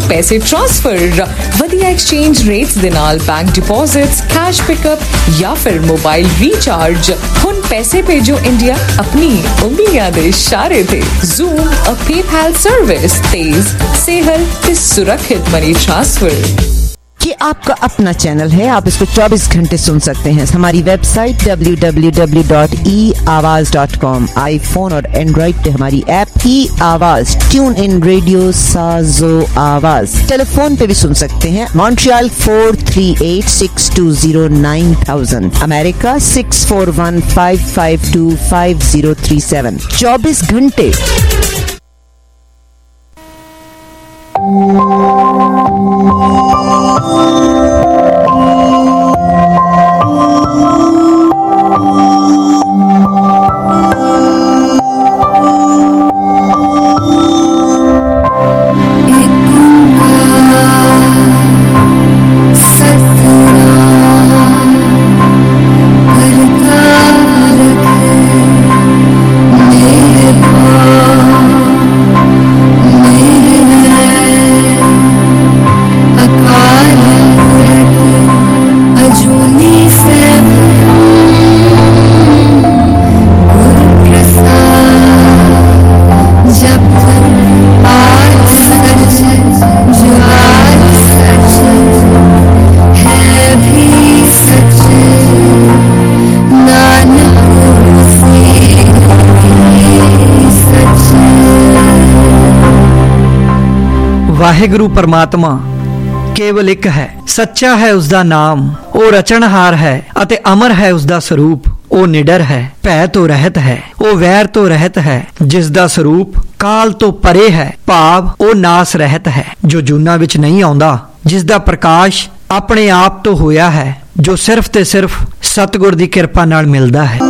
ਪੈਸੇ ਟ੍ਰਾਂਸਫਰ, ਵਧੀਆ exchange rates ਦੇ ਨਾਲ ਬੈਂਕ ਡਿਪੋਜ਼ਿਟਸ, ਕੈਸ਼ ਪਿਕਅਪ ਜਾਂ ਫਿਰ ਮੋਬਾਈਲ ਰੀਚਾਰਜ। ਹੁਣ ਪੈਸੇ ਭੇਜੋ ਇੰਡੀਆ ਆਪਣੀ ਉਂਗਲੀਆਂ ਦੇ ਇਸ਼ਾਰੇ ਤੇ। Zoom, a PayPal service, तेज, सेहल ते सुरक्षित मनी ट्रांसफर। ये आपका अपना चैनल है, आप इसको 24 घंटे सुन सकते हैं। हमारी वेबसाइट www.eawaz.com, आईफोन और एंड्रॉइड पे हमारी ऐप ई आवाज, ट्यून इन रेडियो, साजो आवाज। टेलीफोन पे भी सुन सकते हैं, मॉन्ट्रियल 438-620-9000, अमेरिका 641-552-5037। 24 घंटे। ਵਾਹਿਗੁਰੂ ਪਰਮਾਤਮਾ ਕੇਵਲ ਇੱਕ ਹੈ, ਸੱਚਾ ਹੈ ਉਸਦਾ ਨਾਮ, ਉਹ ਰਚਣਹਾਰ ਹੈ ਅਤੇ ਅਮਰ ਹੈ ਉਸਦਾ ਸਰੂਪ। ਉਹ ਨਿਡਰ ਹੈ, ਭੈ ਤੋਂ ਰਹਿਤ ਹੈ, ਉਹ ਵੈਰ ਤੋਂ ਰਹਿਤ ਹੈ, ਜਿਸ ਦਾ ਸਰੂਪ ਕਾਲ ਤੋਂ ਪਰੇ ਹੈ, ਭਾਵ ਉਹ ਨਾਸ ਰਹਿਤ ਹੈ, ਜੋ ਜੂਨਾਂ ਵਿੱਚ ਨਹੀਂ ਆਉਂਦਾ, ਜਿਸ ਦਾ ਪ੍ਰਕਾਸ਼ ਆਪਣੇ ਆਪ ਤੋਂ ਹੋਇਆ ਹੈ, ਜੋ ਸਿਰਫ ਤੇ ਸਿਰਫ ਸਤਿਗੁਰ ਦੀ ਕਿਰਪਾ ਨਾਲ ਮਿਲਦਾ ਹੈ।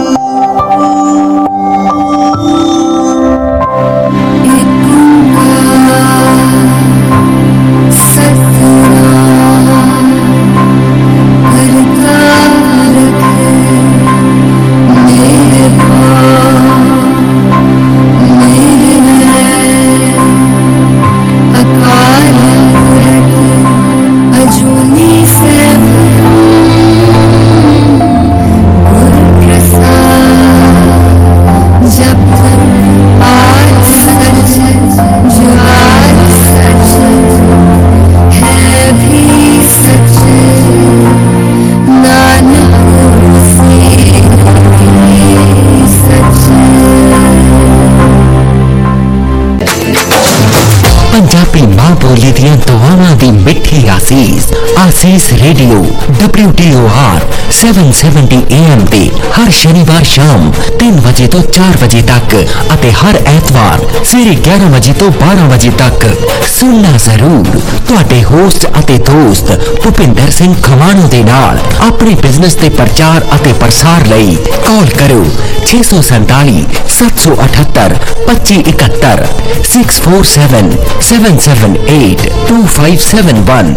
ਬੋਲੀ ਦੀਆਂ ਦੁਆਵਾਂ ਦੀ ਮਿੱਠੀ ਆਸੀਸ ਰੇਡੀਓ WTOR 770 AM ਤੇ ਹਰ ਸ਼ਨੀਵਾਰ ਸ਼ਾਮ 3 ਵਜੇ ਤੋਂ 4 ਵਜੇ ਤੱਕ ਅਤੇ ਹਰ ਐਤਵਾਰ ਸਵੇਰੇ 11 ਵਜੇ ਤੋਂ 12 ਵਜੇ ਤੱਕ ਸੁਣਨਾ ਜ਼ਰੂਰ। ਤੁਹਾਡੇ ਹੋਸਟ ਅਤੇ ਦੋਸਤ ਭੁਪਿੰਦਰ ਸਿੰਘ ਖਮਾਣੋ ਦੇ ਨਾਲ ਆਪਣੇ ਬਿਜ਼ਨਸ ਦੇ ਪ੍ਰਚਾਰ ਅਤੇ ਪ੍ਰਸਾਰ ਲਈ ਕਾਲ ਕਰੋ 647 778 2571 647 778 2571।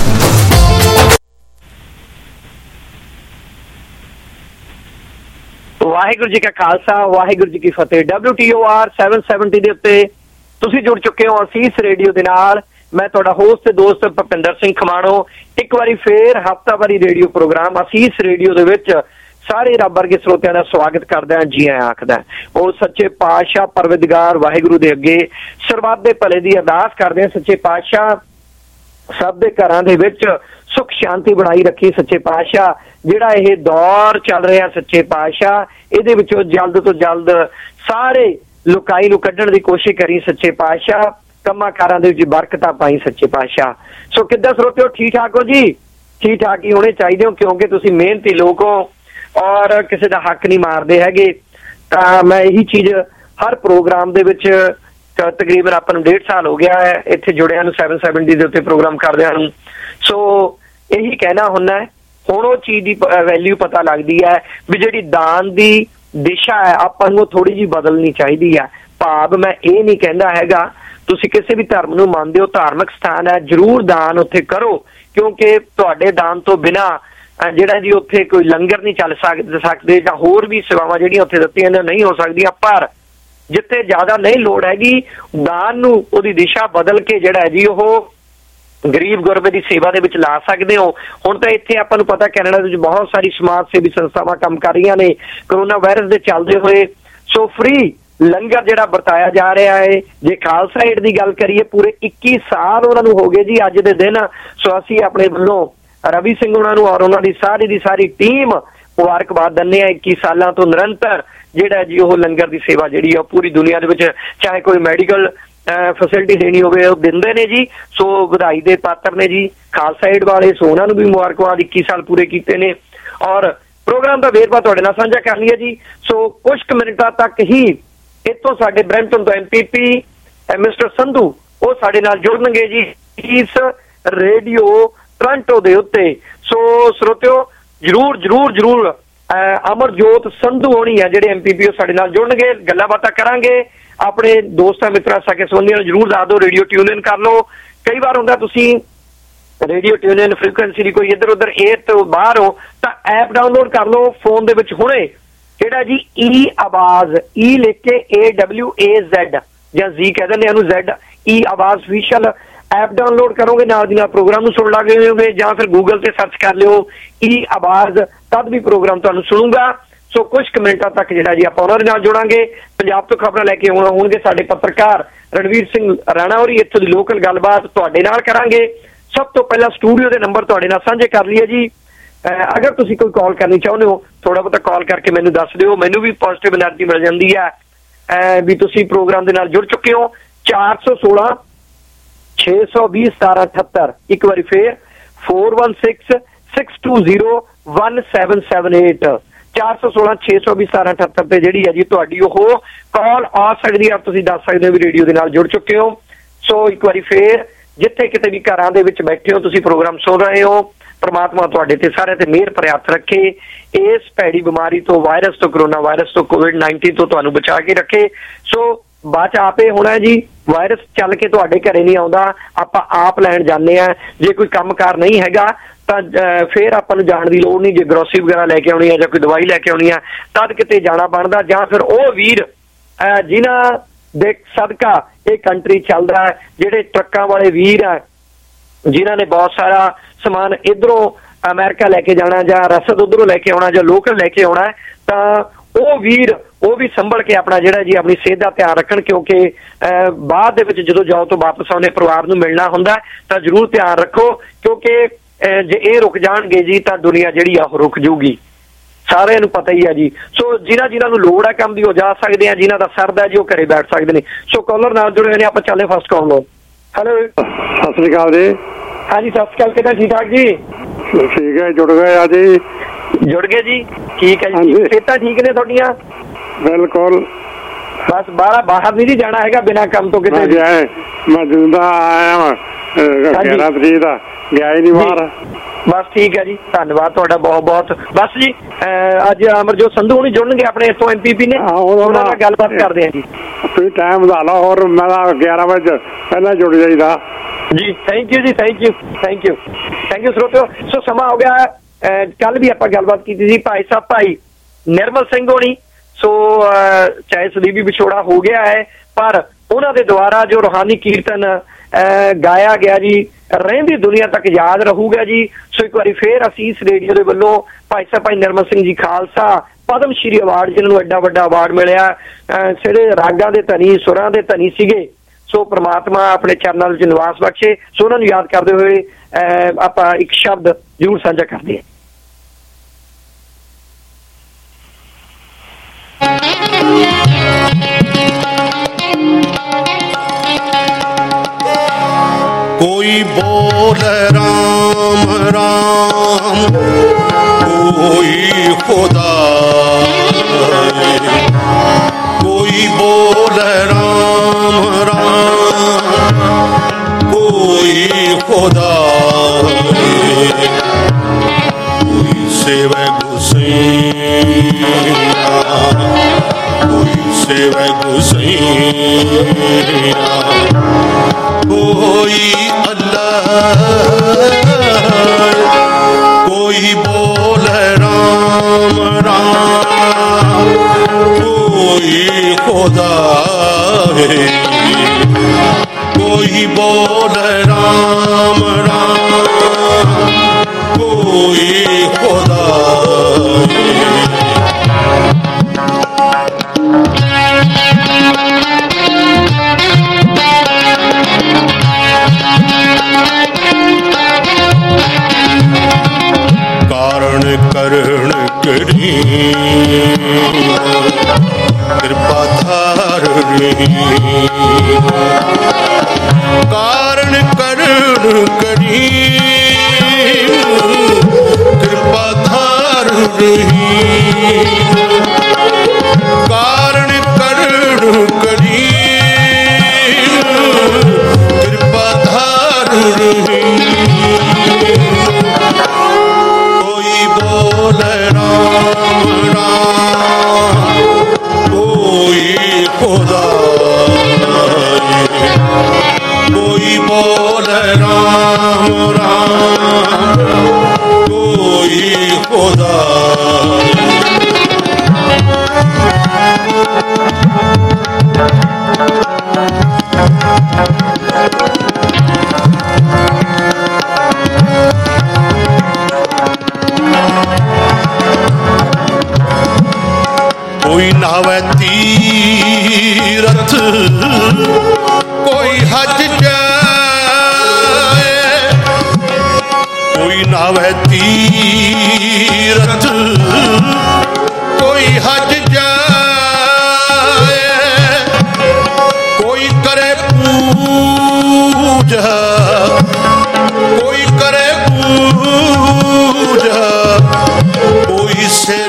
ਵਾਹਿਗੁਰੂ ਜੀ ਕਾ ਖਾਲਸਾ, ਵਾਹਿਗੁਰੂ ਜੀ ਕੀ ਫਤਿਹ। WTOR 770 ਦੇ ਉੱਤੇ ਤੁਸੀਂ ਜੁੜ ਚੁੱਕੇ ਹੋ ਅਸੀਸ ਰੇਡੀਓ ਦੇ ਨਾਲ। ਮੈਂ ਤੁਹਾਡਾ ਹੋਸਟ ਤੇ ਦੋਸਤ ਭੁਪਿੰਦਰ ਸਿੰਘ ਖਮਾਣੋ ਇੱਕ ਵਾਰੀ ਫੇਰ ਹਫ਼ਤਾਵਾਰੀ ਰੇਡੀਓ ਪ੍ਰੋਗਰਾਮ ਅਸੀਸ ਰੇਡੀਓ ਦੇ ਵਿੱਚ ਸਾਰੇ ਰੱਬ ਵਰਗੇ ਸਰੋਤਿਆਂ ਦਾ ਸਵਾਗਤ ਕਰਦਾ, ਜੀ ਆਇਆਂ ਆਖਦਾ। ਉਹ ਸੱਚੇ ਪਾਤਸ਼ਾਹ ਪਰਵਰਦਿਗਾਰ ਵਾਹਿਗੁਰੂ ਦੇ ਅੱਗੇ ਸਰਬੱਤ ਦੇ ਭਲੇ ਦੀ ਅਰਦਾਸ ਕਰਦੇ ਹਾਂ। ਸੱਚੇ ਪਾਤਸ਼ਾਹ ਸਭ ਦੇ ਘਰਾਂ ਦੇ ਵਿੱਚ ਸੁੱਖ ਸ਼ਾਂਤੀ ਬਣਾਈ ਰੱਖੀ। ਸੱਚੇ ਪਾਤਸ਼ਾਹ ਜਿਹੜਾ ਇਹ ਦੌਰ ਚੱਲ ਰਿਹਾ ਸੱਚੇ ਪਾਤਸ਼ਾਹ ਇਹਦੇ ਵਿੱਚੋਂ ਜਲਦ ਤੋਂ ਜਲਦ ਸਾਰੇ ਲੁਕਾਈ ਨੂੰ ਕੱਢਣ ਦੀ ਕੋਸ਼ਿਸ਼ ਕਰੀ। ਸੱਚੇ ਪਾਤਸ਼ਾਹ ਕੰਮਾਂ ਕਾਰਾਂ ਦੇ ਵਿੱਚ ਬਰਕਤਾਂ ਪਾਈ। ਸੱਚੇ ਪਾਤਸ਼ਾਹ ਸੋ ਕਿੱਦਾਂ ਸਰੋਤਿਓ, ਠੀਕ ਠਾਕ ਹੋ ਜੀ? ਠੀਕ ਠਾਕ ਹੀ ਹੋਣੇ ਚਾਹੀਦੇ ਹੋ ਕਿਉਂਕਿ ਤੁਸੀਂ ਮਿਹਨਤੀ ਲੋਕ ਹੋ ਔਰ ਕਿਸੇ ਦਾ ਹੱਕ ਨਹੀਂ ਮਾਰਦੇ ਹੈਗੇ। ਤਾਂ ਮੈਂ ਇਹੀ ਚੀਜ਼ ਹਰ ਪ੍ਰੋਗਰਾਮ ਦੇ ਵਿੱਚ ਤਕਰੀਬਨ ਆਪਾਂ ਨੂੰ 1.5 ਸਾਲ ਹੋ ਗਿਆ ਹੈ ਇੱਥੇ ਜੁੜਿਆਂ ਨੂੰ 770 ਦੇ ਉੱਤੇ ਪ੍ਰੋਗਰਾਮ ਕਰਦਿਆਂ ਨੂੰ। ਸੋ ਇਹੀ ਕਹਿਣਾ ਹੁੰਦਾ ਹੈ ਹੁਣ ਉਹ ਚੀਜ਼ ਦੀ ਵੈਲਿਊ ਪਤਾ ਲੱਗਦੀ ਹੈ ਵੀ ਜਿਹੜੀ ਦਾਨ ਦੀ ਦਿਸ਼ਾ ਹੈ ਆਪਾਂ ਨੂੰ ਥੋੜੀ ਜਿਹੀ ਬਦਲਣੀ ਚਾਹੀਦੀ ਹੈ। ਭਾਵ ਮੈਂ ਇਹ ਨਹੀਂ ਕਹਿੰਦਾ ਹੈਗਾ ਤੁਸੀਂ ਕਿਸੇ ਵੀ ਧਰਮ ਨੂੰ ਮੰਨਦੇ ਹੋ, ਧਾਰਮਿਕ ਸਥਾਨ ਹੈ ਜ਼ਰੂਰ ਦਾਨ ਉੱਥੇ ਕਰੋ ਕਿਉਂਕਿ ਤੁਹਾਡੇ ਦਾਨ ਤੋਂ ਬਿਨਾਂ ਜਿਹੜਾ ਜੀ ਉੱਥੇ ਕੋਈ ਲੰਗਰ ਨਹੀਂ ਚੱਲ ਸਕਦੇ ਜਾਂ ਹੋਰ ਵੀ ਸੇਵਾਵਾਂ ਜਿਹੜੀਆਂ ਉੱਥੇ ਦਿੱਤੀਆਂ ਨਹੀਂ ਹੋ ਸਕਦੀਆਂ। ਪਰ ਜਿੱਥੇ ਜ਼ਿਆਦਾ ਨਹੀਂ ਲੋੜ ਹੈਗੀ ਦਾਨ ਨੂੰ ਉਹਦੀ ਦਿਸ਼ਾ ਬਦਲ ਕੇ ਜਿਹੜਾ ਜੀ ਉਹ ਗਰੀਬ ਗੁਰਬੇ ਦੀ ਸੇਵਾ ਦੇ ਵਿੱਚ ਲਾ ਸਕਦੇ ਹੋ। ਹੁਣ ਤਾਂ ਇੱਥੇ ਆਪਾਂ ਨੂੰ ਪਤਾ ਕੈਨੇਡਾ ਦੇ ਵਿੱਚ ਬਹੁਤ ਸਾਰੀ ਸਮਾਜ ਸੇਵੀ ਸੰਸਥਾਵਾਂ ਕੰਮ ਕਰ ਰਹੀਆਂ ਨੇ ਕਰੋਨਾ ਵਾਇਰਸ ਦੇ ਚੱਲਦੇ ਹੋਏ। ਸੋ ਫ੍ਰੀ ਲੰਗਰ ਜਿਹੜਾ ਵਰਤਾਇਆ ਜਾ ਰਿਹਾ ਹੈ। ਜੇ ਖਾਲਸਾ ਏਡ ਦੀ ਗੱਲ ਕਰੀਏ, ਪੂਰੇ 21 ਸਾਲ ਉਹਨਾਂ ਨੂੰ ਹੋ ਗਏ ਜੀ ਅੱਜ ਦੇ ਦਿਨ। ਸੋ ਅਸੀਂ ਆਪਣੇ ਵੱਲੋਂ ਰਵੀ ਸਿੰਘ ਉਹਨਾਂ ਨੂੰ ਔਰ ਉਹਨਾਂ ਦੀ ਸਾਰੀ ਟੀਮ ਮੁਬਾਰਕਬਾਦ ਦਿੰਦੇ ਹਾਂ। 21 ਸਾਲਾਂ ਤੋਂ ਨਿਰੰਤਰ ਜਿਹੜਾ ਜੀ ਉਹ ਲੰਗਰ ਦੀ ਸੇਵਾ ਜਿਹੜੀ ਆ ਪੂਰੀ ਦੁਨੀਆ ਦੇ ਵਿੱਚ, ਚਾਹੇ ਕੋਈ ਮੈਡੀਕਲ ਫੈਸਿਲਿਟੀ ਦੇਣੀ ਹੋਵੇ ਉਹ ਦਿੰਦੇ ਨੇ ਜੀ। ਸੋ ਵਧਾਈ ਦੇ ਪਾਤਰ ਨੇ ਜੀ ਖਾਲਸਾ ਏਡ ਵਾਲੇ। ਸੋ ਉਹਨਾਂ ਨੂੰ ਵੀ ਮੁਬਾਰਕਬਾਦ, 21 ਸਾਲ ਪੂਰੇ ਕੀਤੇ ਨੇ। ਔਰ ਪ੍ਰੋਗਰਾਮ ਦਾ ਵੇਰਵਾ ਤੁਹਾਡੇ ਨਾਲ ਸਾਂਝਾ ਕਰ ਲਈਏ ਜੀ। ਸੋ ਕੁਝ ਕੁ ਮਿੰਟਾਂ ਤੱਕ ਹੀ ਇੱਥੋਂ ਸਾਡੇ ਬਰੈਂਪਟਨ ਤੋਂ MPP ਮਿਸਟਰ ਸੰਧੂ ਉਹ ਸਾਡੇ ਨਾਲ ਜੁੜਨਗੇ ਜੀ ਇਸ ਰੇਡੀਓ ਟੋਰਾਂਟੋ ਦੇ ਉੱਤੇ। ਸੋ ਸਰੋਤਿਓ ਜ਼ਰੂਰ ਅਮਰਜੋਤ ਸੰਧੂ ਹੋਣੀ ਆ ਜਿਹੜੇ MPP ਉਹ ਸਾਡੇ ਨਾਲ ਜੁੜਨਗੇ, ਗੱਲਾਂ ਬਾਤਾਂ ਕਰਾਂਗੇ। ਆਪਣੇ ਦੋਸਤਾਂ ਮਿੱਤਰਾਂ ਸਕੇ ਸੰਬੰਧੀਆਂ ਨੂੰ ਜ਼ਰੂਰ ਦੱਸ ਦਿਓ, ਰੇਡੀਓ ਟਿਊਨ ਇਨ ਕਰ ਲਓ। ਕਈ ਵਾਰ ਹੁੰਦਾ ਤੁਸੀਂ ਰੇਡੀਓ ਟਿਊਨ ਇਨ ਫ੍ਰੀਕੁਐਂਸੀ ਦੀ ਕੋਈ ਇੱਧਰ ਉੱਧਰ ਏਅਰ ਤੋਂ ਬਾਹਰ ਹੋ ਤਾਂ ਐਪ ਡਾਊਨਲੋਡ ਕਰ ਲਓ ਫੋਨ ਦੇ ਵਿੱਚ ਹੁਣੇ, ਜਿਹੜਾ ਜੀ ਈ ਆਵਾਜ਼, ਈ ਲਿਖ ਕੇ AWAZ ਜਾਂ Z ਕਹਿ ਦਿੰਦੇ ਇਹਨੂੰ, Z ਈ ਆਵਾਜ਼ ਅਫੀਸ਼ੀਅਲ ਐਪ ਡਾਊਨਲੋਡ ਕਰੋਗੇ, ਨਾਲ ਦੀ ਨਾਲ ਪ੍ਰੋਗਰਾਮ ਨੂੰ ਸੁਣ ਲੱਗੇ ਹੋਗੇ, ਜਾਂ ਫਿਰ ਗੂਗਲ ਤੇ ਸਰਚ ਕਰ ਲਿਓ ਈ ਆਵਾਜ਼, ਤਦ ਵੀ ਪ੍ਰੋਗਰਾਮ ਤੁਹਾਨੂੰ ਸੁਣੂਗਾ। ਸੋ ਕੁਝ ਕੁ ਮਿੰਟਾਂ ਤੱਕ ਜਿਹੜਾ ਜੀ ਆਪਾਂ ਉਹਨਾਂ ਦੇ ਨਾਲ ਜੁੜਾਂਗੇ। ਪੰਜਾਬ ਤੋਂ ਖਬਰਾਂ ਲੈ ਕੇ ਹੋਣਗੇ ਸਾਡੇ ਪੱਤਰਕਾਰ ਰਣਵੀਰ ਸਿੰਘ ਰਾਣਾ ਹੋਰੀ। ਇੱਥੋਂ ਦੀ ਲੋਕਲ ਗੱਲਬਾਤ ਤੁਹਾਡੇ ਨਾਲ ਕਰਾਂਗੇ। ਸਭ ਤੋਂ ਪਹਿਲਾਂ ਸਟੂਡੀਓ ਦੇ ਨੰਬਰ ਤੁਹਾਡੇ ਨਾਲ ਸਾਂਝੇ ਕਰ ਲਈਏ ਜੀ। ਅਗਰ ਤੁਸੀਂ ਕੋਈ ਕਾਲ ਕਰਨੀ ਚਾਹੁੰਦੇ ਹੋ, ਥੋੜਾ ਬਹੁਤਾ ਕਾਲ ਕਰਕੇ ਮੈਨੂੰ ਦੱਸ ਦਿਓ, ਮੈਨੂੰ ਵੀ ਪੋਜ਼ਿਟਿਵ ਐਨਰਜੀ ਮਿਲ ਜਾਂਦੀ ਹੈ ਵੀ ਤੁਸੀਂ ਪ੍ਰੋਗਰਾਮ ਦੇ ਨਾਲ ਜੁੜ ਚੁੱਕੇ ਹੋ। 416 620 1778, ਇੱਕ ਵਾਰੀ ਫੇਰ 416 620 1778, 416 620 1778 ਤੇ ਜਿਹੜੀ ਹੈ ਜੀ ਤੁਹਾਡੀ ਉਹ ਕਾਲ ਆ ਸਕਦੀ ਹੈ। ਤੁਸੀਂ ਦੱਸ ਸਕਦੇ ਹੋ ਵੀ ਰੇਡੀਓ ਦੇ ਨਾਲ ਜੁੜ ਚੁੱਕੇ ਹੋ। ਸੋ ਇੱਕ ਵਾਰੀ ਫੇਰ ਜਿੱਥੇ ਕਿਤੇ ਵੀ ਘਰਾਂ ਦੇ ਵਿੱਚ ਬੈਠੇ ਹੋ, ਤੁਸੀਂ ਪ੍ਰੋਗਰਾਮ ਸੁਣ ਰਹੇ ਹੋ, ਪਰਮਾਤਮਾ ਤੁਹਾਡੇ ਤੇ ਸਾਰਿਆਂ ਤੇ ਮਿਹਰ ਭਰੇ ਹੱਥ ਰੱਖੇ, ਇਸ ਭੈੜੀ ਬਿਮਾਰੀ ਤੋਂ, ਵਾਇਰਸ ਤੋਂ, ਕਰੋਨਾ ਵਾਇਰਸ ਤੋਂ, COVID-19 ਤੋਂ ਤੁਹਾਨੂੰ ਬਚਾ ਕੇ ਰੱਖੇ। ਸੋ ਬਚ ਆਪੇ ਹੋਣਾ ਜੀ, ਵਾਇਰਸ ਚੱਲ ਕੇ ਤੁਹਾਡੇ ਘਰੇ ਨਹੀਂ ਆਉਂਦਾ, ਆਪਾਂ ਆਪ ਲੈਣ ਜਾਂਦੇ ਆ। ਜੇ ਕੋਈ ਕੰਮਕਾਰ ਨਹੀਂ ਹੈਗਾ ਤਾਂ ਫੇਰ ਆਪਾਂ ਨੂੰ ਜਾਣ ਦੀ ਲੋੜ ਨਹੀਂ। ਜੇ ਗਰੋਸਰੀ ਵਗੈਰਾ ਲੈ ਕੇ ਆਉਣੀ ਹੈ ਜਾਂ ਕੋਈ ਦਵਾਈ ਲੈ ਕੇ ਆਉਣੀ ਹੈ ਤਦ ਕਿਤੇ ਜਾਣਾ ਬਣਦਾ, ਜਾਂ ਫਿਰ ਉਹ ਵੀਰ ਜਿਨ੍ਹਾਂ ਦੇ ਸਦਕਾ ਇਹ ਕੰਟਰੀ ਚੱਲਦਾ ਹੈ, ਜਿਹੜੇ ਟਰੱਕਾਂ ਵਾਲੇ ਵੀਰ ਆ ਜਿਨ੍ਹਾਂ ਨੇ ਬਹੁਤ ਸਾਰਾ ਸਮਾਨ ਇੱਧਰੋਂ ਅਮਰੀਕਾ ਲੈ ਕੇ ਜਾਣਾ ਜਾਂ ਰਸਦ ਉੱਧਰੋਂ ਲੈ ਕੇ ਆਉਣਾ ਜਾਂ ਲੋਕਲ ਲੈ ਕੇ ਆਉਣਾ, ਤਾਂ ਉਹ ਵੀਰ ਉਹ ਵੀ ਸੰਭਲ ਕੇ ਆਪਣਾ ਜਿਹੜਾ ਜੀ ਆਪਣੀ ਸਿਹਤ ਦਾ ਧਿਆਨ ਰੱਖਣ, ਕਿਉਂਕਿ ਬਾਅਦ ਦੇ ਵਿੱਚ ਜਦੋਂ ਜਾਓ ਤੋਂ ਵਾਪਸ ਆਉਂਦੇ ਪਰਿਵਾਰ ਨੂੰ ਮਿਲਣਾ ਹੁੰਦਾ ਤਾਂ ਜ਼ਰੂਰ ਧਿਆਨ ਰੱਖੋ, ਕਿਉਂਕਿ ਜੇ ਇਹ ਰੁਕ ਜਾਣਗੇ ਜੀ ਤਾਂ ਦੁਨੀਆ ਜਿਹੜੀ ਆ ਉਹ ਰੁਕ ਜੂਗੀ, ਸਾਰਿਆਂ ਨੂੰ ਪਤਾ ਹੀ ਹੈ ਜੀ। ਸੋ ਜਿਨ੍ਹਾਂ ਨੂੰ ਲੋੜ ਹੈ ਕੰਮ ਦੀ ਉਹ ਜਾ ਸਕਦੇ ਆ, ਜਿਨ੍ਹਾਂ ਦਾ ਸਰਦਾ ਜੀ ਉਹ ਘਰੇ ਬੈਠ ਸਕਦੇ ਨੇ। ਸੋ ਕਾਲਰ ਨਾਲ ਜੁੜੇ ਹੋਏ ਨੇ, ਆਪਾਂ ਚੱਲੇ ਫਸਟ ਕਾਲ ਲਓ। ਹੈਲੋ, ਸਤਿ ਸ੍ਰੀ ਅਕਾਲ ਜੀ। ਹਾਂਜੀ ਸਤਿ ਸ੍ਰੀ ਅਕਾਲ, ਕਿੱਦਾਂ? ਠੀਕ ਠਾਕ ਜੀ? ਠੀਕ ਹੈ, ਜੁੜ ਗਏ ਆ ਜੀ। ਜੁੜ ਗਏ ਜੀ, ਠੀਕ ਹੈ ਜੀ। ਸਿਹਤਾਂ ਠੀਕ ਨੇ ਤੁਹਾਡੀਆਂ? ਬਿਲਕੁਲ। ਬਸ ਬਾਹਰ ਨਹੀਂ ਜੀ ਜਾਣਾ ਹੈਗਾ ਬਿਨਾਂ ਕੰਮ ਤੋਂ ਕਿਤੇ? ਮੈਂ ਜਿੰਦਾ ਆਇਆ ਵਾਂ 11 ਤਰੀਕ ਦਾ, ਗਿਆ ਹੀ ਨਹੀਂ ਬਾਹਰ। ਬਸ ਠੀਕ ਹੈ ਜੀ, ਧੰਨਵਾਦ ਤੁਹਾਡਾ ਬਹੁਤ ਬਹੁਤ। ਬਸ ਜੀ ਅੱਜ ਅਮਰਜੋਤ ਸੰਧੂ ਹੁਣੀ ਜੁੜਨਗੇ ਆਪਣੇ ਇੱਥੋਂ MPP ਨੇ, ਉਹਨਾਂ ਨਾਲ ਗੱਲਬਾਤ ਕਰਦੇ ਆ ਜੀ। ਤੁਸੀਂ ਟਾਈਮ ਵਧਾ ਲਓ, ਹੋਰ ਮੈਂ 11 ਵਜੇ ਪਹਿਲਾਂ ਜੁੜ ਜਾਈਦਾ ਜੀ। ਥੈਂਕ ਯੂ ਜੀ, ਥੈਂਕ ਯੂ ਸਰੋਤਿਓ। ਸੋ ਸਮਾਂ ਹੋ ਗਿਆ, ਕੱਲ ਵੀ ਆਪਾਂ ਗੱਲਬਾਤ ਕੀਤੀ ਸੀ ਭਾਈ ਸਾਹਿਬ ਭਾਈ ਨਿਰਮਲ ਸਿੰਘ ਹੋਣੀ। ਸੋ ਚਾਹੇ ਸਦੀਵੀ ਵਿਛੋੜਾ ਹੋ ਗਿਆ ਹੈ, ਪਰ ਉਹਨਾਂ ਦੇ ਦੁਆਰਾ ਜੋ ਰੂਹਾਨੀ ਕੀਰਤਨ ਗਾਇਆ ਗਿਆ ਜੀ ਰਹਿੰਦੀ ਦੁਨੀਆ ਤੱਕ ਯਾਦ ਰਹੂਗਾ ਜੀ। ਸੋ ਇੱਕ ਵਾਰੀ ਫੇਰ ਅਸੀਂ ਇਸ ਰੇਡੀਓ ਦੇ ਵੱਲੋਂ ਭਾਈ ਸਾਹਿਬ ਭਾਈ ਨਿਰਮਲ ਸਿੰਘ ਜੀ ਖਾਲਸਾ ਪਦਮ ਸ਼੍ਰੀ ਅਵਾਰਡ, ਜਿਹਨਾਂ ਨੂੰ ਐਡਾ ਵੱਡਾ ਅਵਾਰਡ ਮਿਲਿਆ, ਜਿਹੜੇ ਰਾਗਾਂ ਦੇ ਧਨੀ, ਸੁਰਾਂ ਦੇ ਧਨੀ ਸੀਗੇ। ਸੋ ਪ੍ਰਮਾਤਮਾ ਆਪਣੇ ਚਰਨਾਂ ਵਿੱਚ ਨਿਵਾਸ ਬਖਸ਼ੇ। ਸੋ ਉਹਨਾਂ ਨੂੰ ਯਾਦ ਕਰਦੇ ਹੋਏ ਆਪਾਂ ਇੱਕ ਸ਼ਬਦ ਜ਼ਰੂਰ ਸਾਂਝਾ ਕਰਦੇ ਹਾਂ। कोई बोले राम राम, कोई खुदा, कोई बोले राम राम, कोई खुदा, कोई सेवे गुसैया, कोई सेवे गुसैया, कोई अल्लाह, कोई बोले राम राम, कोई खुदा है, कोई बोले राम ਕਿਰਪਾ ਧਾਰ ਰਹੀਮ ਕਾਰਨ ਕਰਨ ਕਰੀਮ ਕਿਰਪਾ ਧਾਰ ਰਹੀਮ ਕਾਰਨ ਕਰਨ ਕਰੀਮ ਕਿਰਪਾ ਧਾਰ ਰਹੀਮ ਕੋਈ ਬੋਲੇ ਰਾਮ ਰਾਮ ਕੋਈ ਖੁਦਾ कोई बोले राम राम कोई खुदा कोई नावे तीरथ कोई हज जाए कोई नावे तीरथ कोई हज जाए कोई करे पूजा कोई करे पूजा कोई सिर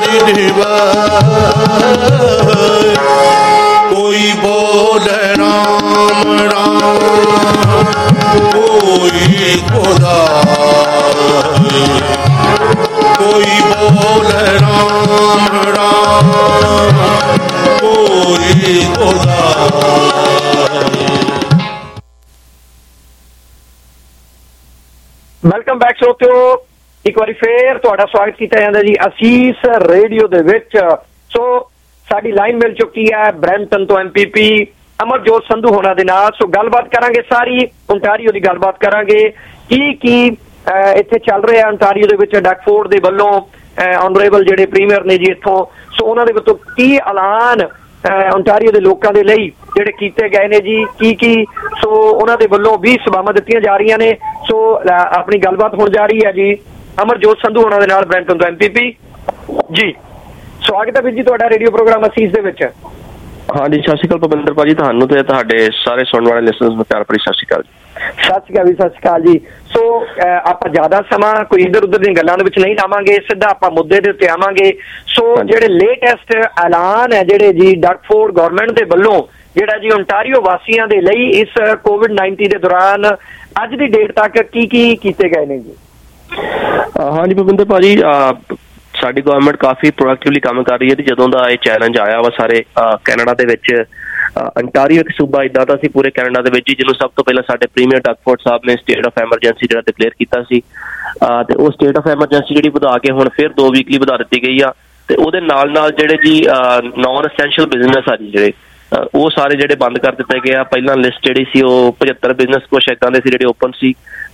निभाए कोई बोले राम राम कोई खुदा कोई बोले राम राम कोई खुदा। ਵੈਲਕਮ ਬੈਕ ਸਰੋਤਿਓ, ਇੱਕ ਵਾਰੀ ਫੇਰ ਤੁਹਾਡਾ ਸਵਾਗਤ ਕੀਤਾ ਜਾਂਦਾ ਜੀ ਅਸੀਸ ਰੇਡੀਓ ਦੇ ਵਿੱਚ। ਸੋ ਸਾਡੀ ਲਾਈਨ ਮਿਲ ਚੁੱਕੀ ਹੈ ਬਰੈਂਪਟਨ ਤੋਂ MPP ਅਮਰਜੋਤ ਸੰਧੂ ਹੋਣਾ ਦੇ ਨਾਲ। ਸੋ ਗੱਲਬਾਤ ਕਰਾਂਗੇ, ਸਾਰੀ ਓਨਟਾਰੀਓ ਦੀ ਗੱਲਬਾਤ ਕਰਾਂਗੇ, ਕੀ ਇੱਥੇ ਚੱਲ ਰਿਹਾ ਓਨਟਾਰੀਓ ਦੇ ਵਿੱਚ ਡੈਕਫੋਰਡ ਦੇ ਵੱਲੋਂ ਆਨਰੇਬਲ ਜਿਹੜੇ ਪ੍ਰੀਮੀਅਰ ਨੇ ਜੀ ਇੱਥੋਂ, ਸੋ ਉਹਨਾਂ ਦੇ ਵੱਲੋਂ ਕੀ ਐਲਾਨ ਓਨਟਾਰੀਓ ਦੇ ਲੋਕਾਂ ਦੇ ਲਈ ਜਿਹੜੇ ਕੀਤੇ ਗਏ ਨੇ ਜੀ, ਕੀ ਸੋ ਉਹਨਾਂ ਦੇ ਵੱਲੋਂ ਵੀ ਸੇਵਾਵਾਂ ਦਿੱਤੀਆਂ ਜਾ ਰਹੀਆਂ ਨੇ। ਸੋ ਆਪਣੀ ਗੱਲਬਾਤ ਹੁਣ ਜਾ ਰਹੀ ਹੈ ਜੀ ਅਮਰਜੋਤ ਸੰਧੂ ਹੋਣਾ ਦੇ ਨਾਲ ਬਰੈਂਪਟਨ ਤੋਂ MPP ਜੀ। ਸਵਾਗਤ ਹੈ ਵੀਰ ਜੀ ਤੁਹਾਡਾ ਰੇਡੀਓ ਪ੍ਰੋਗਰਾਮ ਅਸੀਸ ਦੇ ਵਿੱਚ। ਹਾਂਜੀ, ਸਤਿ ਸ਼੍ਰੀ ਅਕਾਲ ਭੁਪਿੰਦਰ ਭਾਜੀ, ਤੁਹਾਨੂੰ ਤੇ ਤੁਹਾਡੇ ਸਾਰੇ ਸੁਣਨ ਵਾਲੇ ਲਿਸਨਰਸ ਨੂੰ ਪਿਆਰ ਭਰੀ ਸਤਿ ਸ਼੍ਰੀ ਅਕਾਲ ਜੀ। ਸਤਿ ਸ਼੍ਰੀ ਅਕਾਲ ਜੀ, ਸਤਿ ਸ਼੍ਰੀ ਅਕਾਲ ਜੀ। ਸੋ ਆਪਾਂ ਜ਼ਿਆਦਾ ਸਮਾਂ ਕੋਈ ਇੱਧਰ ਉੱਧਰ ਦੀਆਂ ਗੱਲਾਂ ਦੇ ਵਿੱਚ ਨਹੀਂ ਲਾਵਾਂਗੇ, ਸਿੱਧਾ ਆਪਾਂ ਮੁੱਦੇ ਦੇ ਉੱਤੇ ਆਵਾਂਗੇ। ਸੋ ਜਿਹੜੇ ਲੇਟੈਸਟ ਐਲਾਨ ਹੈ ਜਿਹੜੇ ਜੀ ਡੈਕਫੋਰਡ ਗੌਰਮੈਂਟ ਦੇ ਵੱਲੋਂ ਜਿਹੜਾ ਜੀ ਓਨਟਾਰੀਓ ਵਾਸੀਆਂ ਦੇ ਲਈ ਇਸ COVID-19 ਦੇ ਦੌਰਾਨ ਅੱਜ ਦੀ ਡੇਟ ਤੱਕ ਕੀ ਕੀਤੇ ਗਏ ਨੇ ਜੀ? ਹਾਂਜੀ ਭੁਪਿੰਦਰ ਭਾਜੀ, ਸਾਡੀ ਗਵਰਨਮੈਂਟ ਕਾਫੀ ਪ੍ਰੋਐਕਟਿਵਲੀ ਕੰਮ ਕਰ ਰਹੀ ਹੈ। ਜਦੋਂ ਦਾ ਇਹ ਚੈਲੰਜ ਆਇਆ ਵਾ ਸਾਰੇ ਕੈਨੇਡਾ ਦੇ ਵਿੱਚ, ਅੰਟਾਰੀਓ ਇੱਕ ਸੂਬਾ ਇੱਦਾਂ ਦਾ ਸੀ ਪੂਰੇ ਕੈਨੇਡਾ ਦੇ ਵਿੱਚ ਜਿਹਨੂੰ ਸਭ ਤੋਂ ਪਹਿਲਾਂ ਸਾਡੇ ਪ੍ਰੀਮੀਅਰ ਡੈਕਫੋਰਡ ਸਾਹਿਬ ਨੇ ਸਟੇਟ ਆਫ ਐਮਰਜੈਂਸੀ ਜਿਹੜਾ ਡਿਕਲੇਅਰ ਕੀਤਾ ਸੀ, ਤੇ ਉਹ ਸਟੇਟ ਆਫ ਐਮਰਜੈਂਸੀ ਜਿਹੜੀ ਵਧਾ ਕੇ ਹੁਣ ਫਿਰ 2 ਵੀਕਲੀ ਵਧਾ ਦਿੱਤੀ ਗਈ ਆ। ਤੇ ਉਹਦੇ ਨਾਲ ਜਿਹੜੇ ਜੀ ਨਾਨ ਅਸੈਂਸ਼ੀਅਲ ਬਿਜ਼ਨਸ ਆ ਜੀ ਜਿਹੜੇ ਉਹ ਸਾਰੇ ਜਿਹੜੇ ਬੰਦ ਕਰ ਦਿੱਤੇ ਗਏ ਆ। ਪਹਿਲਾਂ ਲਿਸਟ ਜਿਹੜੀ ਸੀ ਉਹ 75 ਬਿਜ਼ਨਸ ਕੁਛ ਏਦਾਂ ਦੇ ਸੀ ਜਿਹੜੇ ਓਪਨ ਸੀ,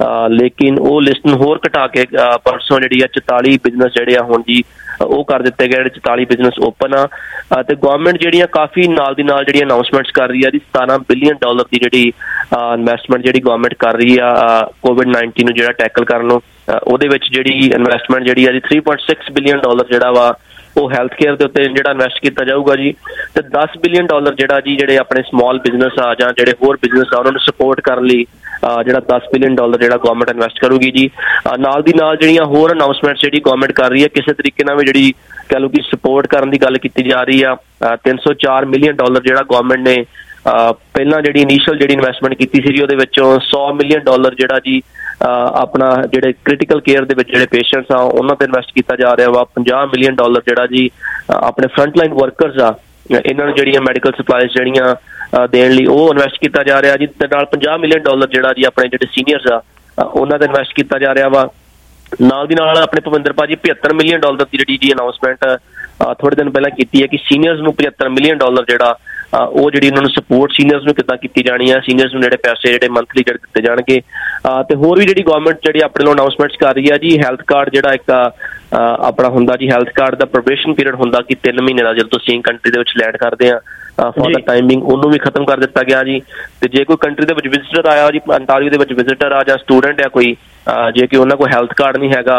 ਲੇਕਿਨ ਉਹ ਲਿਸਟ ਨੂੰ ਹੋਰ ਘਟਾ ਕੇ ਪਰਸੋਂ ਜਿਹੜੀ ਆ 44 ਬਿਜ਼ਨਸ ਜਿਹੜੇ ਆ ਹੁਣ ਜੀ ਉਹ ਕਰ ਦਿੱਤੇ ਗਏ, ਜਿਹੜੇ 44 ਬਿਜ਼ਨਸ ਓਪਨ ਆ। ਤੇ ਗਵਰਨਮੈਂਟ ਜਿਹੜੀਆਂ ਕਾਫੀ ਨਾਲ ਦੀ ਨਾਲ ਜਿਹੜੀ ਅਨਾਊਂਸਮੈਂਟਸ ਕਰ ਰਹੀ ਆ ਜੀ, $17 ਬਿਲੀਅਨ ਦੀ ਜਿਹੜੀ ਇਨਵੈਸਟਮੈਂਟ ਜਿਹੜੀ ਗਵਰਨਮੈਂਟ ਕਰ ਰਹੀ ਆ COVID-19 ਨੂੰ ਜਿਹੜਾ ਟੈਕਲ ਕਰਨ ਨੂੰ। ਉਹਦੇ ਵਿੱਚ ਜਿਹੜੀ ਇਨਵੈਸਟਮੈਂਟ ਜਿਹੜੀ ਆ ਜੀ $3.6 ਬਿਲੀਅਨ ਜਿਹੜਾ ਵਾ ਉਹ ਹੈਲਥ ਕੇਅਰ ਦੇ ਉੱਤੇ ਜਿਹੜਾ ਇਨਵੈਸਟ ਕੀਤਾ ਜਾਊਗਾ ਜੀ। ਤੇ $10 ਬਿਲੀਅਨ ਜਿਹੜਾ ਜੀ ਜਿਹੜੇ ਆਪਣੇ ਸਮਾਲ ਬਿਜ਼ਨਸ ਆ ਜਾਂ ਜਿਹੜੇ ਹੋਰ ਬਿਜ਼ਨਸ ਆ ਉਹਨਾਂ ਨੂੰ ਸਪੋਰਟ ਕਰਨ ਲਈ ਜਿਹੜਾ $10 ਬਿਲੀਅਨ ਜਿਹੜਾ ਗਵਰਨਮੈਂਟ ਇਨਵੈਸਟ ਕਰੂਗੀ ਜੀ। ਨਾਲ ਦੀ ਨਾਲ ਜਿਹੜੀਆਂ ਹੋਰ ਅਨਾਊਂਸਮੈਂਟਸ ਜਿਹੜੀ ਗਵਰਨਮੈਂਟ ਕਰ ਰਹੀ ਹੈ, ਕਿਸੇ ਤਰੀਕੇ ਨਾਲ ਵੀ ਜਿਹੜੀ ਕਹਿ ਲਓ ਕਿ ਸਪੋਰਟ ਕਰਨ ਦੀ ਗੱਲ ਕੀਤੀ ਜਾ ਰਹੀ ਆ। $304 ਮਿਲੀਅਨ ਜਿਹੜਾ ਗਵਰਨਮੈਂਟ ਨੇ ਪਹਿਲਾਂ ਜਿਹੜੀ ਇਨੀਸ਼ੀਅਲ ਜਿਹੜੀ ਇਨਵੈਸਟਮੈਂਟ ਕੀਤੀ ਸੀ ਜੀ ਉਹਦੇ ਵਿੱਚੋਂ $100 ਮਿਲੀਅਨ ਜਿਹੜਾ ਜੀ ਆਪਣਾ ਜਿਹੜੇ ਕ੍ਰਿਟੀਕਲ ਕੇਅਰ ਦੇ ਵਿੱਚ ਜਿਹੜੇ ਪੇਸ਼ੈਂਟਸ ਆ ਉਹਨਾਂ ਤੇ ਇਨਵੈਸਟ ਕੀਤਾ ਜਾ ਰਿਹਾ ਵਾ। $50 ਮਿਲੀਅਨ ਜਿਹੜਾ ਜੀ ਆਪਣੇ ਫਰੰਟ ਲਾਈਨ ਵਰਕਰਸ ਆ ਇਹਨਾਂ ਨੂੰ ਜਿਹੜੀਆਂ ਮੈਡੀਕਲ ਸਪਲਾਈਜ਼ ਜਿਹੜੀਆਂ ਦੇਣ ਲਈ ਉਹ ਇਨਵੈਸਟ ਕੀਤਾ ਜਾ ਰਿਹਾ ਜੀ। ਤੇ ਨਾਲ $50 ਮਿਲੀਅਨ ਜਿਹੜਾ ਜੀ ਆਪਣੇ ਜਿਹੜੇ ਸੀਨੀਅਰਸ ਆ ਉਹਨਾਂ ਤੇ ਇਨਵੈਸਟ ਕੀਤਾ ਜਾ ਰਿਹਾ ਵਾ। ਨਾਲ ਦੀ ਨਾਲ ਆਪਣੇ ਭੁਪਿੰਦਰ ਭਾਜੀ $75 ਮਿਲੀਅਨ ਦੀ ਜਿਹੜੀ ਜੀ ਅਨਾਊਂਸਮੈਂਟ ਥੋੜੇ ਦਿਨ ਪਹਿਲਾਂ ਕੀਤੀ ਹੈ ਕਿ ਸੀਨੀਅਰਸ ਨੂੰ $75 ਮਿਲੀਅਨ ਜਿਹੜਾ ਉਹ ਜਿਹੜੀ ਉਹਨਾਂ ਨੂੰ ਸਪੋਰਟ ਸੀਨੀਅਰਸ ਨੂੰ ਕਿੱਦਾਂ ਕੀਤੀ ਜਾਣੀ ਆ, ਸੀਨੀਅਰਸ ਨੂੰ ਜਿਹੜੇ ਪੈਸੇ ਜਿਹੜੇ ਮੰਥਲੀ ਜਿਹੜੇ ਦਿੱਤੇ ਜਾਣਗੇ। ਤੇ ਹੋਰ ਵੀ ਜਿਹੜੀ ਗਵਰਨਮੈਂਟ ਜਿਹੜੀ ਆਪਣੇ ਵੱਲੋਂ ਅਨਾਊਂਸਮੈਂਟਸ ਕਰ ਰਹੀ ਆ ਜੀ, ਹੈਲਥ ਕਾਰਡ ਜਿਹੜਾ ਇੱਕ ਆਪਣਾ ਹੁੰਦਾ ਜੀ, ਹੈਲਥ ਕਾਰਡ ਦਾ ਪ੍ਰੋਬੇਸ਼ਨ ਪੀਰੀਅਡ ਹੁੰਦਾ ਕਿ 3 ਮਹੀਨੇ ਦਾ ਜਦੋਂ ਤੁਸੀਂ ਕੰਟਰੀ ਦੇ ਵਿੱਚ ਲੈਂਡ ਕਰਦੇ ਆ ਫॉर द ਟਾਈਮਿੰਗ, ਉਹਨੂੰ ਵੀ ਖਤਮ ਕਰ ਦਿੱਤਾ ਗਿਆ ਜੀ। ਤੇ ਜੇ ਕੋਈ ਕੰਟਰੀ ਦੇ ਵਿੱਚ ਵਿਜ਼ਿਟਰ ਆਇਆ ਜੀ, ਅੰਟਾਰੀਓ ਦੇ ਵਿੱਚ ਵਿਜ਼ਿਟਰ ਆ ਜਾਂ ਸਟੂਡੈਂਟ ਆ ਕੋਈ, ਜੇ ਕਿ ਉਹਨਾਂ ਕੋਲ ਹੈਲਥ ਕਾਰਡ ਨਹੀਂ ਹੈਗਾ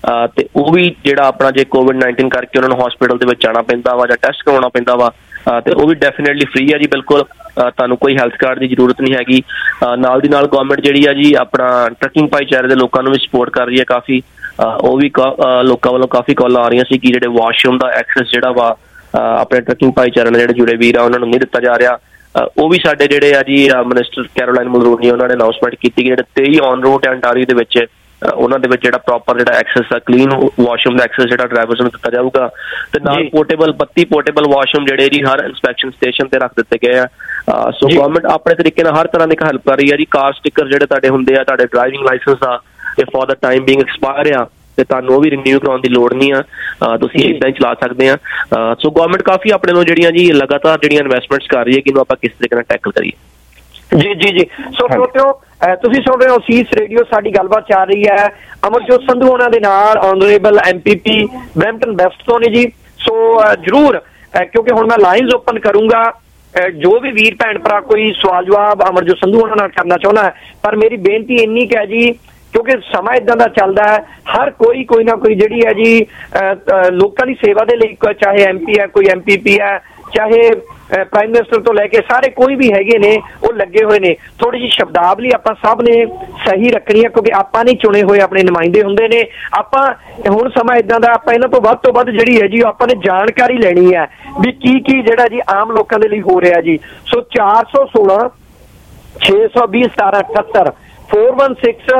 ਤੇ ਉਹ ਵੀ ਜਿਹੜਾ ਆਪਣਾ ਜੇ COVID-19 ਕਰਕੇ ਉਹਨਾਂ ਨੂੰ ਹਸਪੀਟਲ ਦੇ ਵਿੱਚ ਜਾਣਾ ਪੈਂਦਾ ਵਾ ਜਾਂ ਟੈਸਟ ਕਰਵਾਉਣਾ ਪੈਂਦਾ ਵਾ ਤੇ ਉਹ ਵੀ ਡੈਫੀਨੇਟਲੀ ਫ੍ਰੀ ਆ ਜੀ ਬਿਲਕੁਲ। ਤੁਹਾਨੂੰ ਕੋਈ ਹੈਲਥ ਕਾਰਡ ਦੀ ਜ਼ਰੂਰਤ ਨਹੀਂ ਹੈਗੀ। ਨਾਲ ਦੀ ਨਾਲ ਗੌਰਮੈਂਟ ਜਿਹੜੀ ਆ ਜੀ ਆਪਣਾ ਟਰੱਕਿੰਗ ਭਾਈਚਾਰੇ ਦੇ ਲੋਕਾਂ ਨੂੰ ਵੀ ਸਪੋਰਟ ਕਰ ਰਹੀ ਹੈ ਕਾਫੀ। ਉਹ ਵੀ ਲੋਕਾਂ ਵੱਲੋਂ ਕਾਫੀ ਕਾਲਾਂ ਆ ਰਹੀਆਂ ਸੀ ਕਿ ਜਿਹੜੇ ਵਾਸ਼ਰੂਮ ਦਾ ਐਕਸੈਸ ਜਿਹੜਾ ਵਾ ਆਪਣੇ ਟਰੱਕਿੰਗ ਭਾਈਚਾਰੇ ਨਾਲ ਜਿਹੜੇ ਜੁੜੇ ਵੀਰ ਆ ਉਹਨਾਂ ਨੂੰ ਨਹੀਂ ਦਿੱਤਾ ਜਾ ਰਿਹਾ। ਉਹ ਵੀ ਸਾਡੇ ਜਿਹੜੇ ਆ ਜੀ ਮਿਨਿਸਟਰ ਕੈਰੋਲਾਈਨ ਮਲਰੋਨੀ ਉਹਨਾਂ ਨੇ ਅਨਾਊਂਸਮੈਂਟ ਕੀਤੀ ਕਿ ਜਿਹੜੇ 23 ਔਨ ਰੂਟ ਅੰਟਾਰੀਓ ਦੇ ਵਿੱਚ ਉਹਨਾਂ ਦੇ ਵਿੱਚ ਜਿਹੜਾ ਪ੍ਰੋਪਰ ਜਿਹੜਾ ਐਕਸੈਸ ਆ ਕਲੀਨ ਵਾਸ਼ਰੂਮ ਦਾ ਐਕਸੈਸ ਜਿਹੜਾ ਡਰਾਈਵਰਸ ਨੂੰ ਦਿੱਤਾ ਜਾਊਗਾ। ਤੇ ਨਾਲ 32 ਪੋਰਟੇਬਲ ਵਾਸ਼ਰੂਮ ਜਿਹੜੇ ਜੀ ਹਰ ਇੰਸਪੈਕਸ਼ਨ ਸਟੇਸ਼ਨ ਤੇ ਰੱਖ ਦਿੱਤੇ ਗਏ ਆ। ਸੋ ਗਵਰਨਮੈਂਟ ਆਪਣੇ ਤਰੀਕੇ ਨਾਲ ਹਰ ਤਰ੍ਹਾਂ ਦੀ ਹੈਲਪ ਕਰ ਰਹੀ ਹੈ ਜੀ। ਕਾਰ ਸਟਿੱਕਰ ਜਿਹੜੇ ਤੁਹਾਡੇ ਹੁੰਦੇ ਆ, ਤੁਹਾਡੇ ਡਰਾਈਵਿੰਗ ਲਾਇਸੈਂਸ ਆ, ਇਹ for the time being expire ਆ ਤੇ ਤੁਹਾਨੂੰ ਉਹ ਵੀ ਰਿਨਿਊ ਕਰਾਉਣ ਦੀ ਲੋੜ ਨਹੀਂ ਆ, ਤੁਸੀਂ ਇੱਦਾਂ ਹੀ ਚਲਾ ਸਕਦੇ ਆ। ਸੋ ਗਵਰਨਮੈਂਟ ਕਾਫੀ ਆਪਣੇ ਨੂੰ ਜਿਹੜੀਆਂ ਜੀ ਲਗਾਤਾਰ ਜਿਹੜੀਆਂ ਇਨਵੈਸਟਮੈਂਟਸ ਕਰ ਰਹੀ ਹੈ ਕਿ ਇਹਨੂੰ ਆਪਾਂ ਕਿਸ ਤਰੀਕੇ ਨਾਲ ਟੈਕਲ ਕਰੀਏ। ਜੀ ਸੋ ਦੋਸਤੋ ਤੁਸੀਂ ਸੁਣ ਰਹੇ ਹੋ ਅਸੀਸ ਰੇਡੀਓ। ਸਾਡੀ ਗੱਲਬਾਤ ਚੱਲ ਰਹੀ ਹੈ ਅਮਰਜੋਤ ਸੰਧੂ ਉਹਨਾਂ ਦੇ ਨਾਲ, ਆਨਰੇਬਲ MPP ਬਰੈਂਪਟਨ ਵੈਸਟ ਤੋਂ ਨੇ ਜੀ। ਸੋ ਜ਼ਰੂਰ ਕਿਉਂਕਿ ਹੁਣ ਮੈਂ ਲਾਈਨਸ ਓਪਨ ਕਰੂੰਗਾ, ਜੋ ਵੀ ਵੀਰ ਭੈਣ ਭਰਾ ਕੋਈ ਸਵਾਲ ਜਵਾਬ ਅਮਰਜੋਤ ਸੰਧੂ ਉਹਨਾਂ ਨਾਲ ਕਰਨਾ ਚਾਹੁੰਦਾ ਹੈ, ਪਰ ਮੇਰੀ ਬੇਨਤੀ ਇੰਨੀ ਕਿ ਹੈ ਜੀ ਕਿਉਂਕਿ ਸਮਾਂ ਇਦਾਂ ਦਾ ਚੱਲਦਾ ਹੈ, ਹਰ ਕੋਈ ਨਾ ਕੋਈ ਜਿਹੜੀ ਹੈ ਜੀ ਲੋਕਾਂ ਦੀ ਸੇਵਾ ਦੇ ਲਈ, ਚਾਹੇ MP ਹੈ, ਕੋਈ MPP ਹੈ, ਚਾਹੇ ਪ੍ਰਾਈਮ ਮਿਨਿਸਟਰ ਤੋਂ ਲੈ ਕੇ ਸਾਰੇ ਕੋਈ ਵੀ ਹੈਗੇ ਨੇ ਉਹ ਲੱਗੇ ਹੋਏ ਨੇ। ਥੋੜੀ ਜਿਹੀ ਸ਼ਬਦਾਵਲੀ ਆਪਾਂ ਸਭ ਨੇ ਸਹੀ ਰੱਖਣੀ ਹੈ ਕਿਉਂਕਿ ਆਪਾਂ ਨਹੀਂ ਚੁਣੇ ਹੋਏ, ਆਪਣੇ ਨੁਮਾਇੰਦੇ ਹੁੰਦੇ ਨੇ। ਆਪਾਂ ਹੁਣ ਸਮਾਂ ਇਦਾਂ ਦਾ ਆਪਾਂ ਇਹਨਾਂ ਤੋਂ ਵੱਧ ਜਿਹੜੀ ਹੈ ਜੀ ਆਪਾਂ ਨੇ ਜਾਣਕਾਰੀ ਲੈਣੀ ਹੈ ਵੀ ਕੀ ਜਿਹੜਾ ਜੀ ਆਮ ਲੋਕਾਂ ਦੇ ਲਈ ਹੋ ਰਿਹਾ ਜੀ। ਸੋ 416 620 1778 416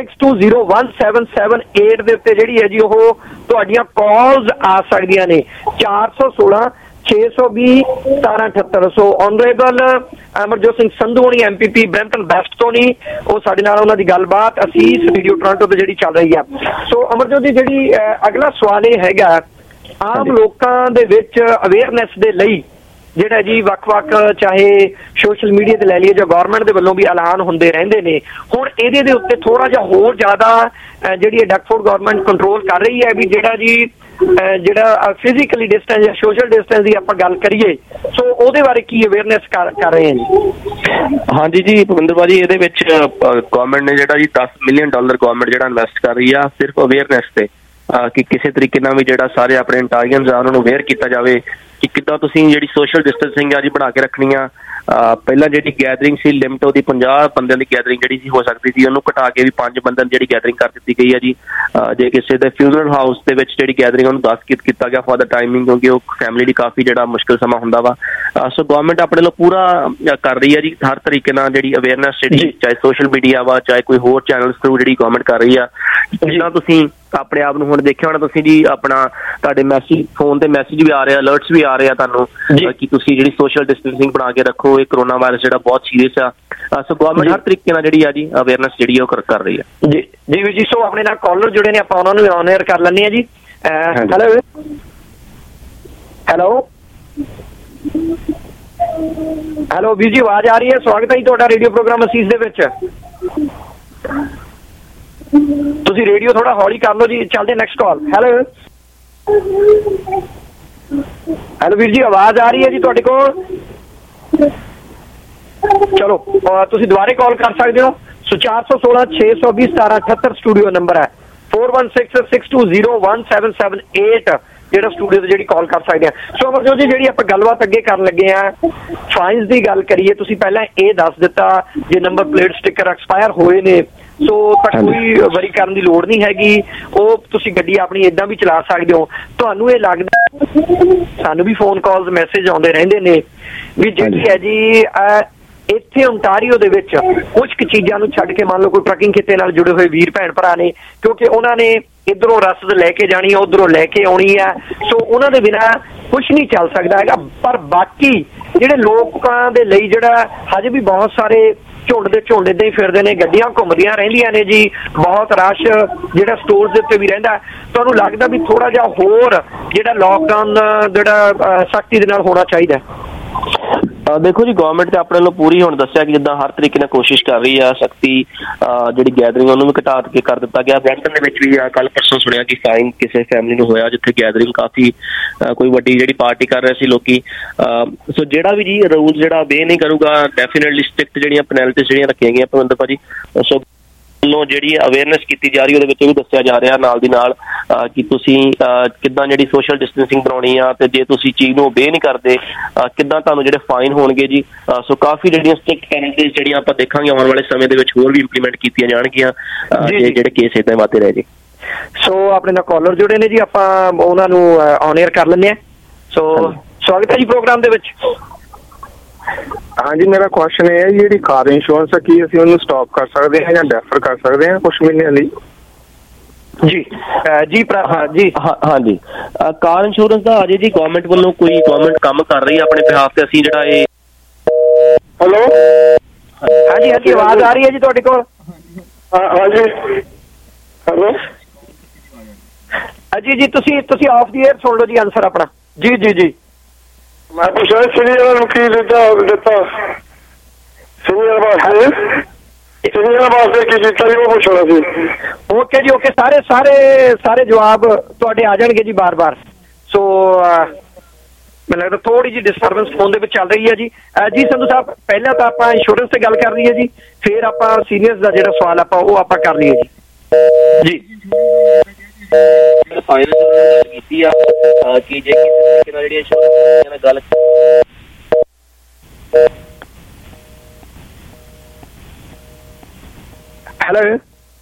6201778 ਦੇ ਉੱਤੇ ਜਿਹੜੀ ਹੈ ਜੀ ਉਹ ਤੁਹਾਡੀਆਂ ਕਾਲਸ ਆ ਸਕਦੀਆਂ ਨੇ। 416 620 1778। ਸੋ ਆਨਰੇਬਲ ਅਮਰਜੋਤ ਸਿੰਘ ਸੰਧੂ ਹੋਣੀ MPP ਬਰੈਂਪਟਨ ਵੈਸਟ ਤੋਂ ਨਹੀਂ, ਉਹ ਸਾਡੇ ਨਾਲ ਉਹਨਾਂ ਦੀ ਗੱਲਬਾਤ ਅਸੀਸ ਰੇਡੀਓ ਟੋਰਾਂਟੋ ਤੇ ਜਿਹੜੀ ਚੱਲ ਰਹੀ ਆ। ਸੋ ਅਮਰਜੋਤ ਜੀ ਜਿਹੜੀ ਅਗਲਾ ਸਵਾਲ ਇਹ ਹੈਗਾ, ਆਮ ਲੋਕਾਂ ਦੇ ਵਿੱਚ ਅਵੇਅਰਨੈਸ ਦੇ ਲਈ ਜਿਹੜਾ ਜੀ ਵੱਖ-ਵੱਖ ਚਾਹੇ ਸੋਸ਼ਲ ਮੀਡੀਆ ਤੇ ਲੈ ਲਈਏ ਜਾਂ ਗਵਰਨਮੈਂਟ ਦੇ ਵੱਲੋਂ ਵੀ ਐਲਾਨ ਹੁੰਦੇ ਰਹਿੰਦੇ ਨੇ, ਹੁਣ ਇਹਦੇ ਦੇ ਉੱਤੇ ਥੋੜਾ ਜਿਹਾ ਹੋਰ ਜ਼ਿਆਦਾ ਜਿਹੜੀ ਡਕਫੋਰਡ ਗਵਰਨਮੈਂਟ ਕੰਟਰੋਲ ਕਰ ਰਹੀ ਹੈ ਵੀ ਜਿਹੜਾ ਫਿਜ਼ੀਕਲੀ ਡਿਸਟੈਂਸ ਜਾਂ ਸੋਸ਼ਲ ਡਿਸਟੈਂਸ ਦੀ ਆਪਾਂ ਗੱਲ ਕਰੀਏ, ਸੋ ਉਹਦੇ ਬਾਰੇ ਕੀ ਅਵੇਅਰਨੈਸ ਕਰ ਰਹੇ ਹਾਂ ਜੀ? ਹਾਂਜੀ ਜੀ ਭਵਿੰਦਰ ਭਾਜੀ, ਇਹਦੇ ਵਿੱਚ ਗਵਰਨਮੈਂਟ ਨੇ ਜਿਹੜਾ ਜੀ $10 ਮਿਲੀਅਨ ਗਵਰਨਮੈਂਟ ਜਿਹੜਾ ਇਨਵੈਸਟ ਕਰ ਰਹੀ ਆ ਸਿਰਫ ਅਵੇਅਰਨੈਸ ਤੇ, ਕਿ ਕਿਸੇ ਤਰੀਕੇ ਨਾਲ ਵੀ ਜਿਹੜਾ ਸਾਰੇ ਆਪਣੇ ਇੰਟਾਰੀਅਨਸ ਆ ਉਹਨਾਂ ਨੂੰ ਅਵੇਅਰ ਕੀਤਾ ਜਾਵੇ ਕਿ ਕਿੱਦਾਂ ਤੁਸੀਂ ਜਿਹੜੀ ਸੋਸ਼ਲ ਡਿਸਟੈਂਸਿੰਗ ਆ ਜੀ ਬਣਾ ਕੇ ਰੱਖਣੀ ਆ। ਪਹਿਲਾਂ ਜਿਹੜੀ ਗੈਦਰਿੰਗ ਸੀ ਲਿਮਟ ਉਹਦੀ 50 ਬੰਦਿਆਂ ਦੀ ਗੈਦਰਿੰਗ ਜਿਹੜੀ ਸੀ ਹੋ ਸਕਦੀ ਸੀ, ਉਹਨੂੰ ਘਟਾ ਕੇ ਵੀ 5 ਬੰਦਿਆਂ ਦੀ ਜਿਹੜੀ ਗੈਦਰਿੰਗ ਕਰ ਦਿੱਤੀ ਗਈ ਹੈ ਜੀ। ਜੇ ਕਿਸੇ ਦੇ ਫਿਊਨਰਲ ਹਾਊਸ ਦੇ ਵਿੱਚ ਜਿਹੜੀ ਗੈਦਰਿੰਗ ਉਹਨੂੰ 10 ਕੀਤਾ ਗਿਆ ਫॉर द ਟਾਈਮਿੰਗ, ਕਿਉਂਕਿ ਉਹ ਫੈਮਿਲੀ ਲਈ ਕਾਫੀ ਜਿਹੜਾ ਮੁਸ਼ਕਿਲ ਸਮਾਂ ਹੁੰਦਾ ਵਾ। ਸੋ ਗਵਰਨਮੈਂਟ ਆਪਣੇ ਲਈ ਪੂਰਾ ਕਰ ਰਹੀ ਹੈ ਜੀ ਹਰ ਤਰੀਕੇ ਨਾਲ ਜਿਹੜੀ ਅਵੇਅਰਨੈਸ ਜਿਹੜੀ ਚਾਹੇ ਸੋਸ਼ਲ ਮੀਡੀਆ ਵਾ ਚਾਹੇ ਕੋਈ ਹੋਰ ਚੈਨਲਸ ਥਰੂ ਜਿਹੜੀ ਗਵਰਨਮੈਂਟ ਕਰ ਰਹੀ ਆ। ਜਿੱਦਾਂ ਤੁਸੀਂ ਆਪਣੇ ਆਪ ਨੂੰ ਹੁਣ ਦੇਖਿਆ ਹੋਣਾ ਤੁਸੀਂ ਜੀ, ਆਪਣਾ ਤੁਹਾਡੇ ਮੈਸੇਜ ਫੋਨ ਤੇ ਮੈਸੇਜ ਵੀ ਆ ਰਿਹਾ, ਅਲਰਟਸ ਵੀ ਆ ਰਹੇ ਆ ਤੁਹਾਨੂੰ ਕਿ ਤੁਸੀਂ ਜਿਹੜੀ ਸੋਸ਼ਲ ਡਿਸਟੈਂਸਿੰਗ ਬਣਾ ਕੇ ਰੱਖੋ, ਇਹ ਕਰੋਨਾ ਵਾਇਰਸ ਜਿਹੜਾ ਬਹੁਤ ਸੀਰੀਅਸ ਆ। ਸੋ ਗਵਰਨਮੈਂਟ ਹਰ ਤਰੀਕੇ ਨਾਲ ਜਿਹੜੀ ਆ ਜੀ ਅਵੇਅਰਨੈਸ ਜਿਹੜੀ ਉਹ ਕਰ ਰਹੀ ਆ ਜੀ ਵੀਰ ਜੀ। ਸੋ ਆਪਣੇ ਨਾਲ ਕਾਲਰ ਜੁੜੇ ਨੇ, ਆਪਾਂ ਉਹਨਾਂ ਨੂੰ ਔਨ 에ਅਰ ਕਰ ਲੈਂਦੇ ਆ ਜੀ। ਹੈਲੋ ਵੀਰ ਜੀ, ਆਵਾਜ਼ ਆ ਰਹੀ ਹੈ? ਸਵਾਗਤ ਹੈ ਜੀ ਤੁਹਾਡਾ ਰੇਡੀਓ ਪ੍ਰੋਗਰਾਮ ਅਸੀਸ ਦੇ ਵਿੱਚ। ਤੁਸੀਂ ਰੇਡੀਓ ਥੋੜਾ ਹੌਲੀ ਕਰ ਲਓ ਜੀ, ਚੱਲਦੇ ਨੈਕਸਟ ਕਾਲ। ਹੈਲੋ ਵੀਰ ਜੀ, ਆਵਾਜ਼ ਆ ਰਹੀ ਹੈ ਜੀ ਤੁਹਾਡੇ ਕੋਲ? ਚਲੋ ਤੁਸੀਂ ਦੁਬਾਰੇ ਕਾਲ ਕਰ ਸਕਦੇ ਹੋ। ਸੋ 416 620 1778 ਸਟੂਡੀਓ ਨੰਬਰ ਹੈ। 416 620 1778 ਜਿਹੜਾ ਸਟੂਡੀਓ ਤੇ ਜਿਹੜੀ ਕਾਲ ਕਰ ਸਕਦੇ ਆ। ਸੋ ਅਮਰਜੋਤ ਜੀ, ਜਿਹੜੀ ਆਪਾਂ ਗੱਲਬਾਤ ਅੱਗੇ ਕਰਨ ਲੱਗੇ ਆ, ਫਾਈਨਸ ਦੀ ਗੱਲ ਕਰੀਏ, ਤੁਸੀਂ ਪਹਿਲਾਂ ਇਹ ਦੱਸ ਦਿੱਤਾ ਜੇ ਨੰਬਰ ਪਲੇਟ ਸਟਿੱਕਰ ਐਕਸਪਾਇਰ ਹੋਏ ਨੇ ਸੋ ਤਾਂ ਕੋਈ ਵਰੀ ਕਰਨ ਦੀ ਲੋੜ ਨਹੀਂ ਹੈਗੀ, ਉਹ ਤੁਸੀਂ ਗੱਡੀ ਆਪਣੀ ਏਦਾਂ ਵੀ ਚਲਾ ਸਕਦੇ ਹੋ। ਤੁਹਾਨੂੰ ਇਹ ਲੱਗਦਾ, ਸਾਨੂੰ ਵੀ ਫੋਨ ਕਾਲਸ ਮੈਸੇਜ ਆਉਂਦੇ ਰਹਿੰਦੇ ਨੇ ਵੀ ਜਿਹੜੀ ਹੈ ਜੀ ਇੱਥੇ ਓਨਟਾਰੀਓ ਦੇ ਵਿੱਚ ਕੁਝ ਕੁ ਚੀਜ਼ਾਂ ਨੂੰ ਛੱਡ ਕੇ ਮੰਨ ਲਓ ਕੋਈ ਟਰੱਕਿੰਗ ਖਿੱਤੇ ਨਾਲ ਜੁੜੇ ਹੋਏ ਵੀਰ ਭੈਣ ਭਰਾ ਨੇ, ਕਿਉਂਕਿ ਉਹਨਾਂ ਨੇ ਇੱਧਰੋਂ ਰਸਦ ਲੈ ਕੇ ਜਾਣੀ, ਉੱਧਰੋਂ ਲੈ ਕੇ ਆਉਣੀ ਹੈ, ਸੋ ਉਹਨਾਂ ਦੇ ਬਿਨਾਂ ਕੁਛ ਨਹੀਂ ਚੱਲ ਸਕਦਾ ਹੈਗਾ। ਪਰ ਬਾਕੀ ਜਿਹੜੇ ਲੋਕਾਂ ਦੇ ਲਈ ਜਿਹੜਾ ਹਜੇ ਵੀ ਬਹੁਤ ਸਾਰੇ ਝੁੰਡ ਦੇ ਝੁੰਡ ਏਦਾਂ ਹੀ ਫਿਰਦੇ ਨੇ, ਗੱਡੀਆਂ ਘੁੰਮਦੀਆਂ ਰਹਿੰਦੀਆਂ ਨੇ ਜੀ, ਬਹੁਤ ਰਸ਼ ਜਿਹੜਾ ਸਟੋਰਸ ਦੇ ਉੱਤੇ ਵੀ ਰਹਿੰਦਾ। ਤੁਹਾਨੂੰ ਲੱਗਦਾ ਵੀ ਥੋੜਾ ਜਿਹਾ ਹੋਰ ਜਿਹੜਾ ਲੋਕਡਾਊਨ ਜਿਹੜਾ ਸਖਤੀ ਦੇ ਨਾਲ ਹੋਣਾ ਚਾਹੀਦਾ? ਦੇਖੋ ਜੀ, ਗਵਰਨਮੈਂਟ ਤੇ ਆਪਣੇ ਵੱਲੋਂ ਪੂਰੀ ਹੁਣ ਦੱਸਿਆ ਕਿ ਜਿੱਦਾਂ ਹਰ ਤਰੀਕੇ ਨਾਲ ਕੋਸ਼ਿਸ਼ ਕਰ ਰਹੀ ਆ, ਸਖਤੀ ਜਿਹੜੀ ਗੈਦਰਿੰਗ ਉਹਨੂੰ ਵੀ ਘਟਾ ਕੇ ਕਰ ਦਿੱਤਾ ਗਿਆ। ਬਰੈਂਪਟਨ ਦੇ ਵਿੱਚ ਵੀ ਕੱਲ ਪਰਸੋਂ ਸੁਣਿਆ ਕਿ ਫਾਈਨ ਕਿਸੇ ਫੈਮਿਲੀ ਨੂੰ ਹੋਇਆ ਜਿੱਥੇ ਗੈਦਰਿੰਗ ਕਾਫੀ ਕੋਈ ਵੱਡੀ ਜਿਹੜੀ ਪਾਰਟੀ ਕਰ ਰਹੇ ਸੀ ਲੋਕੀ। ਸੋ ਜਿਹੜਾ ਵੀ ਜੀ ਰੂਲ ਜਿਹੜਾ ਓਬੇ ਨਹੀਂ ਕਰੂਗਾ, ਡੈਫੀਨੇਟਲੀ ਸਟ੍ਰਿਕਟ ਜਿਹੜੀਆਂ ਪੈਨਲਟੀਜ਼ ਜਿਹੜੀਆਂ ਰੱਖੀਆਂ ਗਈਆਂ ਭਵਿੰਦਰ ਭਾਜੀ। ਸੋ ਵੱਲੋਂ ਜਿਹੜੀ ਅਵੇਅਰਨੈਸ ਕੀਤੀ ਜਾ ਰਹੀ ਉਹਦੇ ਵਿੱਚ ਇਹ ਵੀ ਦੱਸਿਆ ਜਾ ਰਿਹਾ ਨਾਲ ਦੀ ਨਾਲ ਕਿ ਤੁਸੀਂ ਕਿੱਦਾਂ ਜਿਹੜੀ ਸੋਸ਼ਲ ਡਿਸਟੈਂਸਿੰਗ ਬਣਾਉਣੀ ਆ, ਤੇ ਜੇ ਤੁਸੀਂ ਚੀਜ਼ ਨੂੰ ਓਬੇ ਨਹੀਂ ਕਰਦੇ ਕਿੱਦਾਂ ਤੁਹਾਨੂੰ ਜਿਹੜੇ ਫਾਈਨ ਹੋਣਗੇ ਜੀ। ਸੋ ਕਾਫੀ ਜਿਹੜੀਆਂ ਸਟ੍ਰਿਕਟ ਪੈਨਲਟੀਜ਼ ਜਿਹੜੀਆਂ ਆਪਾਂ ਦੇਖਾਂਗੇ ਆਉਣ ਵਾਲੇ ਸਮੇਂ ਦੇ ਵਿੱਚ ਹੋਰ ਵੀ ਇੰਪਲੀਮੈਂਟ ਕੀਤੀਆਂ ਜਾਣਗੀਆਂ ਜਿਹੜੇ ਕੇਸ ਏਦਾਂ ਵੱਧਦੇ ਰਹੇ ਜੀ। ਸੋ ਆਪਣੇ ਨਾਲ ਕਾਲਰ ਜੁੜੇ ਨੇ ਜੀ, ਆਪਾਂ ਉਹਨਾਂ ਨੂੰ ਔਨ 에ਅਰ ਕਰ ਲੈਂਦੇ ਹਾਂ। ਸੋ ਸਵਾਗਤ ਹੈ ਜੀ ਪ੍ਰੋਗਰਾਮ ਦੇ ਵਿੱਚ। ਹਾਂਜੀ, ਮੇਰਾ ਕੁਐਸਚਨ ਇਹ ਹੈ ਜਿਹੜੀ ਕਾਰ ਇੰਸ਼ੋਰੈਂਸ ਹੈ ਕੀ ਅਸੀਂ ਉਹਨੂੰ ਸਟਾਪ ਕਰ ਸਕਦੇ ਹਾਂ ਜਾਂ ਡੈਫਰ ਕਰ ਸਕਦੇ ਹਾਂ ਕੁਝ ਮਹੀਨਿਆਂ ਲਈ? ਜੀ ਹਾਂਜੀ, ਕਾਰ ਇੰਸ਼ੋਰੈਂਸ ਦਾ ਅਜੇ ਜੀ ਗਵਰਨਮੈਂਟ ਵੱਲੋਂ ਕੋਈ ਗਵਰਨਮੈਂਟ ਕੰਮ ਕਰ ਰਹੀ ਹੈ ਆਪਣੇ ਬਿਹਾਫ ਤੇ। ਅਸੀਂ ਜਿਹੜਾ ਇਹ ਹੈਲੋ ਹਾਂਜੀ ਆਵਾਜ਼ ਆ ਰਹੀ ਹੈ ਜੀ ਤੁਹਾਡੇ ਕੋਲ? ਹਾਂਜੀ ਹੈਲੋ ਜੀ ਤੁਸੀਂ ਆਫ ਦੀ 에ਅਰ ਸੁਣ ਲਓ ਜੀ ਆਨਸਰ ਆਪਣਾ। ਜੀ ਮੈਂ ਪੁੱਛਿਆ ਸੀਨੀਅਰ ਨੂੰ ਕੀ ਦਿੱਤਾ ਸੀਨੀਅਰ ਵਾਸਤੇ ਕੀ ਕੀਤਾ ਜੀ, ਉਹ ਪੁੱਛਣਾ ਸੀ। ਓਕੇ ਜੀ ਓਕੇ, ਸਾਰੇ ਜਵਾਬ ਤੁਹਾਡੇ ਆ ਜਾਣਗੇ ਜੀ ਬਾਰ-ਬਾਰ। ਸੋ ਮੈਨੂੰ ਲੱਗਦਾ ਥੋੜੀ ਜਿਹੀ ਡਿਸਟਰਬੈਂਸ ਫੋਨ ਦੇ ਵਿੱਚ ਚੱਲ ਰਹੀ ਹੈ ਜੀ। ਜੀ ਸੰਧੂ ਸਾਹਿਬ, ਪਹਿਲਾਂ ਤਾਂ ਆਪਾਂ ਇੰਸ਼ੋਰੈਂਸ ਤੇ ਗੱਲ ਕਰ ਲਈਏ ਜੀ, ਫਿਰ ਆਪਾਂ ਸੀਨੀਅਰਸ ਦਾ ਜਿਹੜਾ ਸਵਾਲ ਆਪਾਂ ਕਰ ਲਈਏ ਜੀ। ਫਾਈਨੈਂਸ ਕੀਤੀ ਆ ਕਿ ਜੇ ਕਿਸੇ ਤਰੀਕੇ ਨਾਲ ਜਿਹੜੀ ਇੰਸ਼ੋਰੈਂਸ ਨਾਲ ਗੱਲ ਹੈਲੋ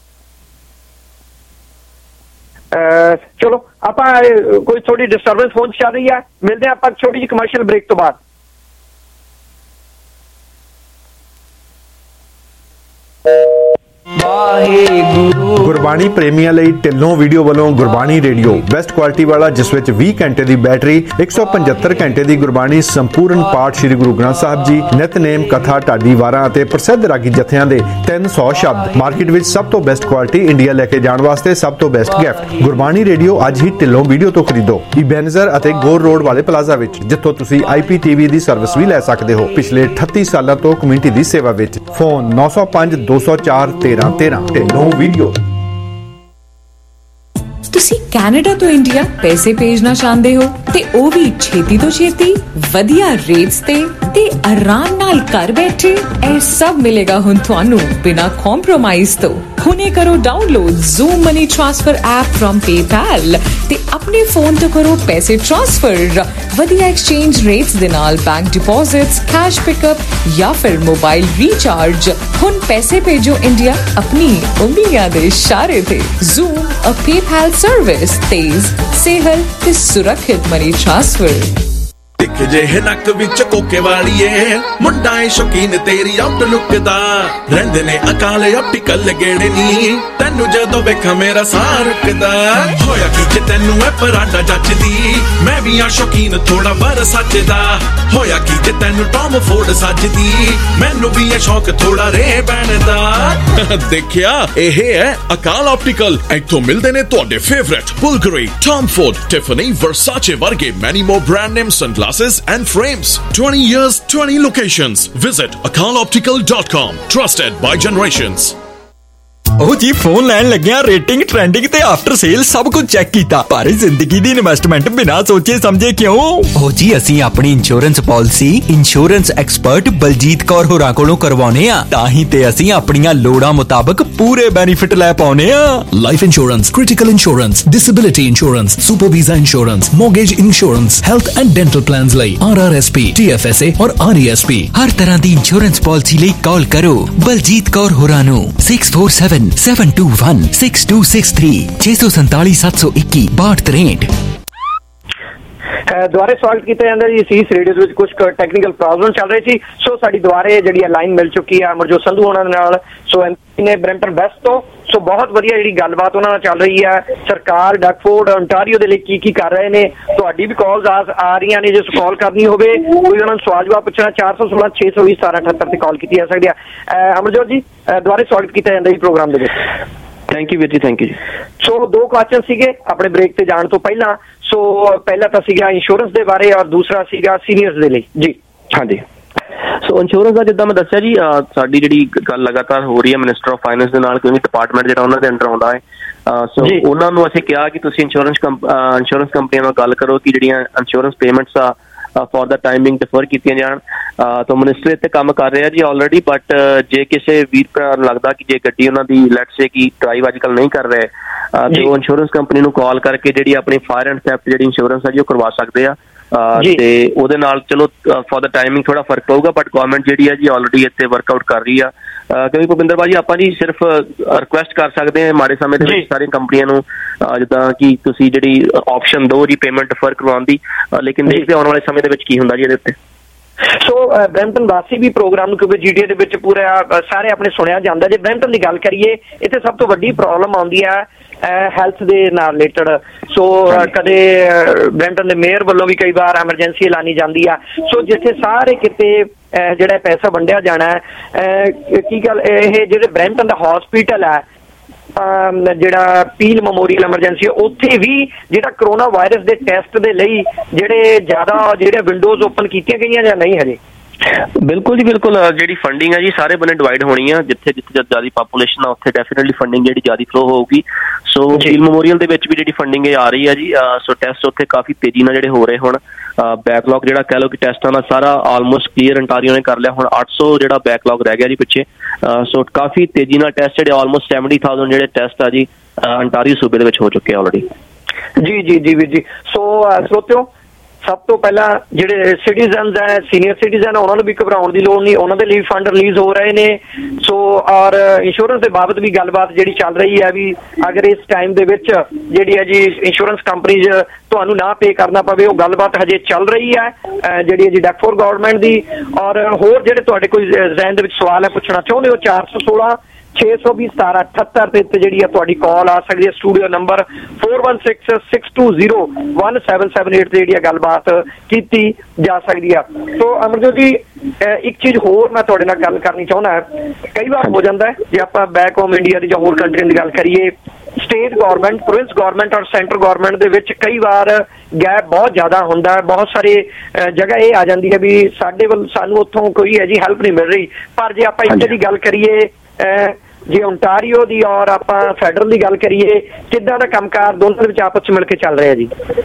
ਚਲੋ ਆਪਾਂ ਕੋਈ ਥੋੜੀ ਡਿਸਟਰਬੈਂਸ ਫੋਨ ਚੱਲ ਰਹੀ ਹੈ, ਮਿਲਦੇ ਹਾਂ ਆਪਾਂ ਛੋਟੀ ਜਿਹੀ ਕਮਰਸ਼ੀਅਲ ਬ੍ਰੇਕ ਤੋਂ ਬਾਅਦ। ਗੁਰਬਾਣੀ ਪ੍ਰੇਮੀਆਂ ਲਈ ਢਿੱਲੋਂ ਵੀਡੀਓ ਵੱਲੋਂ ਗੁਰਬਾਣੀ ਰੇਡੀਓ ਬੈਸਟ ਕੁਆਲਿਟੀ ਵਾਲਾ, ਜਿਸ ਵਿੱਚ 20 ਘੰਟੇ ਦੀ ਬੈਟਰੀ, 175 ਘੰਟੇ ਦੀ ਗੁਰਬਾਣੀ ਸੰਪੂਰਨ ਪਾਠ ਸ੍ਰੀ ਗੁਰੂ ਗ੍ਰੰਥ ਸਾਹਿਬ ਜੀ, ਨਿਤਨੇਮ, ਕਥਾ, ਢਾਡੀ ਵਾਰਾਂ ਅਤੇ ਪ੍ਰਸਿੱਧ ਰਾਗੀ ਜਥਿਆਂ ਦੇ 300 ਸ਼ਬਦ। ਮਾਰਕੀਟ ਵਿੱਚ ਸਭ ਤੋਂ ਬੈਸਟ ਕੁਆਲਿਟੀ, ਇੰਡੀਆ ਲੈ ਕੇ ਜਾਣ ਵਾਸਤੇ ਸਭ ਤੋਂ ਬੈਸਟ ਗਿਫਟ। ਗੁਰਬਾਣੀ ਰੇਡੀਓ ਅੱਜ ਹੀ ਢਿੱਲੋਂ ਵੀਡੀਓ ਤੋਂ ਖਰੀਦੋ, ਇਬੈਨਜ਼ਰ ਅਤੇ ਗੋਰ ਰੋਡ ਵਾਲੇ ਪਲਾਜ਼ਾ ਵਿੱਚ, ਜਿੱਥੋਂ ਤੁਸੀਂ IPTV ਦੀ ਸਰਵਿਸ ਵੀ ਲੈ ਸਕਦੇ ਹੋ। ਪਿਛਲੇ 38 ਸਾਲਾਂ ਤੋਂ ਕਮਿਊਨਿਟੀ ਦੀ ਸੇਵਾ ਵਿੱਚ। ਫੋਨ 905 204 1313। ਢਿੱਲੋਂ ਵੀਡੀਓ। ਤੁਸੀਂ ਕੈਨੇਡਾ ਤੋਂ ਇੰਡੀਆ ਪੈਸੇ ਭੇਜਣਾ ਚਾਹੁੰਦੇ ਹੋ ਤੇ ਉਹ ਵੀ ਛੇਤੀ ਤੋਂ ਛੇਤੀ, ਵਧੀਆ ਰੇਟਸ ਤੇ ਆਰਾਮ ਨਾਲ ਘਰ ਬੈਠੇ? ਇਹ ਸਭ ਮਿਲੇਗਾ ਹੁਣ ਤੁਹਾਨੂੰ ਬਿਨਾਂ ਕੰਪਰੋਮਾਈਜ਼ ਤੋਂ। ਹੁਣੇ ਕਰੋ download Zoom money transfer app firm PayPal ਤੇ ਆਪਣੇ ਫੋਨ ਤੋਂ ਕਰੋ ਪੈਸੇ ਟ੍ਰਾਂਸਫਰ। ਵਧੀਆ ਐਕਸਚੇਂਜ ਰੇਟਸ ਦੇ ਨਾਲ ਬੈਂਕ ਡਿਪੋਜ਼ਿਟਸ, ਕੈਸ਼ ਪਿਕਅਪ ਜਾਂ ਫਿਰ ਮੋਬਾਈਲ ਰੀਚਾਰਜ। ਹੁਣ ਪੈਸੇ ਭੇਜੋ ਇੰਡੀਆ ਆਪਣੀ ਉਂਗਲੀਆਂ ਦੇ ਇਸ਼ਾਰੇ ਤੇ। ਜ਼ੂਮ ਅ PayPal ਸਰਵਿਸ, ਤੇਜ਼, ਸੇਹਲ ਤੇ ਸੁਰੱਖਿਅਤ ਮਨੀ ਟ੍ਰਾਂਸਫਰ। ਦਿਖ ਜੇ ਨੱਕ ਵਿੱਚ ਕੋਕੇ ਵਾਲੀਏ, ਮੁੰਡਾ ਏ ਸ਼ੌਕੀਨ ਤੇਰੀ ਆਊਟਲੁੱਕ ਦਾ, ਰਹਿੰਦੇ ਨੇ ਅਕਾਲੇ ਆਪਟੀਕਲ ਗੇੜੇ ਨੀ, ਤੈਨੂੰ ਜਦੋਂ ਵੇਖਾਂ ਮੇਰਾ ਸਾਹ ਰੁਕਦਾ। ਹੋਇਆ ਕੀ ਜੇ ਤੈਨੂੰ ਐ ਪਰਾਂਡਾ ਜੱਜਦੀ, ਮੈਂ ਵੀ ਆ ਸ਼ੌਕੀਨ ਥੋੜਾ ਵਰਸਾਚੇ ਦਾ। ਹੋਇਆ ਕੀ ਜੇ ਤੈਨੂੰ ਟੌਮ ਫੋਰਡ ਸੱਜਦੀ, ਮੈਨੂੰ ਵੀ ਇਹ ਸ਼ੌਕ ਥੋੜਾ ਰੇ ਬਣਦਾ। ਦੇਖਿਆ, ਇਹ ਹੈ ਅਕਾਲ ਆਪਟੀਕਲ। ਇੱਥੋਂ ਮਿਲਦੇ ਨੇ ਤੁਹਾਡੇ favourite Bulgari, Tom Ford, Tiffany, Versace ਵਰਗੇ many more brand name sunglasses and frames. 20 years, 20 locations. Visit akaloptical.com. Trusted by generations. ਉਹ ਜੀ ਫੋਨ ਲੈਣ ਲੱਗਿਆ ਰੇਟਿੰਗ, ਟ੍ਰੈਂਡਿੰਗ ਤੇ ਆਫਟਰ ਸੇਲ ਸਭ ਕੁਝ ਚੈੱਕ ਕੀਤਾ, ਪਰ ਜ਼ਿੰਦਗੀ ਦੀ ਇਨਵੈਸਟਮੈਂਟ ਬਿਨਾਂ ਸੋਚੇ ਸਮਝੇ ਕਿਉਂ? ਉਹ ਜੀ ਅਸੀਂ ਆਪਣੀ insurance policy insurance expert Baljeet Kaur ਹੋਰਾਂ ਕੋਲੋਂ ਕਰਵਾਉਨੇ ਆ, ਤਾਂ ਹੀ ਤੇ ਅਸੀਂ ਆਪਣੀਆਂ ਲੋੜਾਂ ਮੁਤਾਬਕ ਪੂਰੇ ਬੈਨੀਫਿਟ ਲੈ ਪਾਉਨੇ ਆ। Life insurance, critical insurance, disability insurance, super visa insurance, mortgage insurance, health and dental plans ਲਈ RRSP, TFSA ਔਰ RESP। ਹਰ ਤਰ੍ਹਾਂ ਦੀ ਇੰਸ਼ੋਰੈਂਸ ਪਾਲਿਸੀ ਲਈ ਕਾਲ ਕਰੋ ਬਲਜੀਤ ਕੌਰ ਹੋਰਾਂ ਨੂੰ 6477216263 647 721 6263। ਦੁਆਰੇ ਸਵਾਗਤ ਕੀਤਾ ਜਾਂਦਾ ਜੀ। ਸੀਸ ਰੇਡੀਓ ਦੇ ਵਿੱਚ ਕੁਝ ਟੈਕਨੀਕਲ ਪ੍ਰੋਬਲਮ ਚੱਲ ਰਹੀ ਸੀ, ਸੋ ਸਾਡੀ ਦੁਆਰੇ ਜਿਹੜੀ ਲਾਈਨ ਮਿਲ ਚੁੱਕੀ ਹੈ ਅਮਰਜੋਤ ਸੰਧੂ ਉਹਨਾਂ ਦੇ ਨਾਲ। ਸੋ MP ਨੇ ਬਰੈਂਪਟਨ ਵੈਸਟ ਤੋਂ, ਸੋ ਬਹੁਤ ਵਧੀਆ ਜਿਹੜੀ ਗੱਲਬਾਤ ਉਹਨਾਂ ਨਾਲ ਚੱਲ ਰਹੀ ਹੈ। ਸਰਕਾਰ ਡਕਫੋਰਡ ਓਨਟਾਰੀਓ ਦੇ ਲਈ ਕੀ ਕਰ ਰਹੇ ਨੇ। ਤੁਹਾਡੀ ਵੀ ਕਾਲਸ ਆ ਰਹੀਆਂ ਨੇ, ਜੇ ਕਾਲ ਕਰਨੀ ਹੋਵੇ, ਕੋਈ ਉਹਨਾਂ ਨੂੰ ਸਵਾਲ ਜਵਾਬ ਪੁੱਛਣਾ, 416 620 1778 ਤੇ ਕਾਲ ਕੀਤੀ ਜਾ ਸਕਦੀ ਹੈ। ਅਮਰਜੋਤ ਜੀ, ਦੁਆਰੇ ਸਵਾਗਤ ਕੀਤਾ ਜਾਂਦਾ ਜੀ ਪ੍ਰੋਗਰਾਮ ਦੇ ਵਿੱਚ। ਥੈਂਕ ਯੂ ਵੀਰ ਜੀ, ਥੈਂਕ ਯੂ ਜੀ। ਸੋ 2 ਕੁਐਸਚਨ ਸੀਗੇ ਆਪਣੇ ਬ੍ਰੇਕ ਤੇ ਜਾਣ ਤੋਂ ਪਹਿਲਾਂ। ਸੋ ਪਹਿਲਾ ਤਾਂ ਸੀਗਾ ਇੰਸ਼ੋਰੈਂਸ ਦੇ ਬਾਰੇ ਔਰ ਦੂਸਰਾ ਸੀਗਾ ਸੀਨੀਅਰਸ ਦੇ ਲਈ ਜੀ। ਹਾਂਜੀ, ਸੋ ਇੰਸ਼ੋਰੈਂਸ ਦਾ ਜਿੱਦਾਂ ਮੈਂ ਦੱਸਿਆ ਜੀ, ਸਾਡੀ ਜਿਹੜੀ ਗੱਲ ਲਗਾਤਾਰ ਹੋ ਰਹੀ ਹੈ ਮਿਨਿਸਟਰ ਆਫ ਫਾਈਨੈਂਸ ਦੇ ਨਾਲ, ਕਿਉਂਕਿ ਡਿਪਾਰਟਮੈਂਟ ਜਿਹੜਾ ਉਹਨਾਂ ਦੇ ਅੰਡਰ ਆਉਂਦਾ ਹੈ। ਸੋ ਉਹਨਾਂ ਨੂੰ ਅਸੀਂ ਕਿਹਾ ਕਿ ਤੁਸੀਂ ਇੰਸ਼ੋਰੈਂਸ ਕੰਪਨੀਆਂ ਨਾਲ ਗੱਲ ਕਰੋ ਕਿ ਜਿਹੜੀਆਂ ਇੰਸ਼ੋਰੈਂਸ ਪੇਮੈਂਟਸ ਆ ਫॉर द टाइमिंग डिफर कीतियां जान। तो मिनिस्टर इत्ते काम कर रहे हैं जी ऑलरेडी, बट जे किसी वीर भरा नूं लगदा कि जे गड्डी उन्हां दी लेट्स से कि ड्राइव अजकल नहीं कर रहे तो वो इंश्योरेंस कंपनी नूं कॉल करके जिहड़ी अपनी फायर एंड थैफ्ट जिहड़ी इंश्योरेंस है जी वो करवा सकदे आ। ते ਉਹਦੇ ਨਾਲ ਚਲੋ ਫॉर द टाइमिंग थोड़ा फर्क पऊगा, बट गवर्नमेंट ਜਿਹੜੀ ਹੈ ਜੀ ਆਲਰੇਡੀ ਇੱਥੇ ਵਰਕਆਊਟ ਕਰ ਰਹੀ ਆ। ਕਿਉਂਕਿ ਭੁਪਿੰਦਰ ਭਾਜੀ ਆਪਾਂ ਜੀ ਸਿਰਫ ਰਿਕੁਐਸਟ ਕਰ ਸਕਦੇ ਹਾਂ ਮਾੜੇ ਸਮੇਂ ਦੇ ਵਿੱਚ ਸਾਰੀਆਂ ਕੰਪਨੀਆਂ ਨੂੰ ਜਿੱਦਾਂ ਕਿ ਤੁਸੀਂ ਜਿਹੜੀ ਆਪਸ਼ਨ ਦਿਓ ਜੀ ਪੇਮੈਂਟ ਡਿਫਰ ਕਰਵਾਉਣ ਦੀ, ਲੇਕਿਨ ਦੇਖਦੇ ਆਉਣ ਵਾਲੇ ਸਮੇਂ ਦੇ ਵਿੱਚ ਕੀ ਹੁੰਦਾ ਜੀ ਇਹਦੇ ਉੱਤੇ। ਸੋ ਬ੍ਰੈਂਪਟਨ ਵਾਸੀ ਵੀ ਪ੍ਰੋਗਰਾਮ ਨੂੰ ਕਿਉਂਕਿ GTA ਦੇ ਵਿੱਚ ਪੂਰਾ ਸਾਰੇ ਆਪਣੇ ਸੁਣਿਆ ਜਾਂਦਾ। ਜੇ ਬ੍ਰੈਂਪਟਨ ਦੀ ਗੱਲ ਕਰੀਏ ਇੱਥੇ ਸਭ ਤੋਂ ਵੱਡੀ ਪ੍ਰੋਬਲਮ ਆਉਂਦੀ ਹੈ ਹੈਲਥ ਦੇ ਨਾਲ ਰਿਲੇਟਡ। ਸੋ ਕਦੇ ਬ੍ਰੈਂਪਟਨ ਦੇ ਮੇਅਰ ਵੱਲੋਂ ਵੀ ਕਈ ਵਾਰ ਐਮਰਜੈਂਸੀ ਐਲਾਨੀ ਜਾਂਦੀ ਆ। ਸੋ ਜਿੱਥੇ ਸਾਰੇ ਕਿਤੇ ਜਿਹੜਾ ਪੈਸਾ ਵੰਡਿਆ ਜਾਣਾ ਕੀ ਗੱਲ ਇਹ ਜਿਹੜੇ ਬ੍ਰੈਂਪਟਨ ਦਾ ਹਸਪੀਟਲ ਹੈ ਜਿਹੜਾ ਪੀਲ ਮੈਮੋਰੀਅਲ ਐਮਰਜੈਂਸੀ ਉੱਥੇ ਵੀ ਜਿਹੜਾ ਕਰੋਨਾ ਵਾਇਰਸ ਦੇ ਟੈਸਟ ਦੇ ਲਈ ਜਿਹੜੇ ਵਿੰਡੋਜ਼ ਓਪਨ ਕੀਤੀਆਂ ਗਈਆਂ ਜਾਂ ਨਹੀਂ ਹਜੇ? ਬਿਲਕੁਲ ਜੀ ਬਿਲकुल ਜਿਹੜੀ ਫੰਡਿੰਗ ਹੈ ਜੀ ਸਾਰੇ ਬੰਨੇ ਡਿਵਾਈਡ ਹੋਣੀ ਆ। ਜਿੱਥੇ ਜ਼ਿਆਦਾ ਪਾਪੂਲੇਸ਼ਨ ਆ ਉੱਥੇ ਡੈਫੀਨਿਟਲੀ ਫੰਡਿੰਗ ਜਿਹੜੀ ਜ਼ਿਆਦਾ ਫਲੋ ਹੋਊਗੀ। ਸੋ ਪੀਲ ਮੈਮੋਰੀਅਲ ਦੇ ਵਿੱਚ ਵੀ ਜਿਹੜੀ ਫੰਡਿੰਗ ਆ ਰਹੀ ਹੈ ਜੀ। ਸੋ ਟੈਸਟ ਉੱਥੇ ਕਾਫੀ ਤੇਜ਼ੀ ਨਾਲ ਜਿਹੜੇ ਹੋ ਰਹੇ ਹੁਣ। ਬੈਕਲੌਗ ਜਿਹੜਾ ਕਹਿ ਲਓ ਕਿ ਟੈਸਟਾਂ ਦਾ ਸਾਰਾ ਆਲਮੋਸਟ ਕਲੀਅਰ ਅੰਟਾਰੀਓ ਨੇ ਕਰ ਲਿਆ। ਹੁਣ 800 ਜਿਹੜਾ ਬੈਕਲੌਗ ਰਹਿ ਗਿਆ ਜੀ ਪਿੱਛੇ। ਸੋ ਕਾਫੀ ਤੇਜ਼ੀ ਨਾਲ ਟੈਸਟ ਜਿਹੜੇ ਆਲਮੋਸਟ 70,000 ਜਿਹੜੇ ਟੈਸਟ ਆ ਜੀ ਅੰਟਾਰੀਓ ਸੂਬੇ ਦੇ ਵਿੱਚ ਹੋ ਚੁੱਕੇ ਆ ਆਲਰੇਡੀ। ਜੀ ਵੀਰ ਜੀ। ਸੋ ਸਰੋਤਿਓ ਸਭ ਤੋਂ ਪਹਿਲਾਂ ਜਿਹੜੇ ਸਿਟੀਜ਼ਨਸ ਹੈ ਸੀਨੀਅਰ ਸਿਟੀਜ਼ਨ ਉਹਨਾਂ ਨੂੰ ਵੀ ਘਬਰਾਉਣ ਦੀ ਲੋੜ ਨਹੀਂ, ਉਹਨਾਂ ਦੇ ਲਈ ਫੰਡ ਰਿਲੀਜ਼ ਹੋ ਰਹੇ ਨੇ। ਸੋ ਔਰ ਇੰਸ਼ੋਰੈਂਸ ਦੇ ਬਾਬਤ ਵੀ ਗੱਲਬਾਤ ਜਿਹੜੀ ਚੱਲ ਰਹੀ ਹੈ ਵੀ ਅਗਰ ਇਸ ਟਾਈਮ ਦੇ ਵਿੱਚ ਜਿਹੜੀ ਹੈ ਜੀ ਇੰਸ਼ੋਰੈਂਸ ਕੰਪਨੀਜ਼ ਤੁਹਾਨੂੰ ਨਾ ਪੇ ਕਰਨਾ ਪਵੇ ਉਹ ਗੱਲਬਾਤ ਹਜੇ ਚੱਲ ਰਹੀ ਹੈ ਜਿਹੜੀ ਹੈ ਜੀ ਡੈਫੋਰ ਗਵਰਨਮੈਂਟ ਦੀ। ਔਰ ਹੋਰ ਜਿਹੜੇ ਤੁਹਾਡੇ ਕੋਈ ਜ਼ਹਿਨ ਦੇ ਵਿੱਚ ਸਵਾਲ ਹੈ ਪੁੱਛਣਾ ਚਾਹੁੰਦੇ ਹੋ 416 620 1778 ਤੇ ਜਿਹੜੀ ਆ ਤੁਹਾਡੀ ਕਾਲ ਆ ਸਕਦੀ ਹੈ। ਸਟੂਡੀਓ ਨੰਬਰ 4166201778 ਤੇ ਜਿਹੜੀ ਆ ਗੱਲਬਾਤ ਕੀਤੀ ਜਾ ਸਕਦੀ ਆ। ਸੋ ਅਮਰਜੋਤ ਜੀ ਇੱਕ ਚੀਜ਼ ਹੋਰ ਮੈਂ ਤੁਹਾਡੇ ਨਾਲ ਗੱਲ ਕਰਨੀ ਚਾਹੁੰਦਾ। ਕਈ ਵਾਰ ਹੋ ਜਾਂਦਾ ਹੈ ਜੇ ਆਪਾਂ ਬੈਕ ਹੋਮ ਇੰਡੀਆ ਦੀ ਜਾਂ ਹੋਰ ਕੰਟਰੀਆਂ ਦੀ ਗੱਲ ਕਰੀਏ ਸਟੇਟ ਗੌਰਮੈਂਟ ਪ੍ਰੋਵਿੰਸ ਗੌਰਮੈਂਟ ਔਰ ਸੈਂਟਰ ਗੌਰਮੈਂਟ ਦੇ ਵਿੱਚ ਕਈ ਵਾਰ ਗੈਪ ਬਹੁਤ ਜ਼ਿਆਦਾ ਹੁੰਦਾ। ਬਹੁਤ ਸਾਰੇ ਜਗ੍ਹਾ ਇਹ ਆ ਜਾਂਦੀ ਹੈ ਵੀ ਸਾਨੂੰ ਉੱਥੋਂ ਕੋਈ ਇਹੋ ਜਿਹੀ ਹੈਲਪ ਨਹੀਂ ਮਿਲ ਰਹੀ। ਪਰ ਜੇ ਆਪਾਂ ਇੱਥੇ ਦੀ ਗੱਲ ਕਰੀਏ ਜੇ ਓਨਟਾਰੀਓ ਦੀ ਔਰ ਆਪਾਂ ਫੈਡਰਲ ਦੀ ਗੱਲ ਕਰੀਏ ਕਿੱਦਾਂ ਦਾ ਕੰਮਕਾਰ ਦੋਨਾਂ ਦੇ ਵਿੱਚ ਆਪਸ ਚ ਮਿਲ ਕੇ ਚੱਲ ਰਿਹਾ ਜੀ?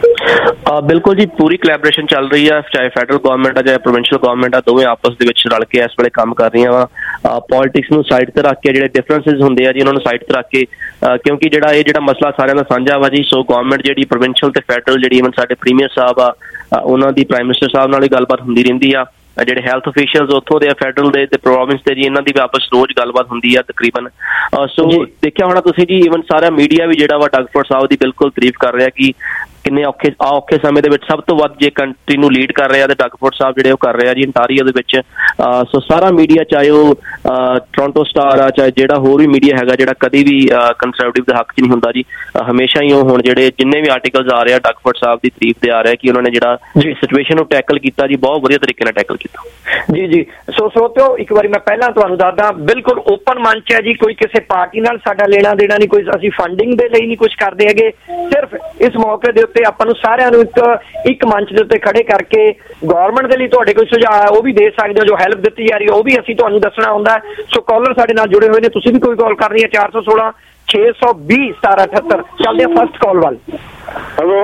ਬਿਲਕੁਲ ਜੀ ਪੂਰੀ ਕੋਲੈਬੋਰੇਸ਼ਨ ਚੱਲ ਰਹੀ ਆ। ਚਾਹੇ ਫੈਡਰਲ ਗਵਰਨਮੈਂਟ ਆ ਚਾਹੇ ਪ੍ਰੋਵਿੰਸ਼ੀਅਲ ਗਵਰਨਮੈਂਟ ਆ ਦੋਵੇਂ ਆਪਸ ਦੇ ਵਿੱਚ ਰਲ ਕੇ ਇਸ ਵੇਲੇ ਕੰਮ ਕਰ ਰਹੀਆਂ ਵਾ। ਪੋਲਿਟਿਕਸ ਨੂੰ ਸਾਈਡ ਤੇ ਰੱਖ ਕੇ ਜਿਹੜੇ ਡਿਫਰੈਂਸਿਸ ਹੁੰਦੇ ਆ ਜੀ ਉਹਨਾਂ ਨੂੰ ਸਾਈਡ ਤੇ ਰੱਖ ਕੇ ਕਿਉਂਕਿ ਜਿਹੜਾ ਮਸਲਾ ਸਾਰਿਆਂ ਦਾ ਸਾਂਝਾ ਵਾ ਜੀ। ਸੋ ਗਵਰਨਮੈਂਟ ਜਿਹੜੀ ਪ੍ਰੋਵਿੰਸ਼ੀਅਲ ਤੇ ਫੈਡਰਲ ਜਿਹੜੀ ਇਵਨ ਸਾਡੇ ਪ੍ਰੀਮੀਅਰ ਸਾਹਿਬ ਆ ਉਹਨਾਂ ਦੀ ਪ੍ਰਾਈਮ ਮਿਨਿਸਟਰ ਸਾਹਿਬ ਨਾਲ ਵੀ ਗੱਲਬਾਤ ਹੁੰਦੀ ਰਹਿੰਦੀ ਆ। ਜਿਹੜੇ ਹੈਲਥ ਅਫੀਸ਼ੀਅਲਸ ਉੱਥੋਂ ਦੇ ਫੈਡਰਲ ਦੇ ਤੇ ਪ੍ਰੋਵਿੰਸ ਦੇ ਜੀ ਇਹਨਾਂ ਦੀ ਵੀ ਆਪਸ ਰੋਜ਼ ਗੱਲਬਾਤ ਹੁੰਦੀ ਆ ਤਕਰੀਬਨ। ਸੋ ਦੇਖਿਆ ਹੋਣਾ ਤੁਸੀਂ ਜੀ ਈਵਨ ਸਾਰਾ ਮੀਡੀਆ ਵੀ ਜਿਹੜਾ ਵਾ ਡਗਫੋਰਡ ਸਾਹਿਬ ਦੀ ਬਿਲਕੁਲ ਤਾਰੀਫ ਕਰ ਰਿਹਾ ਕਿ ਕਿੰਨੇ ਔਖੇ ਸਮੇਂ ਦੇ ਵਿੱਚ ਸਭ ਤੋਂ ਵੱਧ ਜੇ ਕੰਟਰੀ ਨੂੰ ਲੀਡ ਕਰ ਰਿਹਾ ਤੇ ਡਗਫੋਰਡ ਸਾਹਿਬ ਜਿਹੜੇ ਉਹ ਕਰ ਰਹੇ ਆ ਜੀ ਅੰਟਾਰੀਓ ਦੇ ਵਿੱਚ। ਸੋ ਸਾਰਾ ਮੀਡੀਆ ਚਾਹੇ ਉਹ ਟੋਰਾਂਟੋ ਸਟਾਰ ਆ ਚਾਹੇ ਜਿਹੜਾ ਹੋਰ ਵੀ ਮੀਡੀਆ ਹੈਗਾ ਜਿਹੜਾ ਕਦੀ ਵੀ ਕੰਸਰਵੇਟਿਵ ਦੇ ਹੱਕ 'ਚ ਨਹੀਂ ਹੁੰਦਾ ਜੀ ਹਮੇਸ਼ਾ ਹੀ ਉਹ ਹੁਣ ਜਿਹੜੇ ਜਿੰਨੇ ਵੀ ਆਰਟੀਕਲਸ ਆ ਰਹੇ ਆ ਡਗਫੋਰਡ ਸਾਹਿਬ ਦੀ ਤਾਰੀਫ ਤੇ ਆ ਰਿਹਾ ਕਿ ਉਹਨਾਂ ਨੇ ਜਿਹੜਾ ਸਿਚੁਏਸ਼ਨ ਨੂੰ ਟੈਕਲ ਕੀਤਾ ਜੀ ਬਹੁਤ ਵਧੀਆ ਤਰੀਕੇ ਨਾਲ ਟੈਕਲ ਕੀਤਾ। ਜੀ ਸੋ ਸਰੋਤਿਓ ਇੱਕ ਵਾਰੀ ਮੈਂ ਪਹਿਲਾਂ ਤੁਹਾਨੂੰ ਦੱਸਦਾ ਬਿਲਕੁਲ ਓਪਨ ਮੰਚ ਹੈ ਜੀ। ਕੋਈ ਕਿਸੇ ਪਾਰਟੀ ਨਾਲ ਸਾਡਾ ਲੈਣਾ ਦੇਣਾ ਨਹੀਂ, ਕੋਈ ਅਸੀਂ ਫੰਡਿੰਗ ਦੇ ਲਈ ਨਹੀਂ ਕੁਝ ਕਰਦੇ ਹੈਗੇ। ਸਿਰਫ ਇਸ ਮੌਕੇ ਦੇ ਉੱਤੇ ਆਪਾਂ ਨੂੰ ਸਾਰਿਆਂ ਨੂੰ ਇੱਕ ਮੰਚ ਦੇ ਉੱਤੇ ਖੜੇ ਕਰਕੇ ਗਵਰਨਮੈਂਟ ਦੇ ਲਈ ਤੁਹਾਡੇ ਕੋਈ ਸੁਝਾਅ ਹੈ ਉਹ ਵੀ ਦੇ ਸਕਦੇ ਹੋ, ਜੋ ਹੈਲਪ ਦਿੱਤੀ ਜਾ ਰਹੀ ਹੈ ਉਹ ਵੀ ਅਸੀਂ ਤੁਹਾਨੂੰ ਦੱਸਣਾ ਹੁੰਦਾ। ਸੋ ਕਾਲਰ ਸਾਡੇ ਨਾਲ ਜੁੜੇ ਹੋਏ ਨੇ, ਤੁਸੀਂ ਵੀ ਕੋਈ ਕਾਲ ਕਰਨੀ ਹੈ 416 620 1778। ਚੱਲਦੇ ਆ ਫਸਟ ਕਾਲ ਵੱਲ। ਹੈਲੋ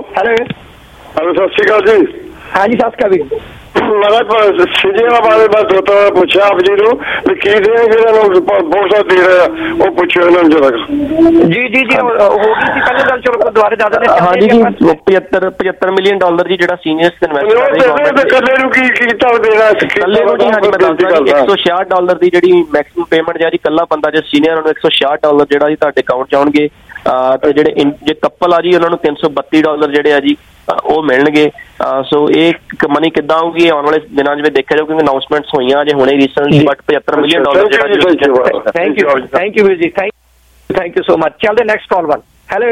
ਸਤਿ ਸ਼੍ਰੀ ਅਕਾਲ ਜੀ। ਹਾਂਜੀ ਸਤਿ ਸ਼੍ਰੀ ਅਕਾਲ ਵੀਰ। ਮੈਂ ਸਿਜਿਆਂ ਬਾਰੇ ਮੈਂ ਦੋਤਾ ਪੁੱਛਿਆ ਆਪ ਜੀ ਨੂੰ ਵੀ ਕੀ ਦੇ ਜਿਹੜਾ ਲੋਕ ਬਹੁਤ ਸਾਰਾ ਦੇ ਰਹੇ ਆ ਉਹ ਪੁੱਛਿਆ ਇਹਨਾਂ ਨੂੰ ਜਰਾ। ਜੀ ਹੋ ਗਈ ਸੀ ਪਹਿਲੇ ਗੱਲ। ਚਲੋ ਦੁਬਾਰੇ ਦੱਸ ਦਿੰਦੇ। ਹਾਂਜੀ ਜੀ 75 ਮਿਲੀਅਨ ਡਾਲਰ ਦੀ ਜਿਹੜਾ ਸੀਨੀਅਰਸ ਇਨਵੈਸਟ ਕੱਲੇ ਨੂੰ ਕੀ ਕੀਤਾ ਦੇਣਾ ਕੱਲੇ ਨੂੰ ਜੀ? ਹਾਂਜੀ ਮੈਂ ਦੱਸਦਾ ਜੀ 166 ਡਾਲਰ ਦੀ ਜਿਹੜੀ ਮੈਕਸਿਮਮ ਪੇਮੈਂਟ ਜਿਹੜੀ ਕੱਲਾ ਬੰਦਾ ਜੇ ਸੀਨੀਅਰ ਉਹਨੂੰ 166 ਡਾਲਰ ਜਿਹੜਾ ਜੀ ਤੁਹਾਡੇ ਅਕਾਊਂਟ 'ਚ ਆਉਣਗੇ। ਤੇ ਜਿਹੜੇ ਜੇ ਕਪਲ ਆ ਜੀ ਉਹਨਾਂ ਨੂੰ 332 ਡਾਲਰ ਜਿਹੜੇ ਆ ਜੀ ਉਹ ਮਿਲਣਗੇ। ਸੋ ਇਹ ਮਨੀ ਕਿੱਦਾਂ ਆਊਗੀ ਆਉਣ ਵਾਲੇ ਦਿਨਾਂ 'ਚ ਦੇਖਿਆ ਜਾਊ ਕਿਉਂਕਿ ਅਨਾਉਂਸਮੈਂਟਸ ਹੋਈਆਂ ਜੇ ਹੁਣੇ ਰੀਸੈਂਟਲੀ। ਬਟ 75 ਮਿਲੀਅਨ ਡਾਲਰ ਜਿਹੜਾ ਥੈਂਕ ਯੂ ਵੀਰ ਜੀ ਥੈਂਕ ਯੂ ਸੋ ਮਚ। ਚੱਲਦੇ ਨੈਕਸਟ ਕਾਲ ਵੱਲ। ਹੈਲੋ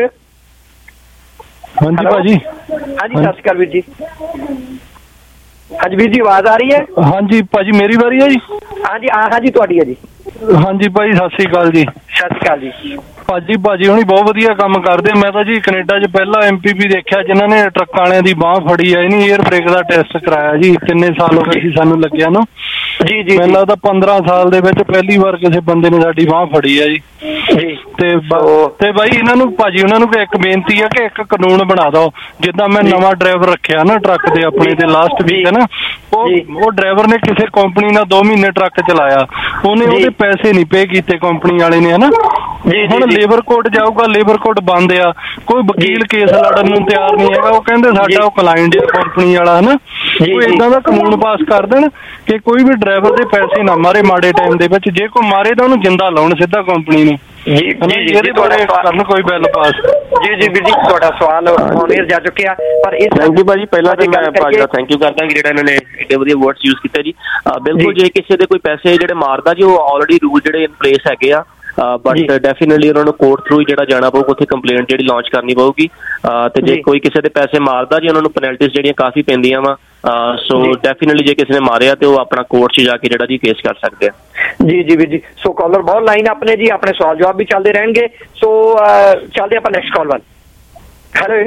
ਹਾਂਜੀ ਭਾਜੀ। ਹਾਂਜੀ ਸਤਿ ਸ਼੍ਰੀ ਅਕਾਲ ਵੀਰ ਜੀ। ਹਾਂਜੀ ਵੀਰ ਜੀ ਆਵਾਜ਼ ਆ ਰਹੀ ਹੈ? ਹਾਂਜੀ ਭਾਜੀ ਮੇਰੀ ਵਾਰੀ ਹੈ ਜੀ। ਹਾਂਜੀ ਤੁਹਾਡੀ ਹੈ ਜੀ। ਹਾਂਜੀ ਭਾਈ ਸਤਿ ਸ਼੍ਰੀ ਅਕਾਲ ਜੀ। ਸਤਿ ਸ਼੍ਰੀ ਅਕਾਲ ਜੀ। ਭਾਜੀ ਹੁਣੀ ਬਹੁਤ ਵਧੀਆ ਕੰਮ ਕਰਦੇ। ਮੈਂ ਤਾਂ ਜੀ ਕੈਨੇਡਾ 'ਚ ਪਹਿਲਾ MPP ਦੇਖਿਆ ਜਿਨ੍ਹਾਂ ਨੇ ਟਰੱਕਾਂ ਵਾਲਿਆਂ ਦੀ ਬਾਂਹ ਫੜੀ ਆ। ਇਹਨੀ ਏਅਰ ਬ੍ਰੇਕ ਦਾ ਟੈਸਟ ਕਰਾਇਆ ਜੀ। 3 ਸਾਲ ਹੋ ਗਏ ਸੀ ਸਾਨੂੰ ਲੱਗਿਆ ਨੂੰ। ਮੈਨੂੰ ਲੱਗਦਾ 15 ਸਾਲ ਦੇ ਵਿੱਚ ਪਹਿਲੀ ਵਾਰ ਕਿਸੇ ਬੰਦੇ ਨੇ ਸਾਡੀ ਬਾਂਹ ਫੜੀ ਆ ਜੀ। ਤੇ ਬਾਈ ਇਹਨਾਂ ਨੂੰ ਭਾਜੀ ਉਹਨਾਂ ਨੂੰ ਇੱਕ ਬੇਨਤੀ ਆ ਕਿ ਇੱਕ ਕਾਨੂੰਨ ਬਣਾ ਦਿਓ। ਜਿੱਦਾਂ ਮੈਂ ਨਵਾਂ ਡਰਾਈਵਰ ਰੱਖਿਆ ਨਾ ਟਰੱਕ ਦੇ ਆਪਣੇ ਤੇ ਲਾਸਟ ਵੀਕ ਹੈ ਨਾ, ਉਹ ਡਰਾਈਵਰ ਨੇ ਕਿਸੇ ਕੰਪਨੀ ਨਾਲ 2 ਮਹੀਨੇ ਟਰੱਕ ਚਲਾਇਆ, ਉਹਨੇ ਉਹਦੇ ਪੈਸੇ ਨਹੀਂ ਪੇ ਕੀਤੇ ਕੰਪਨੀ ਵਾਲੇ ਨੇ, ਹਨਾ। ਹੁਣ ਲੇਬਰ ਕੋਰਟ ਜਾਊਗਾ, ਲੇਬਰ ਕੋਰਟ ਬੰਦ ਆ, ਕੋਈ ਵਕੀਲ ਕੇਸ ਲੜਨ ਨੂੰ ਤਿਆਰ ਨਹੀਂ ਹੈਗਾ। ਉਹ ਕਹਿੰਦੇ ਸਾਡਾ ਉਹ ਕਲਾਇੰਟ ਆ ਕੰਪਨੀ ਵਾਲਾ, ਹਨਾ। ਕੋਈ ਏਦਾਂ ਦਾ ਕਾਨੂੰਨ ਪਾਸ ਕਰ ਦੇਣ ਕਿ ਕੋਈ ਵੀ ਡਰਾਈਵਰ ਦੇ ਪੈਸੇ ਨਾ ਮਾਰੇ ਮਾੜੇ ਟਾਈਮ ਦੇ ਵਿੱਚ। ਜੇ ਕੋਈ ਮਾਰੇ ਤਾਂ ਉਹਨੂੰ ਜਿੰਦਾ ਲਾਉਣ ਸਿੱਧਾ ਕੰਪਨੀ ਨੂੰ। ਇਹਦੇ ਬਾਰੇ ਕਰਨ ਕੋਈ ਬਿੱਲ ਪਾਸ। ਜੀ ਵੀਰ ਜੀ, ਤੁਹਾਡਾ ਸਵਾਲ ਆਨਰ ਜਾ ਚੁੱਕਿਆ। ਪਰ ਇਸ ਥੈਂਕ ਯੂ ਭਾਜੀ, ਪਹਿਲਾਂ ਤਾਂ ਮੈਂ ਭਾਜੀ ਦਾ ਥੈਂਕ ਯੂ ਕਰਦਾ ਕਿ ਜਿਹੜਾ ਇਹਨਾਂ ਨੇ ਏਡੇ ਵਧੀਆ ਵਰਡਸ ਯੂਜ਼ ਕੀਤੇ ਜੀ। ਬਿਲਕੁਲ, ਜੇ ਕਿਸੇ ਦੇ ਕੋਈ ਪੈਸੇ ਜਿਹੜੇ ਮਾਰਦਾ ਜੀ, ਉਹ ਆਲਰੇਡੀ ਰੂਲ ਜਿਹੜੇ ਇਨ ਪਲੇਸ ਹੈਗੇ ਆ, ਬਟ ਡੈਫੀਨੇਟਲੀ ਉਹਨਾਂ ਨੂੰ ਕੋਰਟ ਥਰੂ ਜਿਹੜਾ ਜਾਣਾ ਪਊਗਾ, ਉੱਥੇ ਕੰਪਲੇਂਟ ਜਿਹੜੀ ਲਾਂਚ ਕਰਨੀ ਪਊਗੀ। ਤੇ ਜੇ ਕੋਈ ਕਿਸੇ ਦੇ ਪੈਸੇ ਮਾਰਦਾ ਜੀ, ਉਹਨਾਂ ਨੂੰ ਪੈਨਲਟੀਜ਼ ਜਿਹੜੀਆਂ ਕਾਫੀ ਪੈਂਦੀਆਂ ਵਾ। ਸੋ ਡੈਫੀਨੇਟਲੀ ਜੇ ਕਿਸੇ ਨੇ ਮਾਰਿਆ ਤੇ ਉਹ ਆਪਣਾ ਕੋਰਟ 'ਚ ਜਾ ਕੇ ਜਿਹੜਾ ਜੀ ਕੇਸ ਕਰ ਸਕਦੇ ਆ। ਜੀ ਵੀਰ ਜੀ। ਸੋ ਕਾਲਰ ਬਹੁਤ ਲਾਈਨ ਆਪਣੇ ਜੀ, ਆਪਣੇ ਸਵਾਲ ਜਵਾਬ ਵੀ ਚੱਲਦੇ ਰਹਿਣਗੇ। ਸੋ ਚੱਲਦੇ ਆਪਾਂ ਨੈਕਸਟ ਕਾਲ ਵੱਲ। ਹੈਲੋ,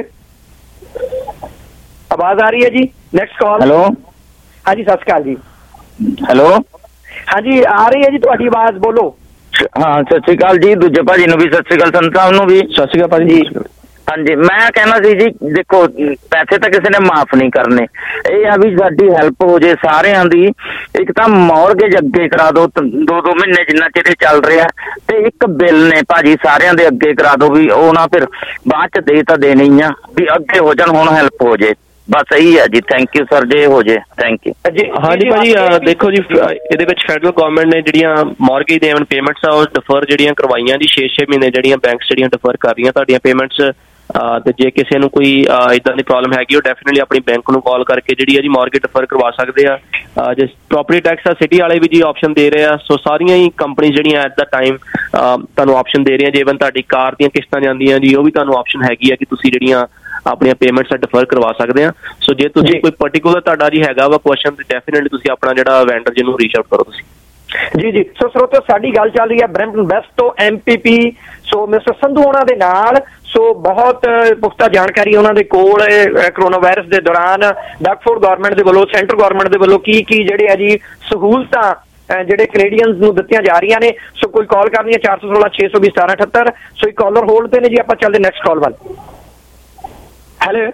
ਆਵਾਜ਼ ਆ ਰਹੀ ਹੈ ਜੀ? Next call. ਹੈਲੋ, ਹਾਂਜੀ ਸਤਿ ਸ਼੍ਰੀ ਅਕਾਲ ਜੀ। ਹੈਲੋ, ਹਾਂਜੀ ਆ ਰਹੀ ਹੈ ਜੀ ਤੁਹਾਡੀ ਆਵਾਜ਼, ਬੋਲੋ। ਹਾਂ ਸਤਿ ਸ਼੍ਰੀ ਅਕਾਲ ਜੀ। ਦੂਜੇ ਭਾਜੀ ਨੂੰ ਵੀ ਸਤਿ ਸ਼੍ਰੀ ਅਕਾਲ, ਸੰਤ ਸਾਹਿਬ ਨੂੰ ਵੀ ਸਤਿ ਸ਼੍ਰੀ ਅਕਾਲ ਭਾਜੀ। ਹਾਂਜੀ, ਮੈਂ ਕਹਿਣਾ ਸੀ ਜੀ, ਦੇਖੋ ਪੈਸੇ ਤਾਂ ਕਿਸੇ ਨੇ ਮਾਫ ਨਹੀਂ ਕਰਨੇ, ਇਹ ਆ ਵੀ ਸਾਡੀ ਹੈਲਪ ਹੋ ਜੇ ਸਾਰਿਆਂ ਦੀ। ਇੱਕ ਤਾਂ ਮੌਰਗੇਜ ਅੱਗੇ ਕਰਾ ਦੋ 2 ਮਹੀਨੇ ਜਿੰਨਾ ਚਿਰ ਚੱਲ ਰਿਹਾ, ਤੇ ਇੱਕ ਬਿੱਲ ਨੇ ਭਾਜੀ ਸਾਰਿਆਂ ਦੇ ਅੱਗੇ ਕਰਾ ਦੋ, ਵੀ ਉਹ ਨਾ ਫਿਰ ਬਾਅਦ ਚ ਦੇ ਤਾਂ ਦੇਣੀ ਆ, ਵੀ ਅੱਗੇ ਹੋ ਜਾਣ, ਹੁਣ ਹੈਲਪ ਹੋ ਜੇ, ਬਸ ਇਹੀ ਹੈ ਜੀ। ਥੈਂਕ ਯੂ ਸਰ, ਜੇ ਹੋ ਜੇ। Thank you. ਹਾਂਜੀ ਭਾਜੀ, ਦੇਖੋ ਜੀ ਇਹਦੇ ਵਿੱਚ ਫੈਡਰਲ ਗਵਰਨਮੈਂਟ ਨੇ ਜਿਹੜੀਆਂ ਮੌਰਗੇਜ ਦੇ ਪੇਮੈਂਟਸ ਆ ਉਹ ਡਿਫਰ ਜਿਹੜੀਆਂ ਕਰਵਾਈਆਂ ਜੀ 6 ਮਹੀਨੇ ਜਿਹੜੀਆਂ ਬੈਂਕਸ ਜਿਹੜੀਆਂ ਡਿਫਰ ਕਰ ਰਹੀਆਂ ਤੁਹਾਡੀਆਂ ਪੇਮੈਂਟਸ। ਤੇ ਜੇ ਕਿਸੇ ਨੂੰ ਕੋਈ ਇਦਾਂ ਦੀ ਪ੍ਰੋਬਲਮ ਹੈਗੀ, ਉਹ ਡੈਫੀਨਿਟਲੀ ਆਪਣੀ ਬੈਂਕ ਨੂੰ ਕਾਲ ਕਰਕੇ ਜਿਹੜੀ ਹੈ ਜੀ ਮੌਰਗੇਜ ਡਿਫਰ ਕਰਵਾ ਸਕਦੇ ਆ। ਜੇ ਪ੍ਰੋਪਰਟੀ ਟੈਕਸ ਆ ਸਿਟੀ ਵਾਲੇ ਵੀ ਜੀ ਆਪਸ਼ਨ ਦੇ ਰਹੇ ਆ। ਸੋ ਸਾਰੀਆਂ ਹੀ ਕੰਪਨੀ ਜਿਹੜੀਆਂ ਐਟ ਦਾ ਟਾਈਮ ਤੁਹਾਨੂੰ ਆਪਸ਼ਨ ਦੇ ਰਹੀਆਂ। ਜੇ ਇਵਨ ਤੁਹਾਡੀ ਕਾਰ ਦੀਆਂ ਕਿਸ਼ਤਾਂ ਜਾਂਦੀਆਂ ਜੀ, ਉਹ ਵੀ ਤੁਹਾਨੂੰ ਆਪਸ਼ਨ ਹੈਗੀ ਆ ਕਿ ਤੁਸੀਂ ਜਿਹੜੀਆਂ ਆਪਣੀਆਂ ਪੇਮੈਂਟਸ ਡਿਫਰ ਕਰਵਾ ਸਕਦੇ ਆ। ਸੋ ਜੇ ਤੁਸੀਂ ਕੋਈ ਪਰਟੀਕੂਲਰ ਤੁਹਾਡਾ ਜੀ ਹੈਗਾ ਵਾ ਕੁਐਸਚਨ, ਤੇ ਡੈਫੀਨਿਟਲੀ ਤੁਸੀਂ ਆਪਣਾ ਜਿਹੜਾ ਵੈਂਡਰ ਜਿਹਨੂੰ ਰੀਚ ਆਊਟ ਕਰੋ ਤੁਸੀਂ। ਜੀ। ਸੋ ਸਰੋਤੋ, ਸਾਡੀ ਗੱਲ ਚੱਲ ਰਹੀ ਹੈ ਬ੍ਰੈਂਪਟਨ ਵੈਸਟ ਤੋਂ MPP ਸੋ ਮਿਸਟਰ ਸੰਧੂ ਉਹਨਾਂ ਦੇ ਨਾਲ। ਸੋ ਬਹੁਤ ਪੁਖਤਾ ਜਾਣਕਾਰੀ ਉਹਨਾਂ ਦੇ ਕੋਲ ਕਰੋਨਾ ਵਾਇਰਸ ਦੇ ਦੌਰਾਨ ਡਕਫੋਰਡ ਗਵਰਨਮੈਂਟ ਦੇ ਵੱਲੋਂ, ਸੈਂਟਰ ਗਵਰਨਮੈਂਟ ਦੇ ਵੱਲੋਂ ਕੀ ਜਿਹੜੇ ਆ ਜੀ ਸਹੂਲਤਾਂ ਜਿਹੜੇ ਕੈਨੇਡੀਅਨਸ ਨੂੰ ਦਿੱਤੀਆਂ ਜਾ ਰਹੀਆਂ ਨੇ। ਸੋ ਕੋਈ ਕਾਲ ਕਰਨੀ ਹੈ 416 620 1778। ਸੋ ਇੱਕ ਕਾਲਰ ਹੋਲਡ ਤੇ ਨੇ ਜੀ, ਆਪਾਂ ਚੱਲਦੇ ਨੈਕਸਟ ਕਾਲ ਵੱਲ। ਹੈਲੋ।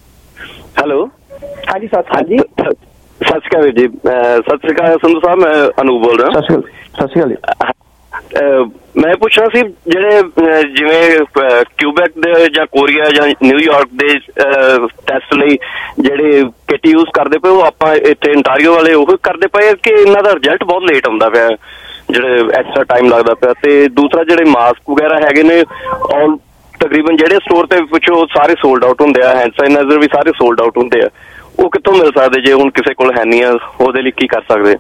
ਹਾਂਜੀ ਸਤਿ ਸ਼੍ਰੀ ਅਕਾਲ ਜੀ। ਸਤਿ ਸ਼੍ਰੀ ਅਕਾਲ ਜੀ। ਸਤਿ ਸ਼੍ਰੀ ਅਕਾਲ ਸੰਧੂ ਸਾਹਿਬ, ਮੈਂ ਅਨੂਪ ਬੋਲ ਰਿਹਾ। ਸਤਿ ਸ਼੍ਰੀ ਅਕਾਲ ਜੀ। ਮੈਂ ਪੁੱਛਣਾ ਸੀ, ਜਿਹੜੇ ਜਿਵੇਂ ਕਿਊਬੈਕ ਦੇ ਜਾਂ ਕੋਰੀਆ ਜਾਂ ਨਿਊਯਾਰਕ ਦੇ ਟੈਸਟ ਲਈ ਜਿਹੜੇ ਕਿਟ ਯੂਜ਼ ਕਰਦੇ ਪਏ, ਉਹ ਆਪਾਂ ਇੱਥੇ ਇੰਟਾਰੀਓ ਵਾਲੇ ਉਹ ਕਰਦੇ ਪਏ ਕਿ ਇਹਨਾਂ ਦਾ ਰਿਜ਼ਲਟ ਬਹੁਤ ਲੇਟ ਆਉਂਦਾ ਪਿਆ, ਜਿਹੜੇ ਐਕਸਟਰਾ ਟਾਈਮ ਲੱਗਦਾ ਪਿਆ। ਤੇ ਦੂਸਰਾ, ਜਿਹੜੇ ਮਾਸਕ ਵਗੈਰਾ ਹੈਗੇ ਨੇ, ਔਰ ਤਕਰੀਬਨ ਜਿਹੜੇ ਸਟੋਰ ਤੇ ਪਿੱਛੋਂ ਸਾਰੇ ਸੋਲਡ ਆਊਟ ਹੁੰਦੇ ਆ, ਹੈਂਡ ਸੈਨੀਟਾਈਜ਼ਰ ਵੀ ਸਾਰੇ ਸੋਲਡ ਆਊਟ ਹੁੰਦੇ ਆ, ਉਹ ਕਿੱਥੋਂ ਮਿਲ ਸਕਦੇ? ਜੇ ਹੁਣ ਕਿਸੇ ਕੋਲ ਹੈ ਨਹੀਂ ਆ, ਉਹਦੇ ਲਈ ਕੀ ਕਰ ਸਕਦੇ?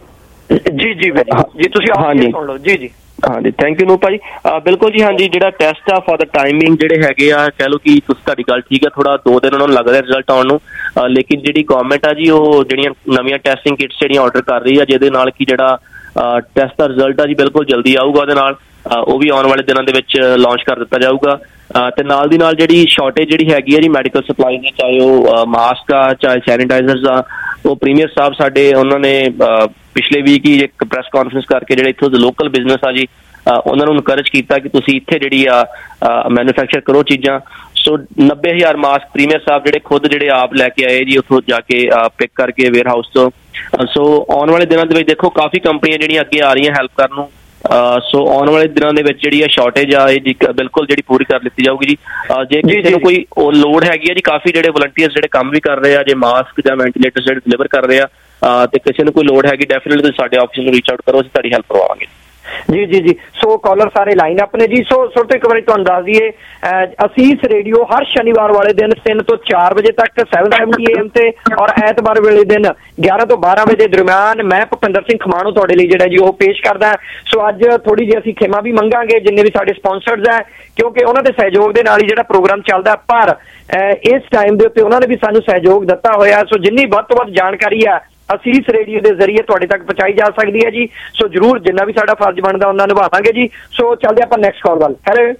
ਜੀ ਤੁਸੀਂ ਸੁਣ ਲਓ। ਜੀ ਹਾਂਜੀ, ਥੈਂਕ ਯੂ ਨੂੰ ਭਾਜੀ। ਬਿਲਕੁਲ ਜੀ, ਹਾਂਜੀ ਜਿਹੜਾ ਟੈਸਟ ਆ ਫॉर द ਟਾਈਮਿੰਗ ਜਿਹੜੇ ਹੈਗੇ ਆ, ਕਹਿ ਲਓ ਕਿ ਤੁਸੀਂ ਤੁਹਾਡੀ ਗੱਲ ਠੀਕ ਹੈ, ਥੋੜਾ 2 ਦਿਨ ਉਹਨਾਂ ਨੂੰ ਲੱਗ ਰਿਹਾ ਰਿਜ਼ਲਟ ਆਉਣ ਨੂੰ। ਲੇਕਿਨ ਜਿਹੜੀ ਗਵਰਨਮੈਂਟ ਆ ਜੀ, ਉਹ ਜਿਹੜੀਆਂ ਨਵੀਆਂ ਟੈਸਟਿੰਗ ਕਿਟਸ ਜਿਹੜੀਆਂ ਆਰਡਰ ਕਰ ਰਹੀ ਆ, ਜਿਹਦੇ ਨਾਲ ਕਿ ਜਿਹੜਾ ਟੈਸਟ ਦਾ ਰਿਜ਼ਲਟ ਆ ਜੀ ਬਿਲਕੁਲ ਜਲਦੀ ਆਊਗਾ। ਉਹਦੇ ਨਾਲ ਉਹ ਵੀ ਆਉਣ ਵਾਲੇ ਦਿਨਾਂ ਦੇ ਵਿੱਚ ਲਾਂਚ ਕਰ ਦਿੱਤਾ ਜਾਊਗਾ। ਤੇ ਨਾਲ ਦੀ ਨਾਲ ਜਿਹੜੀ ਸ਼ਾਰਟੇਜ ਜਿਹੜੀ ਹੈਗੀ ਆ ਜੀ ਮੈਡੀਕਲ ਸਪਲਾਈਜ਼ ਦੀ, ਚਾਹੇ ਉਹ ਮਾਸਕ ਆ ਚਾਹੇ ਸੈਨੀਟਾਈਜ਼ਰਸ ਆ, ਉਹ ਪ੍ਰੀਮੀਅਰ ਸਾਹਿਬ ਸਾਡੇ ਉਹਨਾਂ ਨੇ ਪਿਛਲੇ ਵੀਕ ਹੀ ਇੱਕ ਪ੍ਰੈਸ ਕਾਨਫਰੰਸ ਕਰਕੇ ਜਿਹੜੇ ਇੱਥੋਂ ਦੇ ਲੋਕਲ ਬਿਜ਼ਨਸ ਆ ਜੀ, ਉਹਨਾਂ ਨੂੰ ਇਨਕਰੇਜ ਕੀਤਾ ਕਿ ਤੁਸੀਂ ਇੱਥੇ ਜਿਹੜੀ ਆ ਮੈਨੂਫੈਕਚਰ ਕਰੋ ਚੀਜ਼ਾਂ। ਸੋ 90,000 ਮਾਸਕ ਪ੍ਰੀਮੀਅਰ ਸਾਹਿਬ ਜਿਹੜੇ ਖੁਦ ਜਿਹੜੇ ਆਪ ਲੈ ਕੇ ਆਏ ਜੀ, ਉੱਥੋਂ ਜਾ ਕੇ ਪਿਕ ਕਰਕੇ ਵੇਅਰ ਹਾਊਸ ਤੋਂ। ਸੋ ਆਉਣ ਵਾਲੇ ਦਿਨਾਂ ਦੇ ਵਿੱਚ ਦੇਖੋ ਕਾਫੀ ਕੰਪਨੀਆਂ ਜਿਹੜੀਆਂ ਅੱਗੇ ਆ ਰਹੀਆਂ ਹੈਲਪ ਕਰਨ ਨੂੰ। ਸੋ ਆਉਣ ਵਾਲੇ ਦਿਨਾਂ ਦੇ ਵਿੱਚ ਜਿਹੜੀ ਆ ਸ਼ਾਰਟੇਜ ਆ ਇਹ ਬਿਲਕੁਲ ਜਿਹੜੀ ਪੂਰੀ ਕਰ ਲਿੱਤੀ ਜਾਊਗੀ ਜੀ। ਜੇ ਕਿਸੇ ਨੂੰ ਕੋਈ ਲੋੜ ਹੈਗੀ ਆ ਜੀ, ਕਾਫੀ ਜਿਹੜੇ ਵਲੰਟੀਅਰਸ ਜਿਹੜੇ ਕੰਮ ਵੀ ਕਰ ਰਹੇ ਆ, ਜੇ ਮਾਸਕ ਜਾਂ ਵੈਂਟੀਲੇਟਰ ਜਿਹੜੇ ਡਿਲੀਵਰ ਕਰ ਰਹੇ ਆ, ਤੇ ਕਿਸੇ ਨੂੰ ਕੋਈ ਲੋੜ ਹੈਗੀ, ਡੈਫੀਨਿਟਲੀ ਤੁਸੀਂ ਸਾਡੇ ਆਫਿਸ ਨੂੰ ਰੀਚ ਆਊਟ ਕਰੋ, ਅਸੀਂ ਤੁਹਾਡੀ ਹੈਲਪ ਕਰਵਾਵਾਂਗੇ। ਜੀ। ਸੋ ਕਾਲਰ ਸਾਰੇ ਲਾਈਨ ਅਪ ਨੇ ਜੀ। ਸੋ ਸੁਰਤ ਇੱਕ ਵਾਰੀ ਤੁਹਾਨੂੰ ਦੱਸ ਦਈਏ, ਅਸੀਸ ਰੇਡੀਓ ਹਰ ਸ਼ਨੀਵਾਰ ਵਾਲੇ ਦਿਨ 3 ਤੋਂ 4 ਵਜੇ ਤੱਕ 7:70 AM ਤੇ, ਔਰ ਐਤਵਾਰ ਵੇਲੇ ਦਿਨ 11 ਤੋਂ 12 ਵਜੇ ਦਰਮਿਆਨ ਮੈਂ ਭੁਪਿੰਦਰ ਸਿੰਘ ਖਮਾਣੋ ਤੁਹਾਡੇ ਲਈ ਜਿਹੜਾ ਜੀ ਉਹ ਪੇਸ਼ ਕਰਦਾ। ਸੋ ਅੱਜ ਥੋੜੀ ਜਿਹੀ ਅਸੀਂ ਖਿਮਾ ਵੀ ਮੰਗਾਂਗੇ ਜਿੰਨੇ ਵੀ ਸਾਡੇ ਸਪਾਂਸਰਸ ਹੈ, ਕਿਉਂਕਿ ਉਹਨਾਂ ਦੇ ਸਹਿਯੋਗ ਦੇ ਨਾਲ ਹੀ ਜਿਹੜਾ ਪ੍ਰੋਗਰਾਮ ਚੱਲਦਾ, ਪਰ ਇਸ ਟਾਈਮ ਦੇ ਉੱਤੇ ਉਹਨਾਂ ਨੇ ਵੀ ਸਾਨੂੰ ਸਹਿਯੋਗ ਦਿੱਤਾ ਹੋਇਆ। ਸੋ ਜਿੰਨੀ ਵੱਧ ਤੋਂ ਵੱਧ ਜਾਣਕਾਰੀ ਆ ਅਸੀਸ ਰੇਡੀਓ ਦੇ ਜ਼ਰੀਏ ਤੁਹਾਡੇ ਤੱਕ ਪਹੁੰਚਾਈ ਜਾ ਸਕਦੀ ਹੈ ਜੀ। ਸੋ ਜਰੂਰ ਜਿੰਨਾ ਵੀ ਸਾਡਾ ਫਰਜ਼ ਬਣਦਾ ਉਹਨਾਂ ਨਿਭਾਵਾਂਗੇ ਜੀ। ਸੋ ਚੱਲਦੇ ਆਪਾਂ ਨੈਕਸਟ ਕਾਲ ਵੱਲ।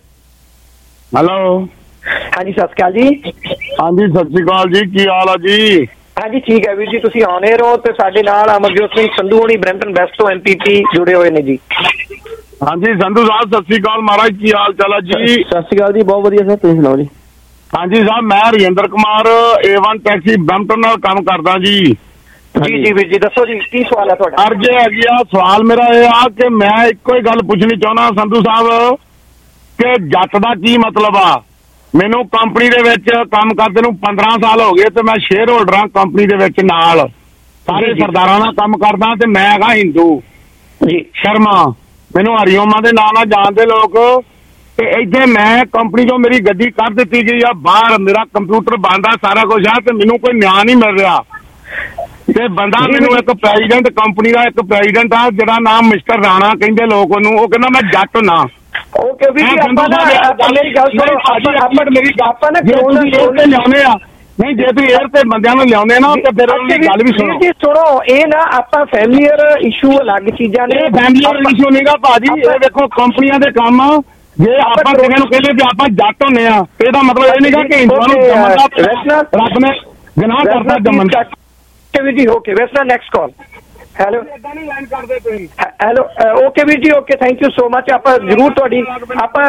ਹੈਲੋ। ਹਾਂਜੀ ਸਤਿ ਸ਼੍ਰੀ ਅਕਾਲ ਜੀ। ਹਾਂਜੀ ਸਤਿ ਸ਼੍ਰੀ ਅਕਾਲ ਜੀ, ਕੀ ਹਾਲ ਆ ਜੀ? ਹਾਂਜੀ ਠੀਕ ਹੈ ਵੀਰ ਜੀ, ਤੁਸੀਂ ਆਉਣੇ ਰਹੋ। ਤੇ ਸਾਡੇ ਨਾਲ ਅਮਰਜੋਤ ਸਿੰਘ ਸੰਧੂ ਹੋਣੀ ਬ੍ਰੈਂਪਟਨ ਵੈਸਟ ਤੋਂ MPP ਜੁੜੇ ਹੋਏ ਨੇ ਜੀ। ਹਾਂਜੀ ਸੰਧੂ ਸਾਹਿਬ ਸਤਿ ਸ੍ਰੀ ਅਕਾਲ ਮਹਾਰਾਜ, ਕੀ ਹਾਲ ਚਾਲ ਹੈ ਜੀ? ਸਤਿ ਸ੍ਰੀ ਅਕਾਲ ਜੀ, ਬਹੁਤ ਵਧੀਆ ਸਰ, ਤੁਸੀਂ ਸੁਣਾਓ ਜੀ? ਹਾਂਜੀ ਸਾਹਿਬ, ਮੈਂ Rajinder Kumar A1 taxi Brampton ਨਾਲ ਕੰਮ ਕਰਦਾ ਜੀ। ਜੀ ਜੀ ਵੀਰ ਜੀ, ਦੱਸੋ ਜੀ ਕੀ ਸਵਾਲ ਹੈ ਤੁਹਾਡਾ? ਅਰਜ ਹੈਗੀ ਆ, ਸਵਾਲ ਮੇਰਾ ਇਹ ਆ ਕਿ ਮੈਂ ਇੱਕੋ ਹੀ ਗੱਲ ਪੁੱਛਣੀ ਚਾਹੁੰਦਾ ਸੰਧੂ ਸਾਹਿਬ ਕਿ ਜੱਟ ਦਾ ਕੀ ਮਤਲਬ ਆ। ਮੈਨੂੰ ਕੰਪਨੀ ਦੇ ਵਿੱਚ ਕੰਮ ਕਰਦੇ ਨੂੰ 15 ਸਾਲ ਹੋ ਗਏ ਤੇ ਮੈਂ ਸ਼ੇਅਰ ਹੋਲਡਰ ਹਾਂ ਕੰਪਨੀ ਦੇ ਵਿੱਚ, ਨਾਲ ਸਾਰੇ ਸਰਦਾਰਾਂ ਨਾਲ ਕੰਮ ਕਰਦਾ ਤੇ ਮੈਂ ਹੈਗਾ ਹਿੰਦੂ ਜੀ ਸ਼ਰਮਾ, ਮੈਨੂੰ ਹਰੀਓਮਾ ਦੇ ਨਾਂ ਨਾਲ ਜਾਣਦੇ ਲੋਕ। ਤੇ ਇੱਥੇ ਮੈਂ ਕੰਪਨੀ ਚੋਂ ਮੇਰੀ ਗੱਡੀ ਕੱਢ ਦਿੱਤੀ ਗਈ ਆ ਬਾਹਰ, ਮੇਰਾ ਕੰਪਿਊਟਰ ਬੰਦ ਆ, ਸਾਰਾ ਕੁਝ ਆ, ਤੇ ਮੈਨੂੰ ਕੋਈ ਨਿਆਂ ਨਹੀਂ ਮਿਲ ਰਿਹਾ। ਤੇ ਬੰਦਾ ਮੈਨੂੰ ਇੱਕ ਪ੍ਰੈਜ਼ੀਡੈਂਟ ਕੰਪਨੀ ਦਾ ਇੱਕ ਪ੍ਰੈਜ਼ੀਡੈਂਟ ਆ ਜਿਹੜਾ ਨਾਮ ਮਿਸਟਰ ਰਾਣਾ ਕਹਿੰਦੇ ਲੋਕ ਉਹਨੂੰ, ਉਹ ਕਹਿੰਦਾ ਮੈਂ ਜੱਟ ਨਾ। ਓਕੇ ਵੀਰ ਜੀ, ਆਪਾਂ ਨਾ ਮੇਰੀ ਗੱਲ ਸੁਣੋ, ਆਪਾਂ ਮੇਰੀ ਆਪਾਂ ਨਾ ਤੇ ਲਿਆਉਣੇ ਆ, ਨਹੀਂ ਜੇ ਤੁਸੀਂ 에ਅਰ ਤੇ ਬੰਦਿਆਂ ਨੂੰ ਲਿਆਉਂਦੇ ਨਾ ਤੇ ਫਿਰ ਉਹਨਾਂ ਦੀ ਗੱਲ ਵੀ ਸੁਣੋ ਜੀ। ਸੁਣੋ, ਇਹ ਨਾ ਆਪਾਂ ਫੈਮਲੀਅਰ ਇਸ਼ੂ ਅਲੱਗ ਚੀਜ਼ਾਂ ਨੇ, ਫੈਮਲੀਅਰ ਇਸ਼ੂ ਨਹੀਂਗਾ ਭਾਜੀ। ਇਹ ਦੇਖੋ ਕੰਪਨੀਆਂ ਦੇ ਕੰਮ, ਜੇ ਆਪਾਂ ਕਿਸੇ ਨੂੰ ਕਹਿੰਦੇ ਵੀ ਆਪਾਂ ਜੱਟ ਹੁੰਦੇ ਆ, ਇਹਦਾ ਮਤਲਬ ਇਹ ਨਹੀਂਗਾ ਕਿ ਹਿੰਦੂਆਂ ਨੂੰ ਜੰਮਣ ਦਾ ਰੱਬ ਨੇ ਗੁਨਾਹ ਕਰਤਾ ਜੰਮਣ ਦਾ। ਵੀਰ ਜੀ ਓਕੇ, ਵੈਸਨਾ next call. Hello hello, okay ਵੀਰ ਜੀ, okay, thank you so much. ਆਪਾਂ ਜ਼ਰੂਰ ਤੁਹਾਡੀ ਆਪਾਂ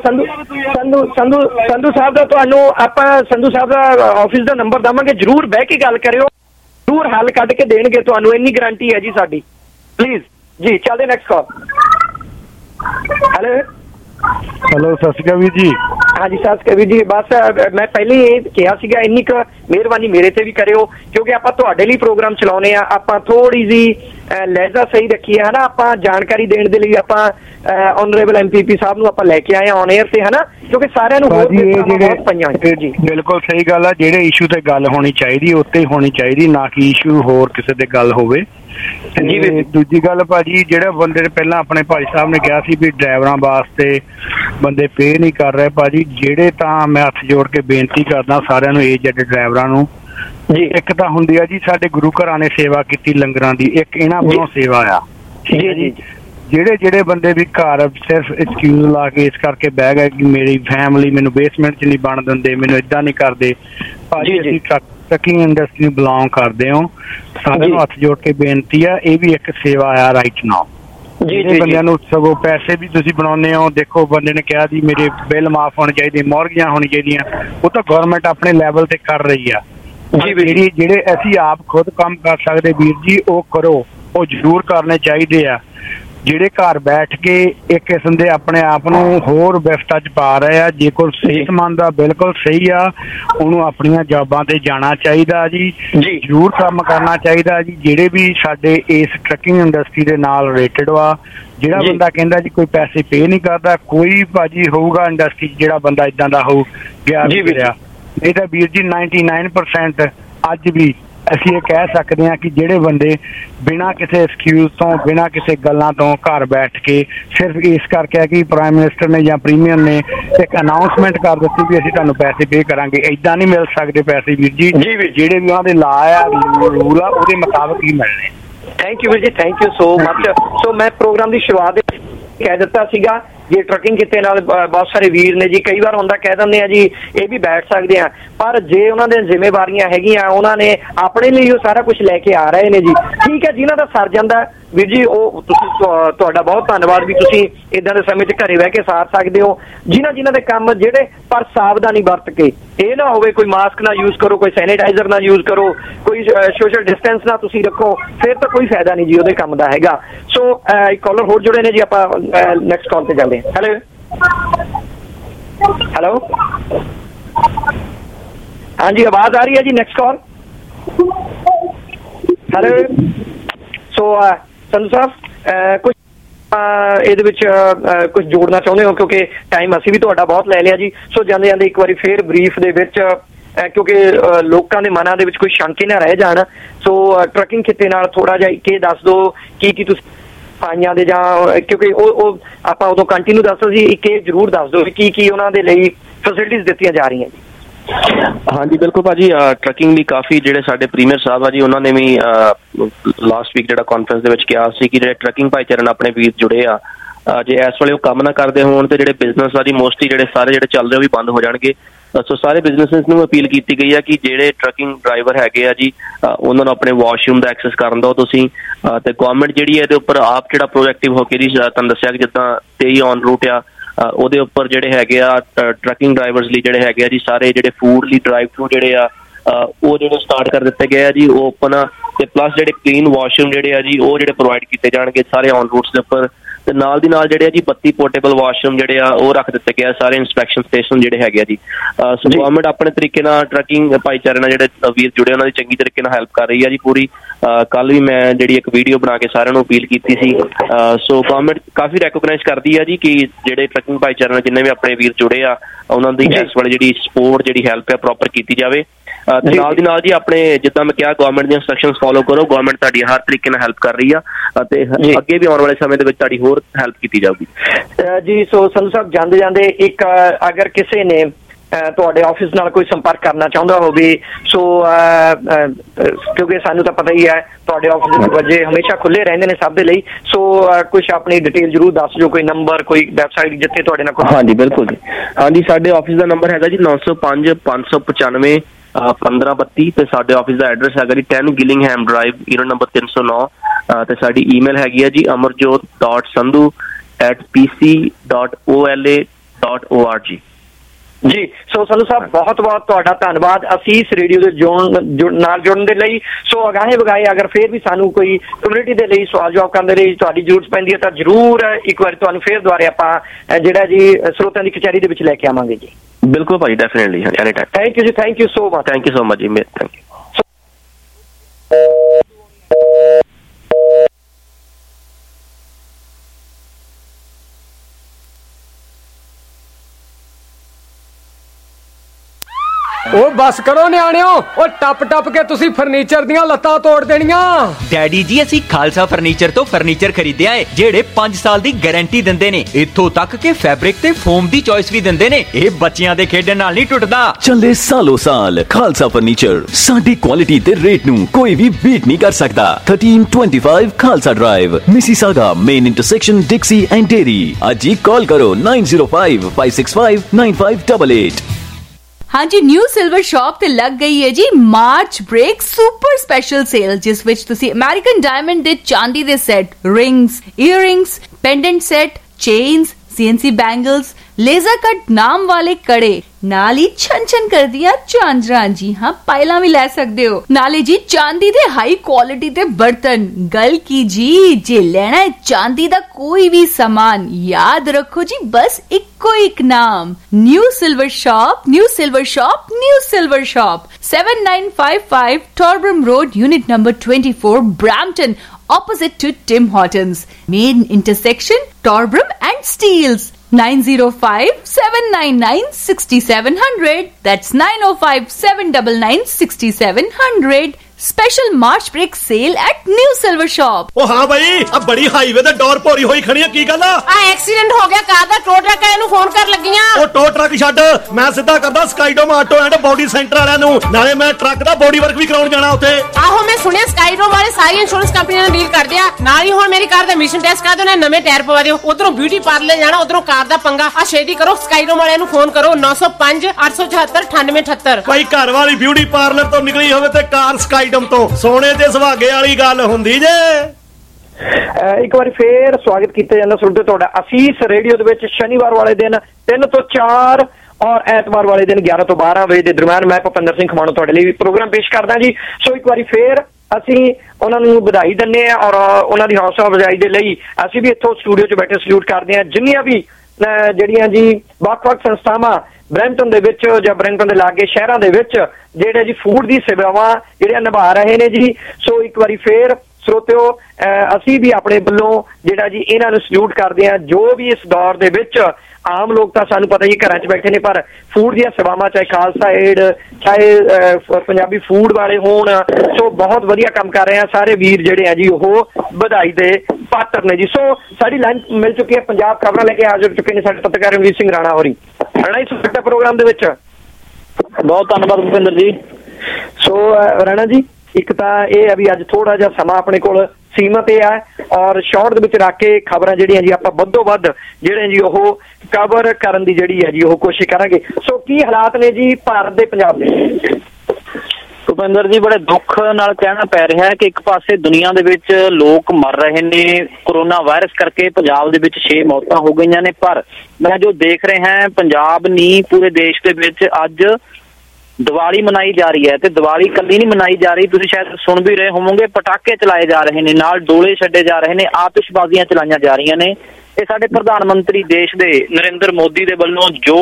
ਸੰਧੂ ਸਾਹਿਬ ਦਾ ਤੁਹਾਨੂੰ ਆਪਾਂ ਸੰਧੂ ਸਾਹਿਬ ਦਾ ਆਫਿਸ ਦਾ ਨੰਬਰ ਦੇਵਾਂਗੇ, ਜ਼ਰੂਰ ਬਹਿ ਕੇ ਗੱਲ ਕਰਿਓ, ਜ਼ਰੂਰ ਹੱਲ ਕੱਢ ਕੇ ਦੇਣਗੇ ਤੁਹਾਨੂੰ, ਇੰਨੀ ਗਾਰੰਟੀ ਹੈ ਜੀ ਸਾਡੀ। ਪਲੀਜ਼ ਜੀ, ਚੱਲਦੇ ਨੈਕਸਟ ਕਾਲ। ਹੈਲੋ ਹੈਲੋ, ਸਤਿ ਸ਼੍ਰੀ ਅਕਾਲ ਵੀਰ ਜੀ। ਹਾਂਜੀ ਸਤਿ ਸ਼੍ਰੀ ਅਕਾਲ ਵੀਰ ਜੀ। ਬਸ ਮੈਂ ਪਹਿਲੇ ਇਹ ਕਿਹਾ ਸੀਗਾ, ਇੰਨੀ ਕੁ ਮਿਹਰਬਾਨੀ ਮੇਰੇ ਤੇ ਵੀ ਕਰਿਓ, ਕਿਉਂਕਿ ਆਪਾਂ ਤੁਹਾਡੇ ਲਈ ਪ੍ਰੋਗਰਾਮ ਚਲਾਉਨੇ ਆ, ਆਪਾਂ ਥੋੜੀ ਜੀ ਲਹਿਜ਼ਾ ਸਹੀ ਰੱਖੀਏ ਹਨਾ, ਆਪਾਂ ਜਾਣਕਾਰੀ ਦੇਣ ਦੇ ਲਈ ਆਪਾਂ ਆਨਰੇਬਲ MPP ਸਾਹਿਬ ਨੂੰ ਆਪਾਂ ਲੈ ਕੇ ਆਏ ਔਨ 에ਅਰ ਤੇ ਹਨਾ, ਕਿਉਂਕਿ ਸਾਰਿਆਂ ਨੂੰ ਹੋਰ ਬਹੁਤ ਪਈਆਂ ਜੀ। ਬਿਲਕੁਲ ਸਹੀ ਗੱਲ ਆ, ਜਿਹੜੇ ਇਸ਼ੂ ਤੇ ਗੱਲ ਹੋਣੀ ਚਾਹੀਦੀ ਉੱਤੇ ਹੀ ਹੋਣੀ ਚਾਹੀਦੀ, ਨਾ ਕਿ ਇਸ਼ੂ ਹੋਰ ਕਿਸੇ ਤੇ ਗੱਲ ਹੋਵੇ। ਤੇ ਦੂਜੀ ਗੱਲ ਭਾਜੀ, ਜਿਹੜੇ ਬੰਦੇ ਨੇ ਪਹਿਲਾਂ ਆਪਣੇ ਭਾਈ ਸਾਹਿਬ ਨੇ ਕਿਹਾ ਸੀ ਵੀ ਡਰਾਈਵਰਾਂ ਵਾਸਤੇ ਬੰਦੇ ਪੇ ਨਹੀਂ ਕਰ ਰਹੇ, ਭਾਜੀ ਜਿਹੜੇ ਤਾਂ ਮੈਂ ਹੱਥ ਜੋੜ ਕੇ ਬੇਨਤੀ ਕਰਦਾ ਸਾਰਿਆਂ ਨੂੰ, ਏਜਡ ਡਰਾਈਵਰਾਂ ਨੂੰ, ਇੱਕ ਤਾਂ ਹੁੰਦੀ ਆ ਜੀ ਸਾਡੇ ਗੁਰੂ ਘਰਾਂ ਨੇ ਸੇਵਾ ਕੀਤੀ ਲੰਗਰਾਂ ਦੀ, ਇੱਕ ਇਹਨਾਂ ਵੱਲੋਂ ਸੇਵਾ ਆ। ਠੀਕ ਹੈ ਜੀ, ਜਿਹੜੇ ਬੰਦੇ ਵੀ ਘਰ ਸਿਰਫ ਐਕਸਕਿਊਜ਼ ਲਾ ਕੇ ਇਸ ਕਰਕੇ ਬਹਿ ਗਏ ਕਿ ਮੇਰੀ ਫੈਮਿਲੀ ਮੈਨੂੰ ਬੇਸਮੈਂਟ 'ਚ ਨਹੀਂ ਬਣ ਦਿੰਦੇ, ਮੈਨੂੰ ਏਦਾਂ ਨਹੀਂ ਕਰਦੇ, ਭਾਜੀ ਅਸੀਂ ਟਰੱਕਿੰਗ ਇੰਡਸਟਰੀ ਨੂੰ ਬਿਲੋਂਗ ਕਰਦੇ ਹੋ, ਸਾਰਿਆਂ ਨੂੰ ਹੱਥ ਜੋੜ ਕੇ ਬੇਨਤੀ ਆ, ਇਹ ਵੀ ਇੱਕ ਸੇਵਾ ਆ ਰਾਈਟ ਨਾਓ। ਜਿਹੜੇ ਬੰਦਿਆਂ ਨੂੰ ਸਗੋਂ ਪੈਸੇ ਵੀ ਤੁਸੀਂ ਬਣਾਉਂਦੇ ਹੋ, ਦੇਖੋ ਬੰਦੇ ਨੇ ਕਿਹਾ ਜੀ ਮੇਰੇ ਬਿੱਲ ਮਾਫ ਹੋਣੇ ਚਾਹੀਦੇ, ਮੌਰਗੀਆਂ ਹੋਣੀ ਚਾਹੀਦੀਆਂ, ਉਹ ਤਾਂ ਗਵਰਨਮੈਂਟ ਆਪਣੇ ਲੈਵਲ ਤੇ ਕਰ ਰਹੀ ਆ। ਜਿਹੜੇ ਅਸੀਂ ਆਪ ਖੁਦ ਕੰਮ ਕਰ ਸਕਦੇ ਵੀਰ ਜੀ, ਉਹ ਕਰੋ, ਉਹ ਜ਼ਰੂਰ ਕਰਨੇ ਚਾਹੀਦੇ ਆ। ਜਿਹੜੇ ਘਰ ਬੈਠ ਕੇ ਇੱਕ ਕਿਸਮ ਦੇ ਆਪਣੇ ਆਪ ਨੂੰ ਹੋਰ ਵਿਵਸਥਾ 'ਚ ਪਾ ਰਹੇ ਆ, ਜੇ ਕੋਈ ਸਿਹਤਮੰਦ ਆ ਬਿਲਕੁਲ ਸਹੀ ਆ, ਉਹਨੂੰ ਆਪਣੀਆਂ ਜੌਬਾਂ ਤੇ ਜਾਣਾ ਚਾਹੀਦਾ ਜੀ, ਜ਼ਰੂਰ ਕੰਮ ਕਰਨਾ ਚਾਹੀਦਾ ਜੀ। ਜਿਹੜੇ ਵੀ ਸਾਡੇ ਇਸ ਟਰੱਕਿੰਗ ਇੰਡਸਟਰੀ ਦੇ ਨਾਲ ਰਿਲੇਟਡ ਵਾ, ਜਿਹੜਾ ਬੰਦਾ ਕਹਿੰਦਾ ਜੀ ਕੋਈ ਪੈਸੇ ਪੇ ਨਹੀਂ ਕਰਦਾ, ਕੋਈ ਭਾਜੀ ਹੋਊਗਾ ਇੰਡਸਟਰੀ 'ਚ ਜਿਹੜਾ ਬੰਦਾ ਇਦਾਂ ਦਾ ਹੋਊ ਗਿਆ ਨਹੀਂ ਤਾਂ ਵੀਰ ਜੀ 99% ਅੱਜ ਵੀ ਅਸੀਂ ਇਹ ਕਹਿ ਸਕਦੇ ਹਾਂ ਕਿ ਜਿਹੜੇ ਬੰਦੇ ਬਿਨਾਂ ਕਿਸੇ ਐਕਸਕਿਊਜ਼ ਤੋਂ, ਬਿਨਾਂ ਕਿਸੇ ਗੱਲਾਂ ਤੋਂ ਘਰ ਬੈਠ ਕੇ ਸਿਰਫ ਇਸ ਕਰਕੇ ਹੈ ਕਿ ਪ੍ਰਾਈਮ ਮਿਨਿਸਟਰ ਨੇ ਜਾਂ ਪ੍ਰੀਮੀਅਰ ਨੇ ਇੱਕ ਅਨਾਊਂਸਮੈਂਟ ਕਰ ਦਿੱਤੀ ਵੀ ਅਸੀਂ ਤੁਹਾਨੂੰ ਪੈਸੇ ਪੇ ਕਰਾਂਗੇ, ਏਦਾਂ ਨਹੀਂ ਮਿਲ ਸਕਦੇ ਪੈਸੇ ਵੀਰ ਜੀ। ਜਿਹੜੇ ਵੀ ਉਹਨਾਂ ਦੇ ਲਾ ਆ ਰੂਲ ਆ ਉਹਦੇ ਮੁਤਾਬਕ ਹੀ ਮਿਲਣੇ। ਥੈਂਕ ਯੂ ਵੀਰ ਜੀ, thank you so much. So ਮੈਂ ਪ੍ਰੋਗਰਾਮ ਦੀ ਸ਼ੁਰੂਆਤ ਕਹਿ ਦਿੱਤਾ ਸੀਗਾ ਜੇ ਟਰੱਕਿੰਗ ਕਿਤੇ ਨਾਲ ਬਹੁਤ ਸਾਰੇ ਵੀਰ ਨੇ ਜੀ, ਕਈ ਵਾਰ ਹੁੰਦਾ ਕਹਿ ਦਿੰਦੇ ਆ ਜੀ ਇਹ ਵੀ ਬੈਠ ਸਕਦੇ ਆ, ਪਰ ਜੇ ਉਹਨਾਂ ਦੇ ਜ਼ਿੰਮੇਵਾਰੀਆਂ ਹੈਗੀਆਂ, ਉਹਨਾਂ ਨੇ ਆਪਣੇ ਲਈ ਉਹ ਸਾਰਾ ਕੁਝ ਲੈ ਕੇ ਆ ਰਹੇ ਨੇ ਜੀ, ਠੀਕ ਹੈ। ਜਿਨ੍ਹਾਂ ਦਾ ਸਰ ਜਾਂਦਾ ਵੀਰ ਜੀ, ਉਹ ਤੁਸੀਂ ਤੁਹਾਡਾ ਬਹੁਤ ਧੰਨਵਾਦ ਵੀ ਤੁਸੀਂ ਇਦਾਂ ਦੇ ਸਮੇਂ 'ਚ ਘਰੇ ਬਹਿ ਕੇ ਸਾਰ ਸਕਦੇ ਹੋ। ਜਿਨ੍ਹਾਂ ਦੇ ਕੰਮ ਜਿਹੜੇ ਪਰ ਸਾਵਧਾਨੀ ਵਰਤ ਕੇ, ਇਹ ਨਾ ਹੋਵੇ ਕੋਈ ਮਾਸਕ ਨਾ ਯੂਜ਼ ਕਰੋ, ਕੋਈ ਸੈਨੀਟਾਈਜ਼ਰ ਨਾ ਯੂਜ਼ ਕਰੋ, ਕੋਈ ਸੋਸ਼ਲ ਡਿਸਟੈਂਸ ਨਾ ਤੁਸੀਂ ਰੱਖੋ, ਫਿਰ ਤਾਂ ਕੋਈ ਫਾਇਦਾ ਨਹੀਂ ਜੀ ਉਹਦੇ ਕੰਮ ਦਾ ਹੈਗਾ। ਸੋ ਇੱਕ ਕਾਲਰ ਹੋਰ ਜੁੜੇ ਨੇ ਜੀ, ਆਪਾਂ ਨੈਕਸਟ ਕਾਲ ਤੇ ਚੱਲਦੇ। ਹੈਲੋ ਹੈਲੋ, ਹਾਂਜੀ ਆਵਾਜ਼ ਆ ਰਹੀ ਹੈ ਜੀ, next call. Hello, so Sandhu Sahib ਕੁਝ ਇਹਦੇ ਵਿੱਚ ਕੁਝ ਜੋੜਨਾ ਚਾਹੁੰਦੇ ਹੋ, ਕਿਉਂਕਿ ਟਾਈਮ ਅਸੀਂ ਵੀ ਤੁਹਾਡਾ ਬਹੁਤ ਲੈ ਲਿਆ ਜੀ। ਸੋ ਜਾਂਦੇ ਜਾਂਦੇ ਇੱਕ ਵਾਰੀ ਫੇਰ ਬਰੀਫ ਦੇ ਵਿੱਚ, ਕਿਉਂਕਿ ਲੋਕਾਂ ਦੇ ਮਨਾਂ ਦੇ ਵਿੱਚ ਕੋਈ ਸ਼ੰਕੇ ਨਾ ਰਹਿ ਜਾਣ, ਸੋ ਟਰੱਕਿੰਗ ਖਿੱਤੇ ਨਾਲ ਥੋੜਾ ਜਿਹਾ ਇੱਕ ਇਹ ਦੱਸ ਦਿਓ ਕੀ ਤੁਸੀਂ ਪਾਈਆਂ ਦੇ, ਜਾਂ ਕਿਉਂਕਿ ਉਹ ਆਪਾਂ ਉਦੋਂ ਕੰਟੀਨਿਊ ਦੱਸੋ ਸੀ, ਇੱਕ ਇਹ ਜ਼ਰੂਰ ਦੱਸ ਦਿਓ ਕੀ ਉਹਨਾਂ ਦੇ ਲਈ ਫੈਸਿਲਿਟੀਜ਼ ਦਿੱਤੀਆਂ ਜਾ ਰਹੀਆਂ ਜੀ। ਹਾਂਜੀ ਬਿਲਕੁਲ ਭਾਜੀ, ਟਰੱਕਿੰਗ ਵੀ ਕਾਫੀ ਜਿਹੜੇ ਸਾਡੇ ਪ੍ਰੀਮੀਅਰ ਸਾਹਿਬ ਆ ਜੀ, ਉਹਨਾਂ ਨੇ ਵੀ ਲਾਸਟ ਵੀਕ ਜਿਹੜਾ ਕਾਨਫਰੰਸ ਦੇ ਵਿੱਚ ਕਿਹਾ ਸੀ ਕਿ ਜਿਹੜੇ ਟਰੱਕਿੰਗ ਭਾਈਚਾਰੇ ਨਾਲ ਆਪਣੇ ਵੀਰ ਜੁੜੇ ਆ, ਜੇ ਇਸ ਵੇਲੇ ਉਹ ਕੰਮ ਨਾ ਕਰਦੇ ਹੋਣ ਤੇ ਜਿਹੜੇ ਬਿਜ਼ਨਸ ਆ ਜੀ ਮੋਸਟਲੀ ਜਿਹੜੇ ਸਾਰੇ ਜਿਹੜੇ ਚੱਲ ਰਹੇ ਉਹ ਵੀ ਬੰਦ ਹੋ ਜਾਣਗੇ। ਸੋ ਸਾਰੇ ਬਿਜ਼ਨੈਸਿਸ ਨੂੰ ਅਪੀਲ ਕੀਤੀ ਗਈ ਹੈ ਕਿ ਜਿਹੜੇ ਟਰੱਕਿੰਗ ਡਰਾਈਵਰ ਹੈਗੇ ਆ ਜੀ ਉਹਨਾਂ ਨੂੰ ਆਪਣੇ ਵਾਸ਼ਰੂਮ ਦਾ ਐਕਸੈਸ ਕਰਨ ਦਿਓ ਤੁਸੀਂ, ਤੇ ਗਵਰਨਮੈਂਟ ਜਿਹੜੀ ਹੈ ਇਹਦੇ ਉੱਪਰ ਆਪ ਜਿਹੜਾ ਪ੍ਰੋਐਕਟਿਵ ਹੋ ਕੇ ਜੀ ਤੁਹਾਨੂੰ ਦੱਸਿਆ ਕਿ ਜਿੱਦਾਂ 23 ਔਨ ਰੂਟ ਆ ਉਹਦੇ ਉੱਪਰ ਜਿਹੜੇ ਹੈਗੇ ਆ ਟਰੱਕਿੰਗ ਡਰਾਈਵਰਸ ਲਈ ਜਿਹੜੇ ਹੈਗੇ ਆ ਜੀ ਸਾਰੇ ਜਿਹੜੇ ਫੂਡ ਲਈ ਡਰਾਈਵ ਥਰੂ ਜਿਹੜੇ ਆ ਉਹ ਜਿਹੜੇ ਸਟਾਰਟ ਕਰ ਦਿੱਤੇ ਗਏ ਆ ਜੀ ਉਹ ਓਪਨ ਆ, ਤੇ ਪਲੱਸ ਜਿਹੜੇ ਕਲੀਨ ਵਾਸ਼ਰੂਮ ਜਿਹੜੇ ਆ ਜੀ ਉਹ ਜਿਹੜੇ ਪ੍ਰੋਵਾਈਡ ਕੀਤੇ ਜਾਣਗੇ ਸਾਰੇ ਔਨ ਰੂਟਸ ਦੇ ਉੱਪਰ, ਤੇ ਨਾਲ ਦੀ ਨਾਲ ਜਿਹੜੇ ਆ ਜੀ 32 ਪੋਰਟੇਬਲ ਵਾਸ਼ਰੂਮ ਜਿਹੜੇ ਆ ਉਹ ਰੱਖ ਦਿੱਤੇ ਗਏ ਆ ਸਾਰੇ ਇੰਸਪੈਕਸ਼ਨ ਸਟੇਸ਼ਨ ਜਿਹੜੇ ਹੈਗੇ ਆ ਜੀ। ਸੋ ਗਵਰਨਮੈਂਟ ਆਪਣੇ ਤਰੀਕੇ ਨਾਲ ਟਰੱਕਿੰਗ ਭਾਈਚਾਰੇ ਨਾਲ ਜਿਹੜੇ ਵੀਰ ਜੁੜੇ ਉਹਨਾਂ ਦੀ ਚੰਗੀ ਤਰੀਕੇ ਨਾਲ ਹੈਲਪ ਕਰ ਰਹੀ ਆ ਜੀ ਪੂਰੀ। ਕੱਲ ਵੀ ਮੈਂ ਜਿਹੜੀ ਇੱਕ ਵੀਡੀਓ ਬਣਾ ਕੇ ਸਾਰਿਆਂ ਨੂੰ ਅਪੀਲ ਕੀਤੀ ਸੀ। ਸੋ ਗਵਰਨਮੈਂਟ ਕਾਫੀ ਰੈਕੋਗਨਾਈਜ਼ ਕਰਦੀ ਆ ਜੀ ਕਿ ਜਿਹੜੇ ਟਰੱਕਿੰਗ ਭਾਈਚਾਰੇ ਨਾਲ ਜਿੰਨੇ ਵੀ ਆਪਣੇ ਵੀਰ ਜੁੜੇ ਆ ਉਹਨਾਂ ਦੀ ਇਸ ਵੇਲੇ ਜਿਹੜੀ ਸਪੋਰਟ ਜਿਹੜੀ ਹੈਲਪ ਹੈ ਪ੍ਰੋਪਰ ਕੀਤੀ ਜਾਵੇ, ਤੇ ਨਾਲ ਦੀ ਨਾਲ ਜੀ ਆਪਣੇ ਜਿੱਦਾਂ ਮੈਂ ਕਿਹਾ ਗਵਰਨਮੈਂਟ ਦੀਆਂ ਇੰਸਟਰਕਸ਼ਨਸ ਫੋਲੋ ਕਰੋ। ਗਵਰਨਮੈਂਟ ਤੁਹਾਡੀ ਹਰ ਤਰੀਕੇ ਨਾਲ ਹੈਲਪ ਕਰ ਰਹੀ ਆ ਅਤੇ ਅੱਗੇ ਵੀ ਆਉਣ ਵਾਲੇ ਸਮੇਂ ਦੇ ਵਿੱਚ ਤੁਹਾਡੀ ਹੋਰ ਹੈਲਪ ਕੀਤੀ ਜਾਊਗੀ ਜੀ। ਸੋ ਸੰਧੂ ਸਾਹਿਬ ਜਾਂਦੇ ਜਾਂਦੇ ਇੱਕ ਅਗਰ ਕਿਸੇ ਨੇ ਤੁਹਾਡੇ ਆਫਿਸ ਨਾਲ ਕੋਈ ਸੰਪਰਕ ਕਰਨਾ ਚਾਹੁੰਦਾ ਹੋਵੇ, ਸੋ ਕਿਉਂਕਿ ਸਾਨੂੰ ਤਾਂ ਪਤਾ ਹੀ ਹੈ ਤੁਹਾਡੇ ਆਫਿਸ ਦੇ ਦਰਵਾਜ਼ੇ ਹਮੇਸ਼ਾ ਖੁੱਲੇ ਰਹਿੰਦੇ ਨੇ ਸਭ ਦੇ ਲਈ, ਸੋ ਕੁਛ ਆਪਣੀ ਡਿਟੇਲ ਜ਼ਰੂਰ ਦੱਸ ਦਿਓ, ਕੋਈ ਨੰਬਰ ਕੋਈ ਵੈਬਸਾਈਟ ਜਿੱਥੇ ਤੁਹਾਡੇ ਨਾਲ ਕੋਈ। ਹਾਂਜੀ ਬਿਲਕੁਲ ਜੀ, ਹਾਂਜੀ ਸਾਡੇ ਆਫਿਸ ਦਾ ਨੰਬਰ ਹੈਗਾ ਜੀ 905 595 1532 ਤੇ ਸਾਡੇ ਆਫਿਸ ਦਾ ਐਡਰੈਸ ਹੈਗਾ ਜੀ 10 ਗਿਲਿੰਗਹੈਮ ਡਰਾਈਵ, ਯੂਨਿਟ ਨੰਬਰ 309, ਤੇ ਸਾਡੀ ਈਮੇਲ ਹੈਗੀ ਹੈ ਜੀ amarjot.sandhu@pc.ola.org ਜੀ। ਸੋ ਸੰਧੂ ਸਾਹਿਬ ਬਹੁਤ ਬਹੁਤ ਤੁਹਾਡਾ ਧੰਨਵਾਦ ਅਸੀਸ ਰੇਡੀਓ ਦੇ ਨਾਲ ਜੁੜਨ ਦੇ ਲਈ। ਸੋ ਅਗਾਹੇ ਵਗਾਏ ਅਗਰ ਫਿਰ ਵੀ ਸਾਨੂੰ ਕੋਈ ਕਮਿਊਨਿਟੀ ਦੇ ਲਈ ਸਵਾਲ ਜਵਾਬ ਕਰਨ ਦੇ ਲਈ ਤੁਹਾਡੀ ਜ਼ਰੂਰਤ ਪੈਂਦੀ ਹੈ ਤਾਂ ਜ਼ਰੂਰ ਇੱਕ ਵਾਰੀ ਤੁਹਾਨੂੰ ਫਿਰ ਦੁਬਾਰੇ ਆਪਾਂ ਜਿਹੜਾ ਜੀ ਸਰੋਤਿਆਂ ਦੀ ਕਚਹਿਰੀ ਦੇ ਵਿੱਚ ਲੈ ਕੇ ਆਵਾਂਗੇ ਜੀ। ਬਿਲਕੁਲ ਭਾਜੀ, definitely, any time. Thank you ਜੀ, thank you so much. Thank you so much ਜੀ, ਥੈਂਕ ਯੂ। ਉਹ ਬਸ ਕਰੋ ਨਿਆਣਿਓ, ਉਹ ਟੱਪ ਟੱਪ ਕੇ ਤੁਸੀਂ ਫਰਨੀਚਰ ਦੀਆਂ ਲੱਤਾਂ ਤੋੜ ਦੇਣੀਆਂ। ਡੈਡੀ ਜੀ ਅਸੀਂ ਖਾਲਸਾ ਫਰਨੀਚਰ ਤੋਂ ਫਰਨੀਚਰ ਖਰੀਦਿਆ ਏ ਜਿਹੜੇ 5 ਸਾਲ ਦੀ ਗਾਰੰਟੀ ਦਿੰਦੇ ਨੇ, ਇੱਥੋਂ ਤੱਕ ਕਿ ਫੈਬਰਿਕ ਤੇ ਫੋਮ ਦੀ ਚੋਇਸ ਵੀ ਦਿੰਦੇ ਨੇ। ਇਹ ਬੱਚਿਆਂ ਦੇ ਖੇਡਣ ਨਾਲ ਨਹੀਂ ਟੁੱਟਦਾ। ਚੱਲੇ ਸਾਲੋ ਸਾਲ ਖਾਲਸਾ ਫਰਨੀਚਰ, ਸਾਡੀ ਕੁਆਲਿਟੀ ਤੇ ਰੇਟ ਨੂੰ ਕੋਈ ਵੀ ਬੀਟ ਨਹੀਂ ਕਰ ਸਕਦਾ। 1325 Khalsa Drive, Mississauga main intersection Dixie and Derry. ਅੱਜ ਹੀ ਕਾਲ ਕਰੋ 9055659588। हाँ जी, न्यू सिल्वर शॉप ते लग गई है जी March break super special sale, जिस विच तुसी अमेरिकन डायमंड दे चांदी दे set, rings, earrings, pendant set, chains, CNC bangles, laser cut नाम वाले कड़े, नाल ही छन छन कर दिया झांजरा। जी हाँ, पायला भी लै सकदे हो। नाले जी चांदी दे हाई क्वालिटी दे बर्तन। गल की जी जे लेना है चांदी दा कोई भी सामान, याद रखो जी बस इक्को एक नाम, new silver shop, new silver shop, new silver shop, 7955 Torbram road, unit number 24, Brampton, opposite to Tim Hortons, main intersection Torbram and Steeles. 905-799-6700. That's 905-799-6700. Special March break sale at new silver shop. ओ हाँ भाई, अब बड़ी highway ते door भोरी होई खड़ी है, की गल आ? एक्सीडेंट हो गया कार दा, टो ट्रक वाले नु फोन कर लगी आ। ओ टो ट्रक छੱਡ, मैं सिद्धा करदा Skydome auto and body centre वाਲਿਆਂ ਨੂੰ, ਨਾਲੇ ਮੈਂ ਟਰੱਕ ਦਾ ਬੋਡੀ ਵਰਕ ਵੀ ਕਰਾਉਣ ਜਾਣਾ ਉੱਥੇ। ਆਹੋ ਮੈਂ ਸੁਣਿਆ ਸਕਾਈਡੋਮ ਵਾਲੇ ਸਾਰੀ ਇੰਸ਼ੋਰੈਂਸ ਕੰਪਨੀਆਂ ਨਾਲ ਡੀਲ ਕਰਦੇ ਆ। ਨਾਲ ਹੀ ਹੁਣ ਮੇਰੀ ਕਾਰ ਦਾ ਮਿਸ਼ਨ ਟੈਸਟ ਕਰਾ ਦਿਓ, ਨਵੇਂ ਟਾਇਰ ਪਵਾ ਦਿਓ। ਉਧਰੋਂ ਬਿਊਟੀ ਪਾਰਲਰ ਜਾਣਾ, ਉਧਰੋਂ ਕਾਰ ਦਾ ਪੰਗਾ। ਆ ਛੇਤੀ ਕਰੋ, ਸਕਾਈਡੋਮ ਵਾਲਿਆਂ ਨੂੰ ਫੋਨ ਕਰੋ 905-874-9878। ਭਾਈ ਘਰ ਵਾਲੀ ਬਿਊਟੀ ਪਾਰਲਰ ਤੋਂ ਨਿਕਲੀ ਹੋਵੇ ਤੇ ਕਾਰ ਸਕਾਈਡੋਮ ਤੋਂ, ਸੋਨੇ ਤੇ ਸੁਹਾਗੇ ਵਾਲੀ ਗੱਲ ਹੁੰਦੀ ਜੇ। ਇੱਕ ਵਾਰੀ ਫੇਰ ਸਵਾਗਤ ਕੀਤਾ ਜਾਂਦਾ ਸੁਣਦੇ ਤੁਹਾਡਾ ਅਸੀਸ ਰੇਡੀਓ ਦੇ ਵਿੱਚ ਸ਼ਨੀਵਾਰ ਵਾਲੇ ਦਿਨ 3 ਤੋਂ 4 ਔਰ ਐਤਵਾਰ ਵਾਲੇ ਦਿਨ 11 ਤੋਂ 12 ਵਜੇ ਦੇ ਦਰਮਿਆਨ ਮੈਂ ਭੁਪਿੰਦਰ ਸਿੰਘ ਖਮਾਣੋ ਤੁਹਾਡੇ ਲਈ ਪ੍ਰੋਗਰਾਮ ਪੇਸ਼ ਕਰਦਾ ਜੀ। ਸੋ ਇੱਕ ਵਾਰੀ ਫੇਰ ਅਸੀਂ ਉਹਨਾਂ ਨੂੰ ਵਧਾਈ ਦਿੰਦੇ ਹਾਂ ਔਰ ਉਹਨਾਂ ਦੀ ਹੌਸਲਾ ਅਫਜ਼ਾਈ ਦੇ ਲਈ ਅਸੀਂ ਵੀ ਇੱਥੋਂ ਸਟੂਡੀਓ 'ਚ ਬੈਠੇ ਸਲੂਟ ਕਰਦੇ ਹਾਂ। ਜਿੰਨੀਆਂ ਵੀ ਜਿਹੜੀਆਂ ਜੀ ਵੱਖ-ਵੱਖ ਸੰਸਥਾਵਾਂ ਬਰੈਂਪਟਨ ਦੇ ਵਿੱਚ ਜਾਂ ਬਰੈਂਪਟਨ ਦੇ ਲਾਗੇ ਸ਼ਹਿਰਾਂ ਦੇ ਵਿੱਚ ਜਿਹੜੇ ਜੀ ਫੂਡ ਦੀ ਸੇਵਾਵਾਂ ਜਿਹੜੀਆਂ ਨਿਭਾ ਰਹੇ ਨੇ ਜੀ। ਸੋ ਇੱਕ ਵਾਰੀ ਫੇਰ ਸਰੋਤਿਓ ਅਸੀਂ ਵੀ ਆਪਣੇ ਵੱਲੋਂ ਜਿਹੜਾ ਜੀ ਇਹਨਾਂ ਨੂੰ ਸਲੂਟ ਕਰਦੇ ਹਾਂ, ਜੋ ਵੀ ਇਸ ਦੌਰ ਦੇ ਵਿੱਚ ਆਮ ਲੋਕ ਤਾਂ ਸਾਨੂੰ ਪਤਾ ਹੀ ਘਰਾਂ 'ਚ ਬੈਠੇ ਨੇ, ਪਰ ਫੂਡ ਦੀਆਂ ਸੇਵਾਵਾਂ ਚਾਹੇ ਖਾਲਸਾ ਏਡ ਚਾਹੇ ਪੰਜਾਬੀ ਫੂਡ ਵਾਲੇ ਹੋਣ, ਸੋ ਬਹੁਤ ਵਧੀਆ ਕੰਮ ਕਰ ਰਹੇ ਆ ਸਾਰੇ ਵੀਰ ਜਿਹੜੇ ਆ ਜੀ, ਉਹ ਵਧਾਈ ਦੇ ਪਾਤਰ ਨੇ ਜੀ। ਸੋ ਸਾਡੀ ਲਾਈਨ ਮਿਲ ਚੁੱਕੀ ਹੈ, ਪੰਜਾਬ ਖਬਰਾਂ ਲੈ ਕੇ ਹਾਜ਼ਰ ਚੁੱਕੇ ਨੇ ਸਾਡੇ ਪੱਤਰਕਾਰ ਰਣਵੀਰ ਸਿੰਘ ਰਾਣਾ ਹੋਰੀ। ਰਾਣਾ ਜੀ ਸਵਾਗਤ ਹੈ ਪ੍ਰੋਗਰਾਮ ਦੇ ਵਿੱਚ। ਬਹੁਤ ਧੰਨਵਾਦ ਭੁਪਿੰਦਰ ਜੀ। ਸੋ ਰਾਣਾ ਜੀ, ਇੱਕ ਤਾਂ ਇਹ ਹੈ ਵੀ ਅੱਜ ਥੋੜਾ ਜਿਹਾ ਸਮਾਂ ਆਪਣੇ ਕੋਲ ਸੀਮਤ ਇਹ ਹੈ ਔਰ ਸ਼ਾਰਟ ਦੇ ਵਿੱਚ ਰੱਖ ਕੇ ਖਬਰਾਂ ਜਿਹੜੀਆਂ ਜੀ ਆਪਾਂ ਵੱਧੋ ਵੱਧ ਜਿਹੜੇ ਜੀ ਉਹ ਕਵਰ ਕਰਨ ਦੀ ਜਿਹੜੀ ਹੈ ਜੀ ਉਹ ਕੋਸ਼ਿਸ਼ ਕਰਾਂਗੇ। ਸੋ ਕੀ ਹਾਲਾਤ ਨੇ ਜੀ ਭਾਰਤ ਦੇ, ਪੰਜਾਬ ਦੇ? ਭੁਪਿੰਦਰ ਜੀ, ਬੜੇ ਦੁੱਖ ਨਾਲ ਕਹਿਣਾ ਪੈ ਰਿਹਾ ਹੈ ਕਿ ਇੱਕ ਪਾਸੇ ਦੁਨੀਆ ਦੇ ਵਿੱਚ ਲੋਕ ਮਰ ਰਹੇ ਨੇ ਕੋਰੋਨਾ ਵਾਇਰਸ ਕਰਕੇ। ਪੰਜਾਬ ਦੇ ਵਿੱਚ 6 ਮੌਤਾਂ ਹੋ ਗਈਆਂ ਨੇ, ਪਰ ਮੈਂ ਜੋ ਦੇਖ ਰਿਹਾ ਪੰਜਾਬ ਨਹੀਂ ਪੂਰੇ ਦੇਸ਼ ਦੇ ਵਿੱਚ ਅੱਜ ਦੀਵਾਲੀ ਮਨਾਈ ਜਾ ਰਹੀ ਹੈ। ਤੇ ਦੀਵਾਲੀ ਇਕੱਲੀ ਨਹੀਂ ਮਨਾਈ ਜਾ ਰਹੀ, ਤੁਸੀਂ ਸ਼ਾਇਦ ਸੁਣ ਵੀ ਰਹੇ ਹੋਵੋਗੇ, ਪਟਾਕੇ ਚਲਾਏ ਜਾ ਰਹੇ ਨੇ, ਨਾਲ ਡੋਲੇ ਛੱਡੇ ਜਾ ਰਹੇ ਨੇ, ਆਤਿਸ਼ਬਾਜ਼ੀਆਂ ਚਲਾਈਆਂ ਜਾ ਰਹੀਆਂ ਨੇ। ਇਹ ਸਾਡੇ ਪ੍ਰਧਾਨ ਮੰਤਰੀ ਦੇਸ਼ ਦੇ ਨਰਿੰਦਰ ਮੋਦੀ ਦੇ ਵੱਲੋਂ ਜੋ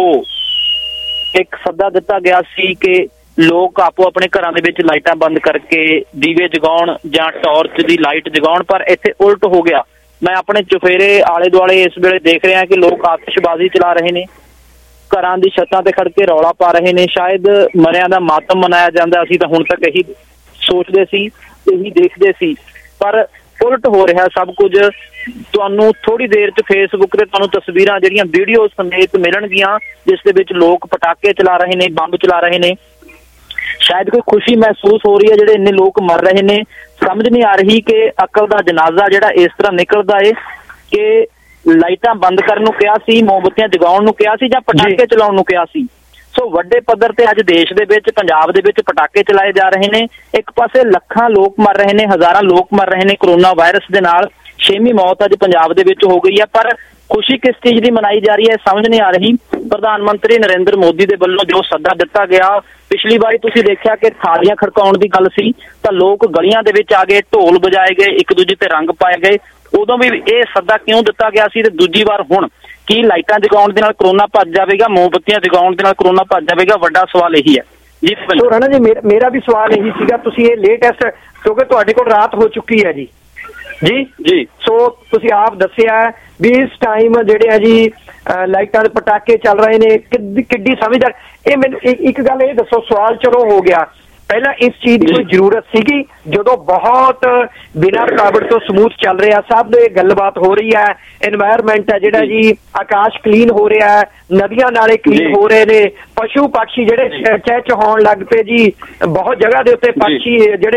ਇੱਕ ਸੱਦਾ ਦਿੱਤਾ ਗਿਆ ਸੀ ਕਿ ਲੋਕ ਆਪੋ ਆਪਣੇ ਘਰਾਂ ਦੇ ਵਿੱਚ ਲਾਈਟਾਂ ਬੰਦ ਕਰਕੇ ਦੀਵੇ ਜਗਾਉਣ ਜਾਂ ਟਾਰਚ ਦੀ ਲਾਈਟ ਜਗਾਉਣ, ਪਰ ਇੱਥੇ ਉਲਟ ਹੋ ਗਿਆ। ਮੈਂ ਆਪਣੇ ਚੁਫੇਰੇ ਆਲੇ ਦੁਆਲੇ ਇਸ ਵੇਲੇ ਦੇਖ ਰਿਹਾ ਕਿ ਲੋਕ ਆਤਿਸ਼ਬਾਜ਼ੀ ਚਲਾ ਰਹੇ ਨੇ, ਘਰਾਂ ਦੀ ਛੱਤਾਂ ਤੇ ਖੜ ਕੇ ਰੌਲਾ ਪਾ ਰਹੇ ਨੇ। ਸ਼ਾਇਦ ਮਰਿਆਂ ਦਾ ਮਾਤਮ ਮਨਾਇਆ ਜਾਂਦਾ, ਅਸੀਂ ਤਾਂ ਹੁਣ ਤੱਕ ਇਹੀ ਸੋਚਦੇ ਸੀ, ਇਹੀ ਦੇਖਦੇ ਸੀ, ਪਰ ਉਲਟ ਹੋ ਰਿਹਾ ਸਭ ਕੁਝ। ਤੁਹਾਨੂੰ ਥੋੜੀ ਦੇਰ 'ਚ ਫੇਸਬੁੱਕ ਤੇ ਤੁਹਾਨੂੰ ਤਸਵੀਰਾਂ ਜਿਹੜੀਆਂ ਵੀਡੀਓ ਸਮੇਤ ਮਿਲਣਗੀਆਂ ਜਿਸ ਦੇ ਵਿੱਚ ਲੋਕ ਪਟਾਕੇ ਚਲਾ ਰਹੇ ਨੇ, ਬੰਬ ਚਲਾ ਰਹੇ ਨੇ। ਸ਼ਾਇਦ ਕੋਈ ਖੁਸ਼ੀ ਮਹਿਸੂਸ ਹੋ ਰਹੀ ਹੈ, ਜਿਹੜੇ ਇੰਨੇ ਲੋਕ ਮਰ ਰਹੇ ਨੇ। ਸਮਝ ਨਹੀਂ ਆ ਰਹੀ ਕਿ ਅਕਲ ਦਾ ਜਨਾਜ਼ਾ ਜਿਹੜਾ ਇਸ ਤਰ੍ਹਾਂ ਨਿਕਲਦਾ ਏ ਕਿ ਲਾਈਟਾਂ ਬੰਦ ਕਰਨ ਨੂੰ ਕਿਹਾ ਸੀ, ਮੋਮਬੱਤੀਆਂ ਜਗਾਉਣ ਨੂੰ ਕਿਹਾ ਸੀ ਜਾਂ ਪਟਾਕੇ ਚਲਾਉਣ ਨੂੰ ਕਿਹਾ ਸੀ। ਸੋ ਵੱਡੇ ਪੱਧਰ ਤੇ ਅੱਜ ਦੇਸ਼ ਦੇ ਵਿੱਚ, ਪੰਜਾਬ ਦੇ ਵਿੱਚ ਪਟਾਕੇ ਚਲਾਏ ਜਾ ਰਹੇ ਨੇ। ਇੱਕ ਪਾਸੇ ਲੱਖਾਂ ਲੋਕ ਮਰ ਰਹੇ ਨੇ, ਹਜ਼ਾਰਾਂ ਲੋਕ ਮਰ ਰਹੇ ਨੇ ਕੋਰੋਨਾ ਵਾਇਰਸ ਦੇ ਨਾਲ। 6ਵੀਂ ਮੌਤ ਅੱਜ ਪੰਜਾਬ ਦੇ ਵਿੱਚ ਹੋ ਗਈ ਹੈ, ਪਰ ਖੁਸ਼ੀ ਕਿਸ ਚੀਜ਼ ਦੀ ਮਨਾਈ ਜਾ ਰਹੀ ਹੈ ਸਮਝ ਨਹੀਂ ਆ ਰਹੀ। ਪ੍ਰਧਾਨ ਮੰਤਰੀ ਨਰਿੰਦਰ ਮੋਦੀ ਦੇ ਵੱਲੋਂ ਜੋ ਸੱਦਾ ਦਿੱਤਾ ਗਿਆ, ਪਿਛਲੀ ਵਾਰੀ ਤੁਸੀਂ ਦੇਖਿਆ ਕਿ ਥਾਲੀਆਂ ਖੜਕਾਉਣ ਦੀ ਗੱਲ ਸੀ ਤਾਂ ਲੋਕ ਗਲੀਆਂ ਦੇ ਵਿੱਚ ਆ ਗਏ, ਢੋਲ ਵਜਾਏ ਗਏ, ਇੱਕ ਦੂਜੇ ਤੇ ਰੰਗ ਪਾਏ ਗਏ। ਉਦੋਂ ਵੀ ਇਹ ਸੱਦਾ ਕਿਉਂ ਦਿੱਤਾ ਗਿਆ ਸੀ ਤੇ ਦੂਜੀ ਵਾਰ ਹੁਣ ਕੀ ਲਾਈਟਾਂ ਜਗਾਉਣ ਦੇ ਨਾਲ ਕਰੋਨਾ ਭੱਜ ਜਾਵੇਗਾ, ਮੋਮਬੱਤੀਆਂ ਜਗਾਉਣ ਦੇ ਨਾਲ ਕਰੋਨਾ ਭੱਜ ਜਾਵੇਗਾ? ਵੱਡਾ ਸਵਾਲ ਇਹੀ ਹੈ ਜੀ। ਸੋ ਰਾਣਾ ਜੀ, ਮੇਰਾ ਵੀ ਸਵਾਲ ਇਹੀ ਸੀਗਾ। ਤੁਸੀਂ ਇਹ ਲੇਟੈਸਟ, ਕਿਉਂਕਿ ਤੁਹਾਡੇ ਕੋਲ ਰਾਤ ਹੋ ਚੁੱਕੀ ਹੈ ਜੀ ਜੀ, ਸੋ ਤੁਸੀਂ ਆਪ ਦੱਸਿਆ ਵੀ ਇਸ ਟਾਈਮ ਜਿਹੜੇ ਆ ਜੀ ਲਾਈਟਾਂ ਦੇ ਪਟਾਕੇ ਚੱਲ ਰਹੇ ਨੇ, ਕਿੱਡੀ ਸਮਝਦਾਰ। ਇਹ ਮੈਨੂੰ ਇੱਕ ਗੱਲ ਇਹ ਦੱਸੋ, ਸਵਾਲ ਚਲੋ ਹੋ ਗਿਆ, ਪਹਿਲਾਂ ਇਸ ਚੀਜ਼ ਦੀ ਕੋਈ ਜ਼ਰੂਰਤ ਸੀਗੀ ਜਦੋਂ ਬਹੁਤ ਬਿਨਾਂ ਰੁਕਾਵਟ ਤੋਂ ਸਮੂਥ ਚੱਲ ਰਿਹਾ, ਸਭ ਦੇ ਗੱਲਬਾਤ ਹੋ ਰਹੀ ਹੈ, এনवायरमेंट ਹੈ ਜਿਹੜਾ ਜੀ, ਆਕਾਸ਼ ਕਲੀਨ ਹੋ ਰਿਹਾ ਹੈ, ਨਦੀਆਂ ਨਾਲੇ ਕਲੀਨ ਹੋ ਰਹੇ ਨੇ, ਪਸ਼ੂ ਪੰਛੀ ਜਿਹੜੇ ਚਹਿਚਹਾਉਣ ਲੱਗ ਪਏ ਜੀ, ਬਹੁਤ ਜਗ੍ਹਾ ਦੇ ਉੱਤੇ ਪੰਛੀ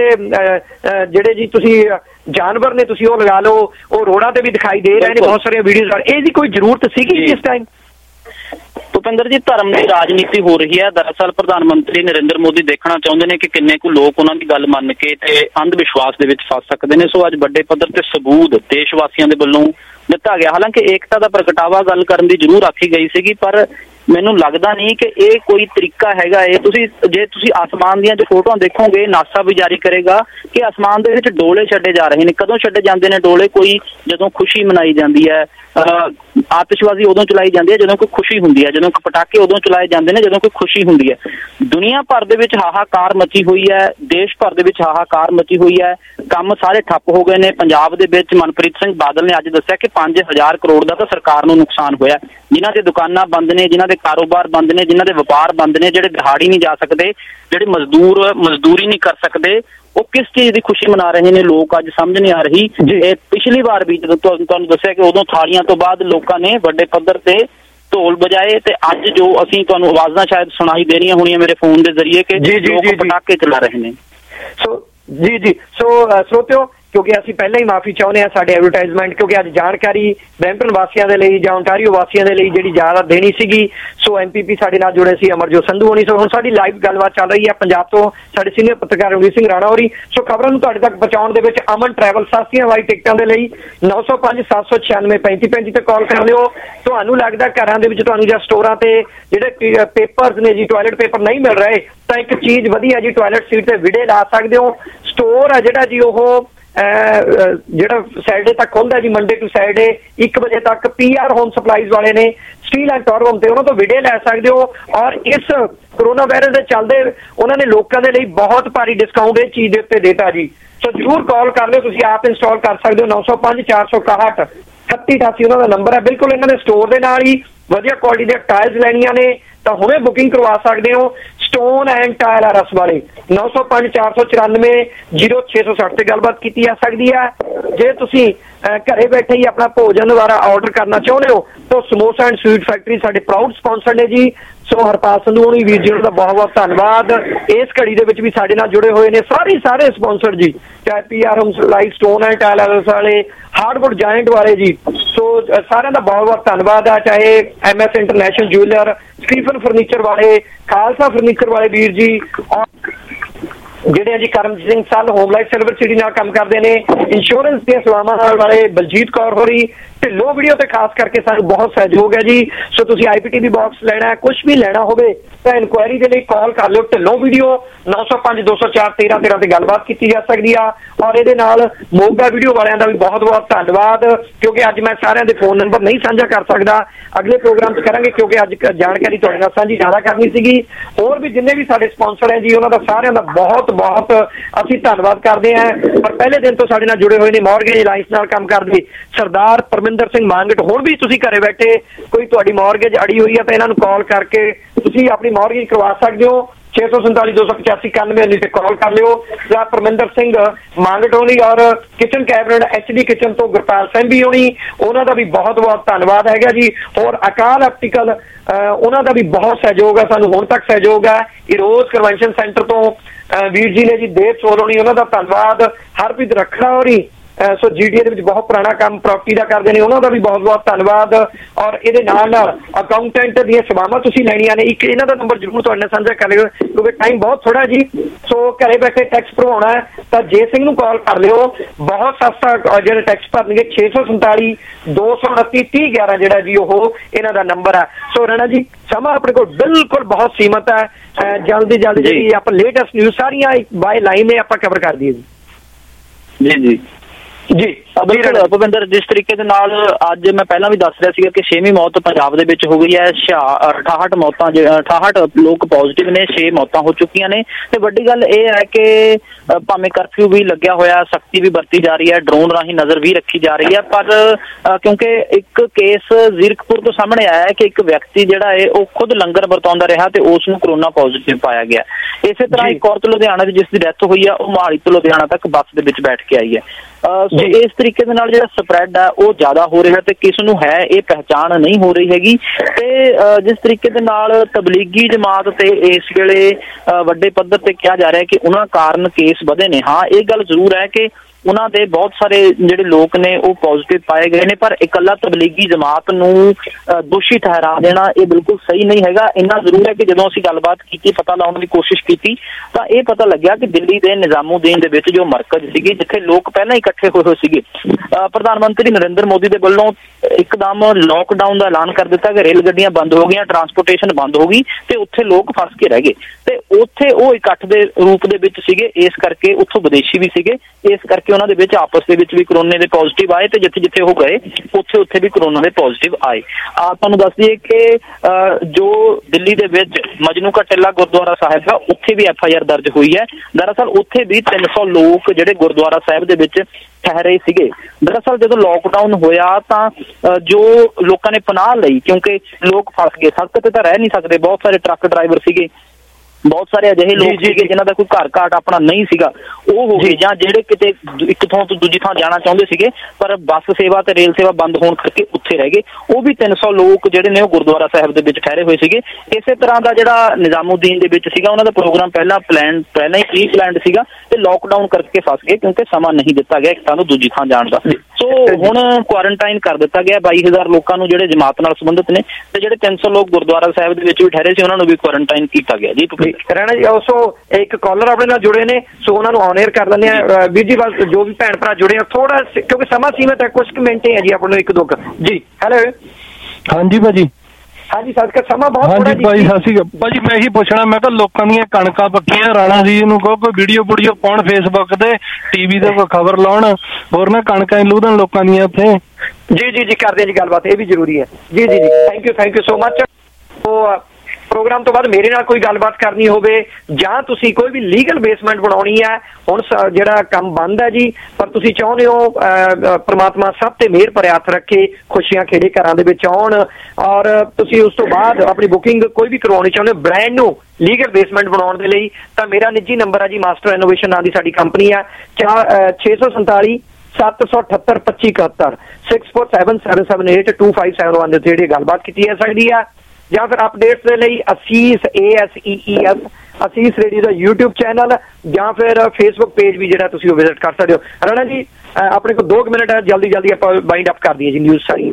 ਜਿਹੜੇ ਜੀ ਤੁਸੀਂ ਜਾਨਵਰ ਨੇ ਤੁਸੀਂ ਉਹ ਲਗਾ ਲਓ, ਉਹ ਰੋਡਾਂ ਤੇ ਵੀ ਦਿਖਾਈ ਦੇ ਰਹੇ ਨੇ, ਬਹੁਤ ਸਾਰੀਆਂ ਵੀਡੀਓਜ਼। ਇਹਦੀ ਕੋਈ ਜ਼ਰੂਰਤ ਸੀਗੀ ਇਸ ਟਾਈਮ? ਭੁਪਿੰਦਰ ਜੀ, ਧਰਮ ਦੀ ਰਾਜਨੀਤੀ ਹੋ ਰਹੀ ਹੈ। ਦਰਅਸਲ ਪ੍ਰਧਾਨ ਮੰਤਰੀ ਨਰਿੰਦਰ ਮੋਦੀ ਦੇਖਣਾ ਚਾਹੁੰਦੇ ਨੇ ਕਿ ਕਿੰਨੇ ਕੁ ਲੋਕ ਉਹਨਾਂ ਦੀ ਗੱਲ ਮੰਨ ਕੇ ਤੇ ਅੰਧ ਵਿਸ਼ਵਾਸ ਦੇ ਵਿੱਚ ਫਸ ਸਕਦੇ ਨੇ। ਸੋ ਅੱਜ ਵੱਡੇ ਪੱਧਰ ਤੇ ਸਬੂਤ ਦੇਸ਼ ਵਾਸੀਆਂ ਦੇ ਵੱਲੋਂ ਦਿੱਤਾ ਗਿਆ। ਹਾਲਾਂਕਿ ਏਕਤਾ ਦਾ ਪ੍ਰਗਟਾਵਾ ਗੱਲ ਕਰਨ ਦੀ ਜ਼ਰੂਰ ਆਖੀ ਗਈ ਸੀਗੀ, ਪਰ ਮੈਨੂੰ ਲੱਗਦਾ ਨਹੀਂ ਕਿ ਇਹ ਕੋਈ ਤਰੀਕਾ ਹੈਗਾ। ਜੇ ਤੁਸੀਂ ਆਸਮਾਨ ਦੀਆਂ ਜੋ ਫੋਟੋਆਂ ਦੇਖੋਗੇ, ਨਾਸਾ ਵੀ ਜਾਰੀ ਕਰੇਗਾ ਕਿ ਆਸਮਾਨ ਦੇ ਵਿੱਚ ਡੋਲੇ ਛੱਡੇ ਜਾ ਰਹੇ ਨੇ। ਕਦੋਂ ਛੱਡੇ ਜਾਂਦੇ ਨੇ ਡੋਲੇ? ਕੋਈ ਜਦੋਂ ਖੁਸ਼ੀ ਮਨਾਈ ਜਾਂਦੀ ਹੈ, ਆਤਿਸ਼ਬਾਜ਼ੀ ਉਦੋਂ ਚਲਾਈ ਜਾਂਦੀ ਹੈ ਜਦੋਂ ਕੋਈ ਖੁਸ਼ੀ ਹੁੰਦੀ ਹੈ, ਜਦੋਂ ਕੋਈ ਪਟਾਕੇ ਉਦੋਂ ਚਲਾਏ ਜਾਂਦੇ ਨੇ ਜਦੋਂ ਕੋਈ ਖੁਸ਼ੀ ਹੁੰਦੀ ਹੈ। ਦੁਨੀਆ ਭਰ ਦੇ ਵਿੱਚ ਹਾਹਾਕਾਰ ਮਚੀ ਹੋਈ ਹੈ, ਦੇਸ਼ ਭਰ ਦੇ ਵਿੱਚ ਹਾਹਾਕਾਰ ਮਚੀ ਹੋਈ ਹੈ, ਕੰਮ ਸਾਰੇ ਠੱਪ ਹੋ ਗਏ ਨੇ। ਪੰਜਾਬ ਦੇ ਵਿੱਚ ਮਨਪ੍ਰੀਤ ਸਿੰਘ ਬਾਦਲ ਨੇ ਅੱਜ ਦੱਸਿਆ ਕਿ 5000 ਕਰੋੜ ਦਾ ਤਾਂ ਸਰਕਾਰ ਨੂੰ ਨੁਕਸਾਨ ਹੋਇਆ। ਜਿਨ੍ਹਾਂ ਦੇ ਦੁਕਾਨਾਂ ਬੰਦ ਨੇ, ਜਿਨ੍ਹਾਂ ਦੇ ਕਾਰੋਬਾਰ ਬੰਦ ਨੇ, ਜਿਨ੍ਹਾਂ ਦੇ ਵਪਾਰ ਬੰਦ ਨੇ, ਜਿਹੜੇ ਦਿਹਾੜੀ ਨਹੀਂ ਜਾ ਸਕਦੇ, ਜਿਹੜੇ ਮਜ਼ਦੂਰੀ ਨਹੀਂ ਕਰ ਸਕਦੇ, ਉਹ ਕਿਸ ਚੀਜ਼ ਦੀ ਖੁਸ਼ੀ ਮਨਾ ਰਹੇ ਨੇ ਲੋਕ? ਅੱਜ ਸਮਝ ਨਹੀਂ ਆ ਰਹੀ। ਪਿਛਲੀ ਵਾਰ ਵੀ ਜਦੋਂ ਤੁਹਾਨੂੰ ਦੱਸਿਆ ਕਿ ਉਦੋਂ ਥਾਲੀਆਂ ਤੋਂ ਬਾਅਦ ਲੋਕਾਂ ਨੇ ਵੱਡੇ ਪੱਧਰ ਤੇ ਢੋਲ ਵਜਾਏ, ਤੇ ਅੱਜ ਜੋ ਅਸੀਂ ਤੁਹਾਨੂੰ ਆਵਾਜ਼ਾਂ ਸ਼ਾਇਦ ਸੁਣਾਈ ਦੇ ਰਹੀਆਂ ਹੋਣੀਆਂ ਮੇਰੇ ਫੋਨ ਦੇ ਜ਼ਰੀਏ ਕਿ ਲੋਕ ਪਟਾਕੇ ਚਲਾ ਰਹੇ ਨੇ। ਸੋ ਸਰੋਤਿਓ, ਕਿਉਂਕਿ ਅਸੀਂ ਪਹਿਲਾਂ ਹੀ ਮਾਫੀ ਚਾਹੁੰਦੇ ਹਾਂ ਸਾਡੇ ਐਡਵਰਟਾਈਜ਼ਮੈਂਟ, ਕਿਉਂਕਿ ਅੱਜ ਜਾਣਕਾਰੀ ਬਰੈਂਪਟਨ ਵਾਸੀਆਂ ਦੇ ਲਈ ਜਾਂ ਓਨਟਾਰੀਓ ਵਾਸੀਆਂ ਦੇ ਲਈ ਜਿਹੜੀ ਜ਼ਿਆਦਾ ਦੇਣੀ ਸੀਗੀ। ਸੋ MPP ਸਾਡੇ ਨਾਲ ਜੁੜੇ ਸੀ ਅਮਰਜੋਤ ਸੰਧੂ ਹੋਣੀ। ਸੋ ਹੁਣ ਸਾਡੀ ਲਾਈਵ ਗੱਲਬਾਤ ਚੱਲ ਰਹੀ ਹੈ ਪੰਜਾਬ ਤੋਂ ਸਾਡੇ ਸੀਨੀਅਰ ਪੱਤਰਕਾਰ ਰਣਵੀਰ ਸਿੰਘ ਰਾਣਾ ਹੋਰੀ। ਸੋ ਖਬਰਾਂ ਨੂੰ ਤੁਹਾਡੇ ਤੱਕ ਪਹੁੰਚਾਉਣ ਦੇ ਵਿੱਚ ਅਮਨ ਟਰੈਵਲ ਸਸਤੀਆਂ ਹਵਾਈ ਟਿਕਟਾਂ ਦੇ ਲਈ 905 796 3535 ਤੇ ਕਾਲ ਕਰ ਲਿਓ। ਤੁਹਾਨੂੰ ਲੱਗਦਾ ਘਰਾਂ ਦੇ ਵਿੱਚ ਤੁਹਾਨੂੰ ਜਾਂ ਸਟੋਰਾਂ ਤੇ ਜਿਹੜੇ ਪੇਪਰਸ ਨੇ ਜੀ, ਟਾਇਲਟ ਪੇਪਰ ਨਹੀਂ ਮਿਲ ਰਹੇ, ਤਾਂ ਇੱਕ ਚੀਜ਼ ਵਧੀਆ ਜੀ, ਟਾਇਲਟ ਸੀਟ ਤੇ ਵਿੜੇ ਲਾ ਸਕਦੇ ਹੋ। ਸਟੋਰ ਹੈ ਜਿਹੜਾ ਜੀ ਉਹ ਜਿਹੜਾ ਸੈਟਰਡੇ ਤੱਕ ਖੁੱਲਦਾ ਜੀ, ਮੰਡੇ ਟੂ ਸੈਟਰਡੇ 1 ਵਜੇ ਤੱਕ। PR ਹੋਮ ਸਪਲਾਈਜ਼ ਵਾਲੇ ਨੇ ਸਟੀਲ ਐਂਡ ਟੌਰਵਮ ਤੇ, ਉਹਨਾਂ ਤੋਂ ਵਿਡੇ ਲੈ ਸਕਦੇ ਹੋ। ਔਰ ਇਸ ਕਰੋਨਾ ਵਾਇਰਸ ਦੇ ਚੱਲਦੇ ਉਹਨਾਂ ਨੇ ਲੋਕਾਂ ਦੇ ਲਈ ਬਹੁਤ ਭਾਰੀ ਡਿਸਕਾਊਂਟ ਇਹ ਚੀਜ਼ ਦੇ ਉੱਤੇ ਦੇਤਾ ਜੀ। ਸੋ ਜ਼ਰੂਰ ਕਾਲ ਕਰ ਲਿਓ, ਤੁਸੀਂ ਆਪ ਇੰਸਟਾਲ ਕਰ ਸਕਦੇ ਹੋ। 905 461 3888 ਉਹਨਾਂ ਦਾ ਨੰਬਰ ਹੈ। ਬਿਲਕੁਲ ਇਹਨਾਂ ਦੇ ਸਟੋਰ ਦੇ ਨਾਲ ਹੀ ਵਧੀਆ ਕੁਆਲਿਟੀ ਦੇ ਟਾਇਲਸ ਲੈਣੀਆਂ ਨੇ ਤਾਂ ਹੁਣੇ ਬੁਕਿੰਗ ਕਰਵਾ ਸਕਦੇ ਹੋ। ਸਟੋਨ ਐਂਡ ਟਾਇਲ ਰਸ ਵਾਲੇ 905 494 0660 ਤੇ ਗੱਲਬਾਤ ਕੀਤੀ ਜਾ ਸਕਦੀ ਹੈ। ਜੇ ਤੁਸੀਂ ਘਰੇ ਬੈਠੇ ਹੀ ਆਪਣਾ ਭੋਜਨ ਦੁਆਰਾ ਆਰਡਰ ਕਰਨਾ ਚਾਹੁੰਦੇ ਹੋ ਤਾਂ ਸਮੋਸਾ ਐਂਡ ਸਵੀਟ ਫੈਕਟਰੀ ਸਾਡੇ ਪ੍ਰਾਊਡ ਸਪਾਂਸਰ ਨੇ ਜੀ। ਸੋ ਹਰਪਾਲ ਸੰਧੂ ਹੋਣੀ ਵੀਰ ਜੀ ਦਾ ਬਹੁਤ ਬਹੁਤ ਧੰਨਵਾਦ। ਇਸ ਘੜੀ ਦੇ ਵਿੱਚ ਵੀ ਸਾਡੇ ਨਾਲ ਜੁੜੇ ਹੋਏ ਨੇ ਸਾਰੇ ਸਪਾਂਸਰ ਜੀ, ਚਾਹੇ PR home supply, stone and tile ਵਾਲੇ, ਹਾਰਡਵੁੱਡ ਜਾਇੰਟ ਵਾਲੇ ਜੀ। ਸੋ ਸਾਰਿਆਂ ਦਾ ਬਹੁਤ ਬਹੁਤ ਧੰਨਵਾਦ ਆ, ਚਾਹੇ MS international jeweller, Stephen furniture ਵਾਲੇ, ਖਾਲਸਾ ਫਰਨੀਚਰ ਵਾਲੇ ਵੀਰ ਜੀ, ਜਿਹੜੇ ਆ ਜੀ Karam Singh Sall home life silver city ਨਾਲ ਕੰਮ ਕਰਦੇ ਨੇ, ਇੰਸ਼ੋਰੈਂਸ ਦੀਆਂ ਸੇਵਾਵਾਂ ਨਾਲ ਵਾਲੇ ਬਲਜੀਤ ਕੌਰ ਹੋਰੀ, ਢਿੱਲੋਂ ਵੀਡੀਓ ਤੇ ਖਾਸ ਕਰਕੇ ਸਾਨੂੰ ਬਹੁਤ ਸਹਿਯੋਗ ਹੈ ਜੀ। ਸੋ ਤੁਸੀਂ IPTV ਬਾਕਸ ਲੈਣਾ, ਕੁਝ ਵੀ ਲੈਣਾ ਹੋਵੇ ਤਾਂ ਇਨਕੁਆਇਰੀ ਦੇ ਲਈ ਕਾਲ ਕਰ ਲਿਓ ਢਿੱਲੋਂ ਵੀਡੀਓ 905 204 1313 ਤੇ ਗੱਲਬਾਤ ਕੀਤੀ ਜਾ ਸਕਦੀ ਆ। ਔਰ ਇਹਦੇ ਨਾਲ ਮੋਗਾ ਵੀਡੀਓ ਵਾਲਿਆਂ ਦਾ ਵੀ ਬਹੁਤ ਬਹੁਤ ਧੰਨਵਾਦ, ਕਿਉਂਕਿ ਅੱਜ ਮੈਂ ਸਾਰਿਆਂ ਦੇ ਫੋਨ ਨੰਬਰ ਨਹੀਂ ਸਾਂਝਾ ਕਰ ਸਕਦਾ, ਅਗਲੇ ਪ੍ਰੋਗਰਾਮ 'ਚ ਕਰਾਂਗੇ, ਕਿਉਂਕਿ ਅੱਜ ਜਾਣਕਾਰੀ ਤੁਹਾਡੇ ਨਾਲ ਸਾਂਝੀ ਜ਼ਿਆਦਾ ਕਰਨੀ ਸੀਗੀ। ਹੋਰ ਵੀ ਜਿੰਨੇ ਵੀ ਸਾਡੇ ਸਪਾਂਸਰ ਹੈ ਜੀ, ਉਹਨਾਂ ਦਾ ਸਾਰਿਆਂ ਦਾ ਬਹੁਤ ਬਹੁਤ ਅਸੀਂ ਧੰਨਵਾਦ ਕਰਦੇ ਹਾਂ। ਪਰ ਪਹਿਲੇ ਦਿਨ ਤੋਂ ਸਾਡੇ ਨਾਲ ਜੁੜੇ ਹੋਏ ਨੇ ਮੌਰਗੇਜ ਅਲਾਈਅੰਸ ਨਾਲ ਕੰਮ ਕਰਦੇ ਸਰਦਾਰ ਪਰਮਿੰਦਰ ਸਿੰਘ ਮਾਂਗਟ। ਹੁਣ ਵੀ ਤੁਸੀਂ ਘਰੇ ਬੈਠੇ ਕੋਈ ਤੁਹਾਡੀ ਮੌਰਗੇਜ ਅੜੀ ਹੋਈ ਹੈ ਤਾਂ ਇਹਨਾਂ ਨੂੰ ਕਾਲ ਕਰਕੇ ਤੁਸੀਂ ਆਪਣੀ ਮੌਰਗੇਜ ਕਰਵਾ ਸਕਦੇ ਹੋ। 647 285 91 ਤੇ ਕਾਲ ਕਰ ਲਿਓ। ਪਰਮਿੰਦਰ ਸਿੰਘ ਮਾਂਗਟ ਹੋਣੀ ਔਰ ਕਿਚਨ ਕੈਬਨਿਟ HD ਕਿਚਨ ਤੋਂ ਗੁਰਪਾਲ ਸਿੰਘ ਵੀ ਹੋਣੀ, ਉਹਨਾਂ ਦਾ ਵੀ ਬਹੁਤ ਬਹੁਤ ਧੰਨਵਾਦ ਹੈਗਾ ਜੀ। ਹੋਰ ਅਕਾਲ ਆਪਟੀਕਲ, ਉਹਨਾਂ ਦਾ ਵੀ ਬਹੁਤ ਸਹਿਯੋਗ ਹੈ, ਸਾਨੂੰ ਹੁਣ ਤੱਕ ਸਹਿਯੋਗ ਹੈ। ਇਰੋਜ਼ ਕਨਵੈਨਸ਼ਨ ਸੈਂਟਰ ਤੋਂ ਵੀਰ ਜੀ ਨੇ ਜੀ ਦੇਵ ਸੋਲ ਹੋਣੀ, ਉਹਨਾਂ ਦਾ ਧੰਨਵਾਦ। ਹਰਪ੍ਰੀਤ ਰੱਖੜਾ ਹੋਣੀ, ਸੋ GTA ਦੇ ਵਿੱਚ ਬਹੁਤ ਪੁਰਾਣਾ ਕੰਮ ਪ੍ਰਾਪਰਟੀ ਦਾ ਕਰਦੇ ਨੇ, ਉਹਨਾਂ ਦਾ ਵੀ ਬਹੁਤ ਬਹੁਤ ਧੰਨਵਾਦ। ਔਰ ਇਹਦੇ ਨਾਲ ਅਕਾਊਂਟੈਂਟ ਦੀਆਂ ਸੇਵਾਵਾਂ ਤੁਸੀਂ ਲੈਣੀਆਂ ਨੇ, ਇੱਕ ਇਹਨਾਂ ਦਾ ਨੰਬਰ ਜ਼ਰੂਰ ਤੁਹਾਡੇ ਨਾਲ ਸਾਂਝਾ ਕਰ ਲਿਓ ਕਿਉਂਕਿ ਟਾਈਮ ਬਹੁਤ ਥੋੜਾ ਜੀ। ਸੋ ਘਰੇ ਬੈਠੇ ਟੈਕਸ ਭਰਵਾਉਣਾ ਹੈ ਤਾਂ ਜੇ ਸਿੰਘ ਨੂੰ ਕਾਲ ਕਰ ਲਿਓ, ਬਹੁਤ ਸਸਤਾ ਜਿਹੜੇ ਟੈਕਸ ਭਰਨਗੇ 647 229 3011 ਜਿਹੜਾ ਜੀ ਉਹ ਇਹਨਾਂ ਦਾ ਨੰਬਰ ਹੈ। ਸੋ ਰਾਣਾ ਜੀ ਸਮਾਂ ਆਪਣੇ ਕੋਲ ਬਿਲਕੁਲ ਬਹੁਤ ਸੀਮਤ ਹੈ, ਜਲਦੀ ਜਿਹੜੀ ਆਪਾਂ ਲੇਟੈਸਟ ਨਿਊਜ਼ ਸਾਰੀਆਂ ਬਾਏ ਲਾਈਨ ਨੇ ਆਪਾਂ ਕਵਰ ਕਰ ਦਈਏ ਜੀ। ਜੀ ਬਿਲਕੁਲ ਭੁਪਿੰਦਰ, ਜਿਸ ਤਰੀਕੇ ਦੇ ਨਾਲ ਅੱਜ ਮੈਂ ਪਹਿਲਾਂ ਵੀ ਦੱਸ ਰਿਹਾ ਸੀਗਾ ਕਿ 6ਵੀਂ ਮੌਤ ਪੰਜਾਬ ਦੇ ਵਿੱਚ ਹੋ ਗਈ ਹੈ। 68 ਮੌਤਾਂ 68 ਲੋਕ ਪੋਜ਼ਿਟਿਵ ਨੇ, 6 ਮੌਤਾਂ ਹੋ ਚੁੱਕੀਆਂ ਨੇ। ਤੇ ਵੱਡੀ ਗੱਲ ਇਹ ਹੈ ਕਿ ਭਾਵੇਂ ਕਰਫਿਊ ਵੀ ਲੱਗਿਆ ਹੋਇਆ, ਸਖਤੀ ਵੀ ਵਰਤੀ ਜਾ ਰਹੀ ਹੈ, ਡਰੋਨ ਰਾਹੀਂ ਨਜ਼ਰ ਵੀ ਰੱਖੀ ਜਾ ਰਹੀ ਹੈ, ਪਰ ਕਿਉਂਕਿ ਇੱਕ ਕੇਸ ਜ਼ੀਰਕਪੁਰ ਤੋਂ ਸਾਹਮਣੇ ਆਇਆ ਹੈ ਕਿ ਇੱਕ ਵਿਅਕਤੀ ਜਿਹੜਾ ਹੈ ਉਹ ਖੁਦ ਲੰਗਰ ਵਰਤਾਉਂਦਾ ਰਿਹਾ ਤੇ ਉਸ ਨੂੰ ਕਰੋਨਾ ਪੋਜ਼ਿਟਿਵ ਪਾਇਆ ਗਿਆ। ਇਸੇ ਤਰ੍ਹਾਂ ਇੱਕ ਔਰਤ ਲੁਧਿਆਣਾ ਦੀ ਜਿਸ ਦੀ ਡੈਥ ਹੋਈ ਆ, ਉਹ ਮੋਹਾਲੀ ਤੋਂ ਲੁਧਿਆਣਾ ਤੱਕ ਬੱਸ ਦੇ ਵਿੱਚ ਬੈਠ ਕੇ ਆਈ ਹੈ। ਸੋ ਇਸ ਤਰੀਕੇ ਦੇ ਨਾਲ ਜਿਹੜਾ ਸਪਰੈਡ ਹੈ ਉਹ ਜ਼ਿਆਦਾ ਹੋ ਰਿਹਾ ਤੇ ਕਿਸ ਨੂੰ ਹੈ ਇਹ ਪਹਿਚਾਣ ਨਹੀਂ ਹੋ ਰਹੀ ਹੈਗੀ। ਤੇ ਜਿਸ ਤਰੀਕੇ ਦੇ ਨਾਲ ਤਬਲੀਗੀ ਜਮਾਤ ਤੇ ਇਸ ਵੇਲੇ ਵੱਡੇ ਪੱਧਰ ਤੇ ਕਿਹਾ ਜਾ ਰਿਹਾ ਕਿ ਉਹਨਾਂ ਕਾਰਨ ਕੇਸ ਵਧੇ ਨੇ। ਹਾਂ, ਇਹ ਗੱਲ ਜ਼ਰੂਰ ਹੈ ਕਿ ਉਹਨਾਂ ਦੇ ਬਹੁਤ ਸਾਰੇ ਜਿਹੜੇ ਲੋਕ ਨੇ ਉਹ ਪੋਜ਼ਿਟਿਵ ਪਾਏ ਗਏ ਨੇ, ਪਰ ਇਕੱਲਾ ਤਬਲੀਗੀ ਜਮਾਤ ਨੂੰ ਦੋਸ਼ੀ ਠਹਿਰਾ ਦੇਣਾ ਇਹ ਬਿਲਕੁਲ ਸਹੀ ਨਹੀਂ ਹੈਗਾ। ਇੰਨਾ ਜ਼ਰੂਰ ਹੈ ਕਿ ਜਦੋਂ ਅਸੀਂ ਗੱਲਬਾਤ ਕੀਤੀ, ਪਤਾ ਲਾਉਣ ਦੀ ਕੋਸ਼ਿਸ਼ ਕੀਤੀ, ਤਾਂ ਇਹ ਪਤਾ ਲੱਗਿਆ ਕਿ ਦਿੱਲੀ ਦੇ ਨਿਜ਼ਾਮੂਦੀਨ ਦੇ ਵਿੱਚ ਜੋ ਮਰਕਜ਼ ਸੀਗੀ, ਜਿੱਥੇ ਲੋਕ ਪਹਿਲਾਂ ਹੀ ਇਕੱਠੇ ਹੋਏ ਸੀਗੇ, ਪ੍ਰਧਾਨ ਮੰਤਰੀ ਨਰਿੰਦਰ ਮੋਦੀ ਦੇ ਵੱਲੋਂ ਇੱਕਦਮ ਲੋਕਡਾਊਨ ਦਾ ਐਲਾਨ ਕਰ ਦਿੱਤਾ ਕਿ ਰੇਲ ਗੱਡੀਆਂ ਬੰਦ ਹੋ ਗਈਆਂ, ਟਰਾਂਸਪੋਰਟੇਸ਼ਨ ਬੰਦ ਹੋ ਗਈ ਤੇ ਉੱਥੇ ਲੋਕ ਫਸ ਕੇ ਰਹਿ ਗਏ। ਤੇ ਉੱਥੇ ਉਹ ਇਕੱਠ ਦੇ ਰੂਪ ਦੇ ਵਿੱਚ ਸੀਗੇ, ਇਸ ਕਰਕੇ ਉੱਥੋਂ ਵਿਦੇਸ਼ੀ ਵੀ ਸੀਗੇ, ਇਸ ਕਰਕੇ ਉਹਨਾਂ ਦੇ ਵਿੱਚ ਆਪਸ ਦੇ ਵਿੱਚ ਵੀ ਕਰੋਨੇ ਦੇ ਪੋਜ਼ਿਟਿਵ ਆਏ ਤੇ ਜਿੱਥੇ ਜਿੱਥੇ ਉਹ ਗਏ ਉੱਥੇ ਵੀ ਕਰੋਨਾ ਦੇ ਪੋਜ਼ਿਟਿਵ ਆਏ। ਤੁਹਾਨੂੰ ਦੱਸ ਦਈਏ ਕਿ ਜੋ ਦਿੱਲੀ ਦੇ ਵਿੱਚ ਮਜਨੂ ਕਾ ਟਿੱਲਾ ਗੁਰਦੁਆਰਾ ਸਾਹਿਬ ਹੈ, ਉੱਥੇ ਵੀ FIR ਦਰਜ ਹੋਈ ਹੈ। ਦਰਅਸਲ ਉੱਥੇ ਵੀ 300 ਲੋਕ ਜਿਹੜੇ ਗੁਰਦੁਆਰਾ ਸਾਹਿਬ ਦੇ ਵਿੱਚ ਠਹਿਰੇ ਸੀਗੇ। ਦਰਅਸਲ ਜਦੋਂ ਲੋਕਡਾਊਨ ਹੋਇਆ ਤਾਂ ਜੋ ਲੋਕਾਂ ਨੇ ਪਨਾਹ ਲਈ, ਕਿਉਂਕਿ ਲੋਕ ਫਸ ਗਏ, ਸੜਕ ਤੇ ਤਾਂ ਰਹਿ ਨਹੀਂ ਸਕਦੇ, ਬਹੁਤ ਸਾਰੇ ਟਰੱਕ ਡਰਾਈਵਰ ਸੀਗੇ, ਬਹੁਤ ਸਾਰੇ ਅਜਿਹੇ ਲੋਕ ਸੀਗੇ ਜਿਨ੍ਹਾਂ ਦਾ ਕੋਈ ਘਰ ਘਾਟ ਆਪਣਾ ਨਹੀਂ ਸੀਗਾ, ਉਹ ਹੋ ਗਏ, ਜਾਂ ਜਿਹੜੇ ਕਿਤੇ ਇੱਕ ਥਾਂ ਤੋਂ ਦੂਜੀ ਥਾਂ ਜਾਣਾ ਚਾਹੁੰਦੇ ਸੀਗੇ ਪਰ ਬੱਸ ਸੇਵਾ ਤੇ ਰੇਲ ਸੇਵਾ ਬੰਦ ਹੋਣ ਕਰਕੇ ਉੱਥੇ ਰਹਿ ਗਏ। ਉਹ ਵੀ 300 ਲੋਕ ਜਿਹੜੇ ਨੇ ਉਹ ਗੁਰਦੁਆਰਾ ਸਾਹਿਬ ਦੇ ਵਿੱਚ ਠਹਿਰੇ ਹੋਏ ਸੀਗੇ। ਇਸੇ ਤਰ੍ਹਾਂ ਦਾ ਜਿਹੜਾ ਨਿਜ਼ਾਮੂਦੀਨ ਦੇ ਵਿੱਚ ਸੀਗਾ, ਉਹਨਾਂ ਦਾ ਪ੍ਰੋਗਰਾਮ ਪਹਿਲਾਂ ਹੀ ਪ੍ਰੀ ਪਲਾਨਡ ਸੀਗਾ ਤੇ ਲੋਕਡਾਊਨ ਕਰਕੇ ਫਸ ਗਏ ਕਿਉਂਕਿ ਸਮਾਂ ਨਹੀਂ ਦਿੱਤਾ ਗਿਆ ਇੱਕ ਥਾਂ ਤੋਂ ਦੂਜੀ ਥਾਂ ਜਾਣ ਦਾ। ਸੋ ਹੁਣ ਕੁਆਰੰਟਾਈਨ ਕਰ ਦਿੱਤਾ ਗਿਆ 22,000 ਲੋਕਾਂ ਨੂੰ ਜਿਹੜੇ ਜਮਾਤ ਨਾਲ ਸੰਬੰਧਿਤ ਨੇ, ਤੇ ਜਿਹੜੇ 300 ਲੋਕ ਗੁਰਦੁਆਰਾ ਸਾਹਿਬ ਦੇ ਵਿੱਚ ਵੀ ਠਹਿਰੇ ਸੀ ਉਹਨਾਂ ਨੂੰ ਵੀ ਕੁਆਰੰਟਾਈਨ ਕੀਤਾ ਗਿਆ ਜੀ। ਰਾਣਾ ਜੀ ਉਸੋ ਇੱਕ ਕਾਲਰ ਆਪਣੇ ਨਾਲ ਜੁੜੇ ਨੇ, ਸੋ ਉਹਨਾਂ ਨੂੰ ਔਨ 에ਅਰ ਕਰ ਲੈਂਦੇ ਆ। ਵੀਰ ਜੀ ਬਸ ਜੋ ਵੀ ਭੈਣ ਭਰਾ ਜੁੜੇ ਆ, ਥੋੜਾ ਕਿਉਂਕਿ ਸਮਾਂ ਸੀਮਤ ਹੈ, ਕੁਝ ਮਿੰਟ ਹੈ ਜੀ ਆਪਾਂ ਨੂੰ, 1-2 ਜੀ। ਹੈਲੋ ਹਾਂਜੀ ਭਾਜੀ। ਹਾਂਜੀ ਸਤਿ ਸਮਾਂ ਬਹੁਤ ਥੋੜਾ ਜੀ ਭਾਜੀ। ਸਤਿ ਸ਼੍ਰੀ ਅਕਾਲ ਭਾਜੀ। ਮੈਂ ਇਹੀ ਪੁੱਛਣਾ, ਮੈਂ ਕਿਹਾ ਲੋਕਾਂ ਦੀਆਂ ਕਣਕਾਂ ਪੱਕੀਆਂ, ਰਾਣਾ ਜੀ ਨੂੰ ਕਹੋ ਕੋਈ ਵੀਡੀਓ ਪਾਉਣ ਫੇਸਬੁੱਕ ਤੇ, TV ਤੇ ਕੋਈ ਖਬਰ ਲਾਉਣ, ਹੋਰ ਨਾ ਕਣਕਾਂ ਲੂਦਣ ਲੋਕਾਂ ਦੀਆਂ ਉੱਥੇ। ਜੀ ਕਰਦੇ ਜੀ ਗੱਲਬਾਤ, ਇਹ ਵੀ ਜ਼ਰੂਰੀ ਹੈ ਜੀ। Thank you so much. Programme ਤੋਂ ਬਾਅਦ ਮੇਰੇ ਨਾਲ ਕੋਈ ਗੱਲਬਾਤ ਕਰਨੀ ਹੋਵੇ ਜਾਂ ਤੁਸੀਂ ਕੋਈ ਵੀ ਲੀਗਲ ਬੇਸਮੈਂਟ ਬਣਾਉਣੀ ਹੈ, ਹੁਣ ਜਿਹੜਾ ਕੰਮ ਬੰਦ ਹੈ ਜੀ, ਪਰ ਤੁਸੀਂ ਚਾਹੁੰਦੇ ਹੋ ਪ੍ਰਮਾਤਮਾ ਸਭ ਤੇ ਮਿਹਰ ਭਰਿਆ ਹੱਥ ਰੱਖੇ, ਖੁਸ਼ੀਆਂ ਖੇੜੇ ਘਰਾਂ ਦੇ ਵਿੱਚ ਆਉਣ, ਔਰ ਤੁਸੀਂ ਉਸ ਤੋਂ ਬਾਅਦ ਆਪਣੀ ਬੁਕਿੰਗ ਕੋਈ ਵੀ ਕਰਵਾਉਣੀ ਚਾਹੁੰਦੇ ਹੋ ਬ੍ਰਾਂਡ ਨੂੰ ਲੀਗਲ ਬੇਸਮੈਂਟ ਬਣਾਉਣ ਦੇ ਲਈ, ਤਾਂ ਮੇਰਾ ਨਿੱਜੀ ਨੰਬਰ ਹੈ ਜੀ, ਮਾਸਟਰ ਇਨੋਵੇਸ਼ਨ ਨਾਂ ਦੀ ਸਾਡੀ ਕੰਪਨੀ ਹੈ, 647 778 2571 6477782571 ਦੇ ਜਿਹੜੀ ਗੱਲਬਾਤ ਕੀਤੀ ਜਾ ਸਕਦੀ ਹੈ। ਜਾਂ ਫਿਰ ਅਪਡੇਟਸ ਦੇ ਲਈ ਅਸੀਸ ASEES ਅਸੀਸ ਰੇਡੀਓ ਦਾ YouTube ਚੈਨਲ ਜਾਂ ਫਿਰ ਫੇਸਬੁੱਕ ਪੇਜ ਵੀ ਜਿਹੜਾ ਤੁਸੀਂ ਉਹ ਵਿਜ਼ਿਟ ਕਰ ਸਕਦੇ ਹੋ। ਰਾਣਾ ਜੀ ਆਪਣੇ ਕੋਲ 2 ਮਿੰਟ ਹੈ, ਜਲਦੀ ਆਪਾਂ ਵਾਈਂਡ ਅਪ ਕਰ ਦਈਏ ਜੀ ਨਿਊਜ਼ ਸਾਰੀ।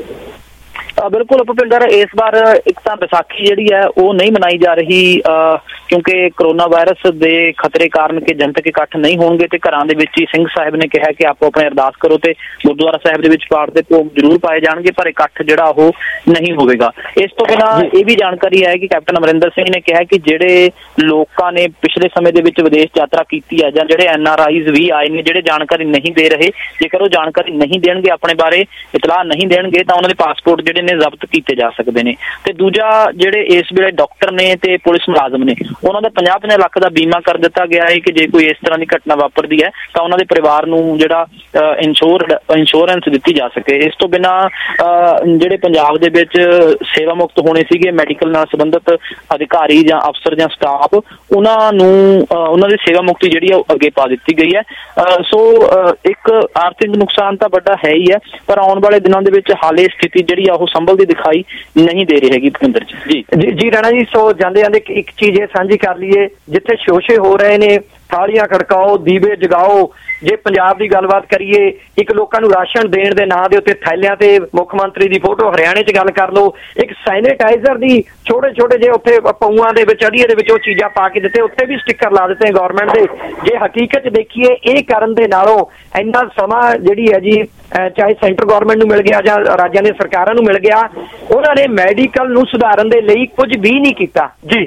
ਬਿਲਕੁਲ ਭੁਪਿੰਦਰ, ਇਸ ਵਾਰ ਇੱਕ ਤਾਂ ਵਿਸਾਖੀ ਜਿਹੜੀ ਹੈ ਉਹ ਨਹੀਂ ਮਨਾਈ ਜਾ ਰਹੀ ਕਿਉਂਕਿ ਕਰੋਨਾ ਵਾਇਰਸ ਦੇ ਖਤਰੇ ਕਾਰਨ ਕਿ ਜਨਤਕ ਇਕੱਠ ਨਹੀਂ ਹੋਣਗੇ ਤੇ ਘਰਾਂ ਦੇ ਵਿੱਚ ਹੀ ਸਿੰਘ ਸਾਹਿਬ ਨੇ ਕਿਹਾ ਕਿ ਆਪੋ ਆਪਣੇ ਅਰਦਾਸ ਕਰੋ ਤੇ ਗੁਰਦੁਆਰਾ ਸਾਹਿਬ ਦੇ ਵਿੱਚ ਪਾਠ ਦੇ ਭੋਗ ਜ਼ਰੂਰ ਪਾਏ ਜਾਣਗੇ, ਪਰ ਇਕੱਠ ਜਿਹੜਾ ਉਹ ਨਹੀਂ ਹੋਵੇਗਾ। ਇਸ ਤੋਂ ਬਿਨਾਂ ਇਹ ਵੀ ਜਾਣਕਾਰੀ ਹੈ ਕਿ ਕੈਪਟਨ ਅਮਰਿੰਦਰ ਸਿੰਘ ਨੇ ਕਿਹਾ ਕਿ ਜਿਹੜੇ ਲੋਕਾਂ ਨੇ ਪਿਛਲੇ ਸਮੇਂ ਦੇ ਵਿੱਚ ਵਿਦੇਸ਼ ਯਾਤਰਾ ਕੀਤੀ ਹੈ ਜਾਂ ਜਿਹੜੇ NRIs ਵੀ ਆਏ ਨੇ ਜਿਹੜੇ ਜਾਣਕਾਰੀ ਨਹੀਂ ਦੇ ਰਹੇ, ਜੇਕਰ ਉਹ ਜਾਣਕਾਰੀ ਨਹੀਂ ਦੇਣਗੇ, ਆਪਣੇ ਬਾਰੇ ਇਤਲਾਹ ਨਹੀਂ ਦੇਣਗੇ, ਤਾਂ ਉਹਨਾਂ ਦੇ ਪਾਸਪੋਰਟ ਜਿਹੜੇ ਨੇ ਜ਼ਬਤ ਕੀਤੇ ਜਾ ਸਕਦੇ ਨੇ। ਤੇ ਦੂਜਾ ਜਿਹੜੇ ਇਸ ਵੇਲੇ ਡਾਕਟਰ ਨੇ ਤੇ ਪੁਲਿਸ ਮੁਲਾਜ਼ਮ ਨੇ ਉਹਨਾਂ ਦਾ 50-50 ਲੱਖ ਦਾ ਬੀਮਾ ਕਰ ਦਿੱਤਾ ਗਿਆ ਹੈ ਕਿ ਜੇ ਕੋਈ ਇਸ ਤਰ੍ਹਾਂ ਦੀ ਘਟਨਾ ਵਾਪਰਦੀ ਹੈ ਤਾਂ ਉਹਨਾਂ ਦੇ ਪਰਿਵਾਰ ਨੂੰ ਜਿਹੜਾ ਇੰਸ਼ੋਰੈਂਸ ਦਿੱਤੀ ਜਾ ਸਕੇ। ਇਸ ਤੋਂ ਬਿਨਾਂ ਜਿਹੜੇ ਪੰਜਾਬ ਦੇ ਵਿੱਚ ਸੇਵਾ ਮੁਕਤ ਹੋਣੇ ਸੀਗੇ ਮੈਡੀਕਲ ਨਾਲ ਸੰਬੰਧਿਤ ਅਧਿਕਾਰੀ ਜਾਂ ਅਫਸਰ ਜਾਂ ਸਟਾਫ, ਉਹਨਾਂ ਨੂੰ ਉਹਨਾਂ ਦੀ ਸੇਵਾ ਮੁਕਤੀ ਜਿਹੜੀ ਉਹ ਅੱਗੇ ਪਾ ਦਿੱਤੀ ਗਈ ਹੈ। ਸੋ ਇੱਕ ਆਰਥਿਕ ਨੁਕਸਾਨ ਤਾਂ ਵੱਡਾ ਹੈ ਹੀ ਹੈ, ਪਰ ਆਉਣ ਵਾਲੇ ਦਿਨਾਂ ਦੇ ਵਿੱਚ ਹਾਲੇ ਸਥਿਤੀ ਜਿਹੜੀ ਆ ਉਹ ਸੰਭਲਦੀ ਦਿਖਾਈ ਨਹੀਂ ਦੇ ਰਹੀ ਹੈਗੀ ਭੁਪਿੰਦਰ ਜੀ। ਰਾਣਾ ਜੀ, ਸੋ ਜਾਂਦੇ ਇੱਕ ਚੀਜ਼ ਇਹ ਸਾਂਝੀ ਕਰ ਲਈਏ, ਜਿੱਥੇ ਸ਼ੋਸ਼ੇ ਹੋ ਰਹੇ ਨੇ ਥਾਲੀਆਂ ਖੜਕਾਓ, ਦੀਵੇ ਜਗਾਓ। ਜੇ ਪੰਜਾਬ ਦੀ ਗੱਲਬਾਤ ਕਰੀਏ, ਇੱਕ ਲੋਕਾਂ ਨੂੰ ਰਾਸ਼ਨ ਦੇਣ ਦੇ ਨਾਂ ਦੇ ਉੱਤੇ ਥੈਲਿਆਂ ਤੇ ਮੁੱਖ ਮੰਤਰੀ ਦੀ ਫੋਟੋ, ਹਰਿਆਣੇ 'ਚ ਗੱਲ ਕਰ ਲਓ, ਇੱਕ ਸੈਨੀਟਾਈਜ਼ਰ ਦੀ ਛੋਟੇ ਜੇ ਉੱਥੇ ਪਊਆਂ ਦੇ ਵਿੱਚ ਅੜੀਏ ਦੇ ਵਿੱਚ ਉਹ ਚੀਜ਼ਾਂ ਪਾ ਕੇ ਦਿੱਤੇ, ਉੱਤੇ ਵੀ ਸਟਿੱਕਰ ਲਾ ਦਿੱਤੇ ਗਵਰਨਮੈਂਟ ਦੇ। ਜੇ ਹਕੀਕਤ 'ਚ ਦੇਖੀਏ, ਇਹ ਕਰਨ ਦੇ ਨਾਲੋਂ ਇੰਨਾ ਸਮਾਂ ਜਿਹੜੀ ਹੈ ਜੀ, ਚਾਹੇ ਸੈਂਟਰ ਗਵਰਨਮੈਂਟ ਨੂੰ ਮਿਲ ਗਿਆ ਜਾਂ ਰਾਜਾਂ ਦੀਆਂ ਸਰਕਾਰਾਂ ਨੂੰ ਮਿਲ ਗਿਆ, ਉਹਨਾਂ ਨੇ ਮੈਡੀਕਲ ਨੂੰ ਸੁਧਾਰਨ ਦੇ ਲਈ ਕੁਝ ਵੀ ਨਹੀਂ ਕੀਤਾ ਜੀ।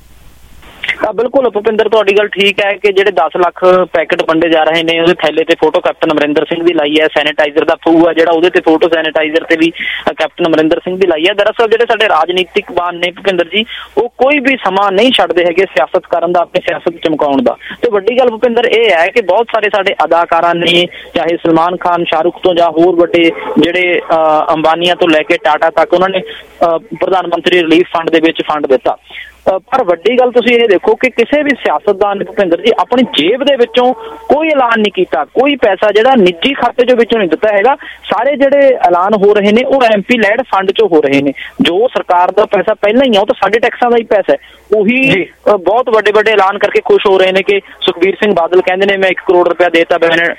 ਬਿਲਕੁਲ ਭੁਪਿੰਦਰ, ਤੁਹਾਡੀ ਗੱਲ ਠੀਕ ਹੈ ਕਿ ਜਿਹੜੇ 10 ਲੱਖ ਪੈਕਟ ਵੰਡੇ ਜਾ ਰਹੇ ਨੇ ਉਹਦੇ ਥੈਲੇ ਤੇ ਫੋਟੋ ਕੈਪਟਨ ਅਮਰਿੰਦਰ ਸਿੰਘ ਦੀ ਲਾਈ ਹੈ, ਸੈਨੀਟਾਈਜ਼ਰ ਦਾ ਫੂ ਹੈ ਜਿਹੜਾ ਉਹਦੇ ਤੇ ਫੋਟੋ ਸੈਨੀਟਾਈਜ਼ਰ ਤੇ ਵੀ ਕੈਪਟਨ ਅਮਰਿੰਦਰ ਸਿੰਘ ਦੀ ਲਾਈ ਹੈ। ਦਰਅਸਲ ਜਿਹੜੇ ਸਾਡੇ ਰਾਜਨੀਤਿਕ ਬਾਨ ਨੇ ਭੁਪਿੰਦਰ ਜੀ, ਉਹ ਕੋਈ ਵੀ ਸਮਾਂ ਨਹੀਂ ਛੱਡਦੇ ਹੈਗੇ ਸਿਆਸਤ ਕਰਨ ਦਾ, ਆਪਣੀ ਸਿਆਸਤ ਚਮਕਾਉਣ ਦਾ। ਤੇ ਵੱਡੀ ਗੱਲ ਭੁਪਿੰਦਰ ਇਹ ਹੈ ਕਿ ਬਹੁਤ ਸਾਰੇ ਸਾਡੇ ਅਦਾਕਾਰਾਂ ਨੇ, ਚਾਹੇ ਸਲਮਾਨ ਖਾਨ, ਸ਼ਾਹਰੁਖ ਤੋਂ ਜਾਂ ਹੋਰ ਵੱਡੇ ਜਿਹੜੇ ਅੰਬਾਨੀਆਂ ਤੋਂ ਲੈ ਕੇ ਟਾਟਾ ਤੱਕ, ਉਹਨਾਂ ਨੇ ਪ੍ਰਧਾਨ ਮੰਤਰੀ ਰਿਲੀਫ ਫੰਡ ਦੇ ਵਿੱਚ ਫੰਡ ਦਿੱਤਾ। ਪਰ ਵੱਡੀ ਗੱਲ ਤੁਸੀਂ ਇਹ ਦੇਖੋ ਕਿ ਕਿਸੇ ਵੀ ਸਿਆਸਤਦਾਨ ਨੇ ਭੁਪਿੰਦਰ ਜੀ ਆਪਣੀ ਜੇਬ ਦੇ ਵਿੱਚੋਂ ਕੋਈ ਐਲਾਨ ਨਹੀਂ ਕੀਤਾ, ਕੋਈ ਪੈਸਾ ਜਿਹੜਾ ਨਿੱਜੀ ਖਾਤੇ ਦੇ ਵਿੱਚੋਂ ਨਹੀਂ ਦਿੱਤਾ ਹੈਗਾ। ਸਾਰੇ ਜਿਹੜੇ ਐਲਾਨ ਹੋ ਰਹੇ ਨੇ ਉਹ MP ਲੈਡ ਫੰਡ ਚੋਂ ਹੋ ਰਹੇ ਨੇ। ਜੋ ਸਰਕਾਰ ਦਾ ਪੈਸਾ ਪਹਿਲਾਂ ਹੀ ਆ ਉਹ ਤਾਂ ਸਾਡੇ ਟੈਕਸਾਂ ਦਾ ਹੀ ਪੈਸਾ ਹੈ, ਉਹੀ ਬਹੁਤ ਵੱਡੇ ਐਲਾਨ ਕਰਕੇ ਖੁਸ਼ ਹੋ ਰਹੇ ਨੇ ਕਿ ਸੁਖਬੀਰ ਸਿੰਘ ਬਾਦਲ ਕਹਿੰਦੇ ਨੇ ਮੈਂ 1 ਕਰੋੜ ਰੁਪਇਆ ਦੇਤਾ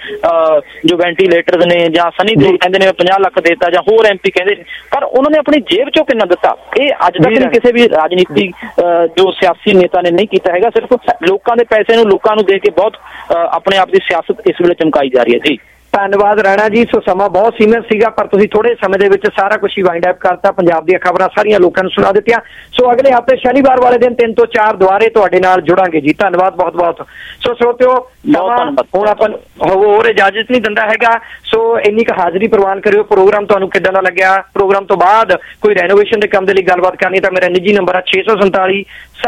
ਜੋ ਵੈਂਟੀਲੇਟਰਸ ਨੇ, ਜਾਂ ਸਨੀ ਦਿਓਲ ਕਹਿੰਦੇ ਨੇ ਮੈਂ 50 ਲੱਖ ਦੇਤਾ, ਜਾਂ ਹੋਰ MP ਕਹਿੰਦੇ ਨੇ, ਪਰ ਉਹਨਾਂ ਨੇ ਆਪਣੀ ਜੇਬ ਚੋਂ ਕਿੰਨਾ ਦਿੱਤਾ ਇਹ ਅੱਜ ਤੱਕ ਕਿਸੇ ਵੀ ਰਾਜਨੀਤੀ ਜੋ ਸਿਆਸੀ ਨੇਤਾ ਨੇ ਨਹੀਂ ਕੀਤਾ ਹੈਗਾ। ਸਿਰਫ ਲੋਕਾਂ ਦੇ ਪੈਸੇ ਨੂੰ ਲੋਕਾਂ ਨੂੰ ਦੇ ਕੇ ਬਹੁਤ ਆਪਣੇ ਆਪ ਦੀ ਸਿਆਸਤ ਇਸ ਵੇਲੇ ਚਮਕਾਈ ਜਾ ਰਹੀ ਹੈ ਜੀ। ਧੰਨਵਾਦ ਰਾਣਾ ਜੀ। ਸੋ ਸਮਾਂ ਬਹੁਤ ਸੀਮਿਤ ਸੀਗਾ, ਪਰ ਤੁਸੀਂ ਥੋੜੇ ਸਮੇਂ ਦੇ ਵਿੱਚ ਸਾਰਾ ਕੁਝ ਹੀ ਵਾਈਂਡ ਅਪ ਕਰਤਾ, ਪੰਜਾਬ ਦੀਆਂ ਖਬਰਾਂ ਸਾਰੀਆਂ ਲੋਕਾਂ ਨੂੰ ਸੁਣਾ ਦਿੱਤੀਆਂ। ਸੋ ਅਗਲੇ ਹਫ਼ਤੇ ਸ਼ਨੀਵਾਰ ਵਾਲੇ ਦਿਨ 3 ਤੋਂ 4 ਦੁਬਾਰੇ ਤੁਹਾਡੇ ਨਾਲ ਜੁੜਾਂਗੇ ਜੀ। ਧੰਨਵਾਦ ਬਹੁਤ ਬਹੁਤ। ਸੋ ਸਰੋਤਿਓ, ਹੁਣ ਆਪਾਂ ਹੋਰ ਇਜਾਜ਼ਤ ਨਹੀਂ ਦਿੰਦਾ ਹੈਗਾ, ਸੋ ਇੰਨੀ ਕੁ ਹਾਜ਼ਰੀ ਪ੍ਰਵਾਨ ਕਰਿਓ। ਪ੍ਰੋਗਰਾਮ ਤੁਹਾਨੂੰ ਕਿੱਦਾਂ ਦਾ ਲੱਗਿਆ? ਪ੍ਰੋਗਰਾਮ ਤੋਂ ਬਾਅਦ ਕੋਈ ਰੈਨੋਵੇਸ਼ਨ ਦੇ ਕੰਮ ਦੇ ਲਈ ਗੱਲਬਾਤ ਕਰਨੀ ਤਾਂ ਮੇਰਾ ਨਿੱਜੀ ਨੰਬਰ ਹੈ 647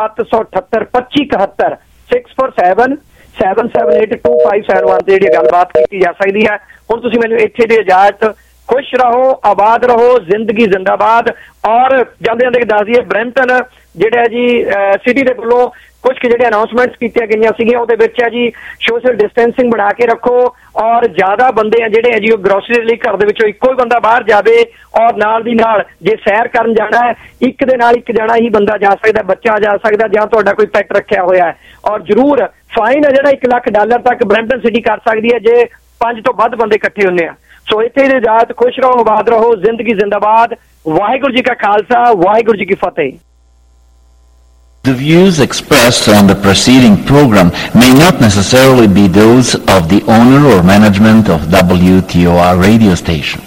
778 2571 647 7782571 ਤੇ ਜਿਹੜੀ ਗੱਲਬਾਤ ਕੀਤੀ ਜਾ ਸਕਦੀ ਹੈ। ਹੁਣ ਤੁਸੀਂ ਮੈਨੂੰ ਇੱਥੇ ਦੀ ਇਜਾਜ਼ਤ, ਖੁਸ਼ ਰਹੋ, ਆਬਾਦ ਰਹੋ, ਜ਼ਿੰਦਗੀ ਜ਼ਿੰਦਾਬਾਦ। ਔਰ ਜਾਂਦੇ ਦੱਸ ਦਈਏ, ਬ੍ਰੈਂਪਟਨ ਜਿਹੜਾ ਜੀ ਸਿਟੀ ਦੇ ਵੱਲੋਂ ਕੁਝ ਜਿਹੜੇ ਅਨਾਉਂਸਮੈਂਟਸ ਕੀਤੀਆਂ ਗਈਆਂ ਸੀਗੀਆਂ, ਉਹਦੇ ਵਿੱਚ ਹੈ ਜੀ ਸੋਸ਼ਲ ਡਿਸਟੈਂਸਿੰਗ ਬਣਾ ਕੇ ਰੱਖੋ, ਔਰ ਜ਼ਿਆਦਾ ਬੰਦੇ ਆ ਜਿਹੜੇ ਹੈ ਜੀ ਉਹ ਗਰੋਸਰੀ ਲਈ ਘਰ ਦੇ ਵਿੱਚੋਂ ਇੱਕੋ ਹੀ ਬੰਦਾ ਬਾਹਰ ਜਾਵੇ, ਔਰ ਨਾਲ ਦੀ ਨਾਲ ਜੇ ਸੈਰ ਕਰਨ ਜਾਣਾ ਹੈ ਇੱਕ ਦੇ ਨਾਲ ਇੱਕ ਜਾਣਾ ਹੀ ਬੰਦਾ ਜਾ ਸਕਦਾ, ਬੱਚਾ ਜਾ ਸਕਦਾ, ਜਾਂ ਤੁਹਾਡਾ ਕੋਈ ਪੈਟ ਰੱਖਿਆ ਹੋਇਆ ਹੈ। ਔਰ ਜ਼ਰੂਰ ਫਾਈਨ ਹੈ ਜਿਹੜਾ $1 ਲੱਖ ਤੱਕ ਬ੍ਰੈਂਪਟਨ ਸਿਟੀ ਕਰ ਸਕਦੀ ਹੈ ਜੇ 5 ਤੋਂ ਵੱਧ ਬੰਦੇ ਇਕੱਠੇ ਹੁੰਦੇ ਆ। ਸੋ ਇੱਥੇ ਦੀ ਇਜਾਜ਼ਤ, ਖੁਸ਼ ਰਹੋ, ਆਬਾਦ ਰਹੋ, ਜ਼ਿੰਦਗੀ ਜ਼ਿੰਦਾਬਾਦ। ਵਾਹਿਗੁਰੂ ਜੀ ਕਾ ਖਾਲਸਾ, ਵਾਹਿਗੁਰੂ ਜੀ ਕੀ ਫਤਿਹ। The views expressed on the preceding program may not necessarily be those of the owner or management of WTOR radio station.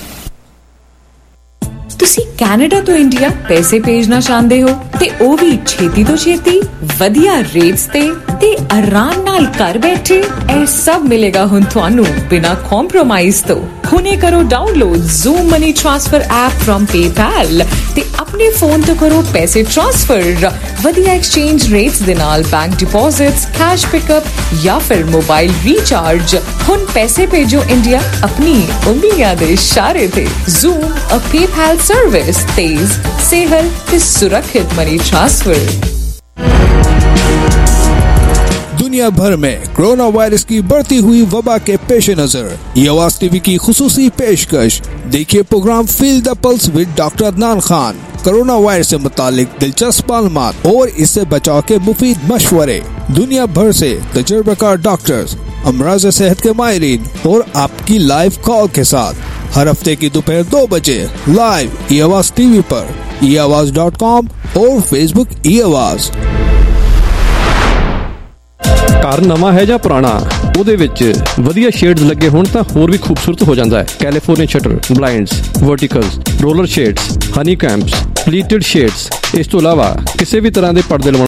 ਤੁਸੀਂ ਕੈਨੇਡਾ ਤੋਂ ਇੰਡੀਆ ਪੈਸੇ ਭੇਜਣਾ ਚਾਹੁੰਦੇ ਹੋ ਤੇ ਉਹ ਵੀ ਛੇਤੀ ਤੋਂ ਛੇਤੀ, ਵਧੀਆ ਰੇਟਸ ਤੇ ਆਰਾਮ ਨਾਲ ਘਰ ਬੈਠੇ? ਇਹ ਸਭ ਮਿਲੇਗਾ ਹੁਣ ਤੁਹਾਨੂੰ ਬਿਨਾਂ ਕੰਪਰੋਮਾਈਜ਼ ਤੋਂ। ਹੁਣੇ ਕਰੋ download Zoom money transfer app firm PayPal ਤੇ ਆਪਣੇ ਫੋਨ ਤੋਂ ਕਰੋ ਪੈਸੇ ਟ੍ਰਾਂਸਫਰ। ਵਧੀਆ ਐਕਸਚੇਂਜ ਰੇਟਸ ਦੇ ਨਾਲ ਬੈਂਕ ਡਿਪੋਜ਼ਿਟਸ, ਕੈਸ਼ ਪਿਕਅਪ ਜਾਂ ਫਿਰ ਮੋਬਾਈਲ ਰੀਚਾਰਜ। ਹੁਣ ਪੈਸੇ ਭੇਜੋ ਇੰਡੀਆ ਆਪਣੀ ਉਂਗਲੀਆਂ ਦੇ ਇਸ਼ਾਰੇ ਤੇ। ਜ਼ੂਮ ਅ PayPal ਸਰਵਿਸ, ਤੇਜ਼, ਸਹਿਲ ਤੇ सुरक्षित मनी ट्रांसफर। दुनिया भर में कोरोना वायरस की बढ़ती हुई वबा के पेश नजर ये आवाज टीवी की खुसूसी पेशकश। देखिए programme feel the pulse with doctor Adnan Khan. Corona virus से मुतालिक दिलचस्प मालूमात और इससे बचाव के मुफीद मशवरे, दुनिया भर से तजुर्बेकार डॉक्टर्स, अमराज सेहत के माहिरीन और आपकी लाइव कॉल के साथ हर हफ्ते की दोपहर 2 बजे लाइव ई आवाज टीवी पर, eAwaz.com और फेसबुक eAwaz। ਘਰ ਨਵਾਂ ਹੈ ਜਾਂ ਪੁਰਾਣਾ, ਉਹਦੇ ਵਿੱਚ ਵਧੀਆ ਸ਼ੇਡਸ ਲੱਗੇ ਹੋਣ ਤਾਂ ਹੋਰ ਵੀ ਖੂਬਸੂਰਤ ਹੋ ਜਾਂਦਾ ਹੈ। California shutter, blinds, verticals, roller shades, honey combs, pleated shades, ਇਸ ਤੋਂ ਇਲਾਵਾ ਕਿਸੇ ਵੀ ਤਰ੍ਹਾਂ ਦੇ ਪਰਦੇ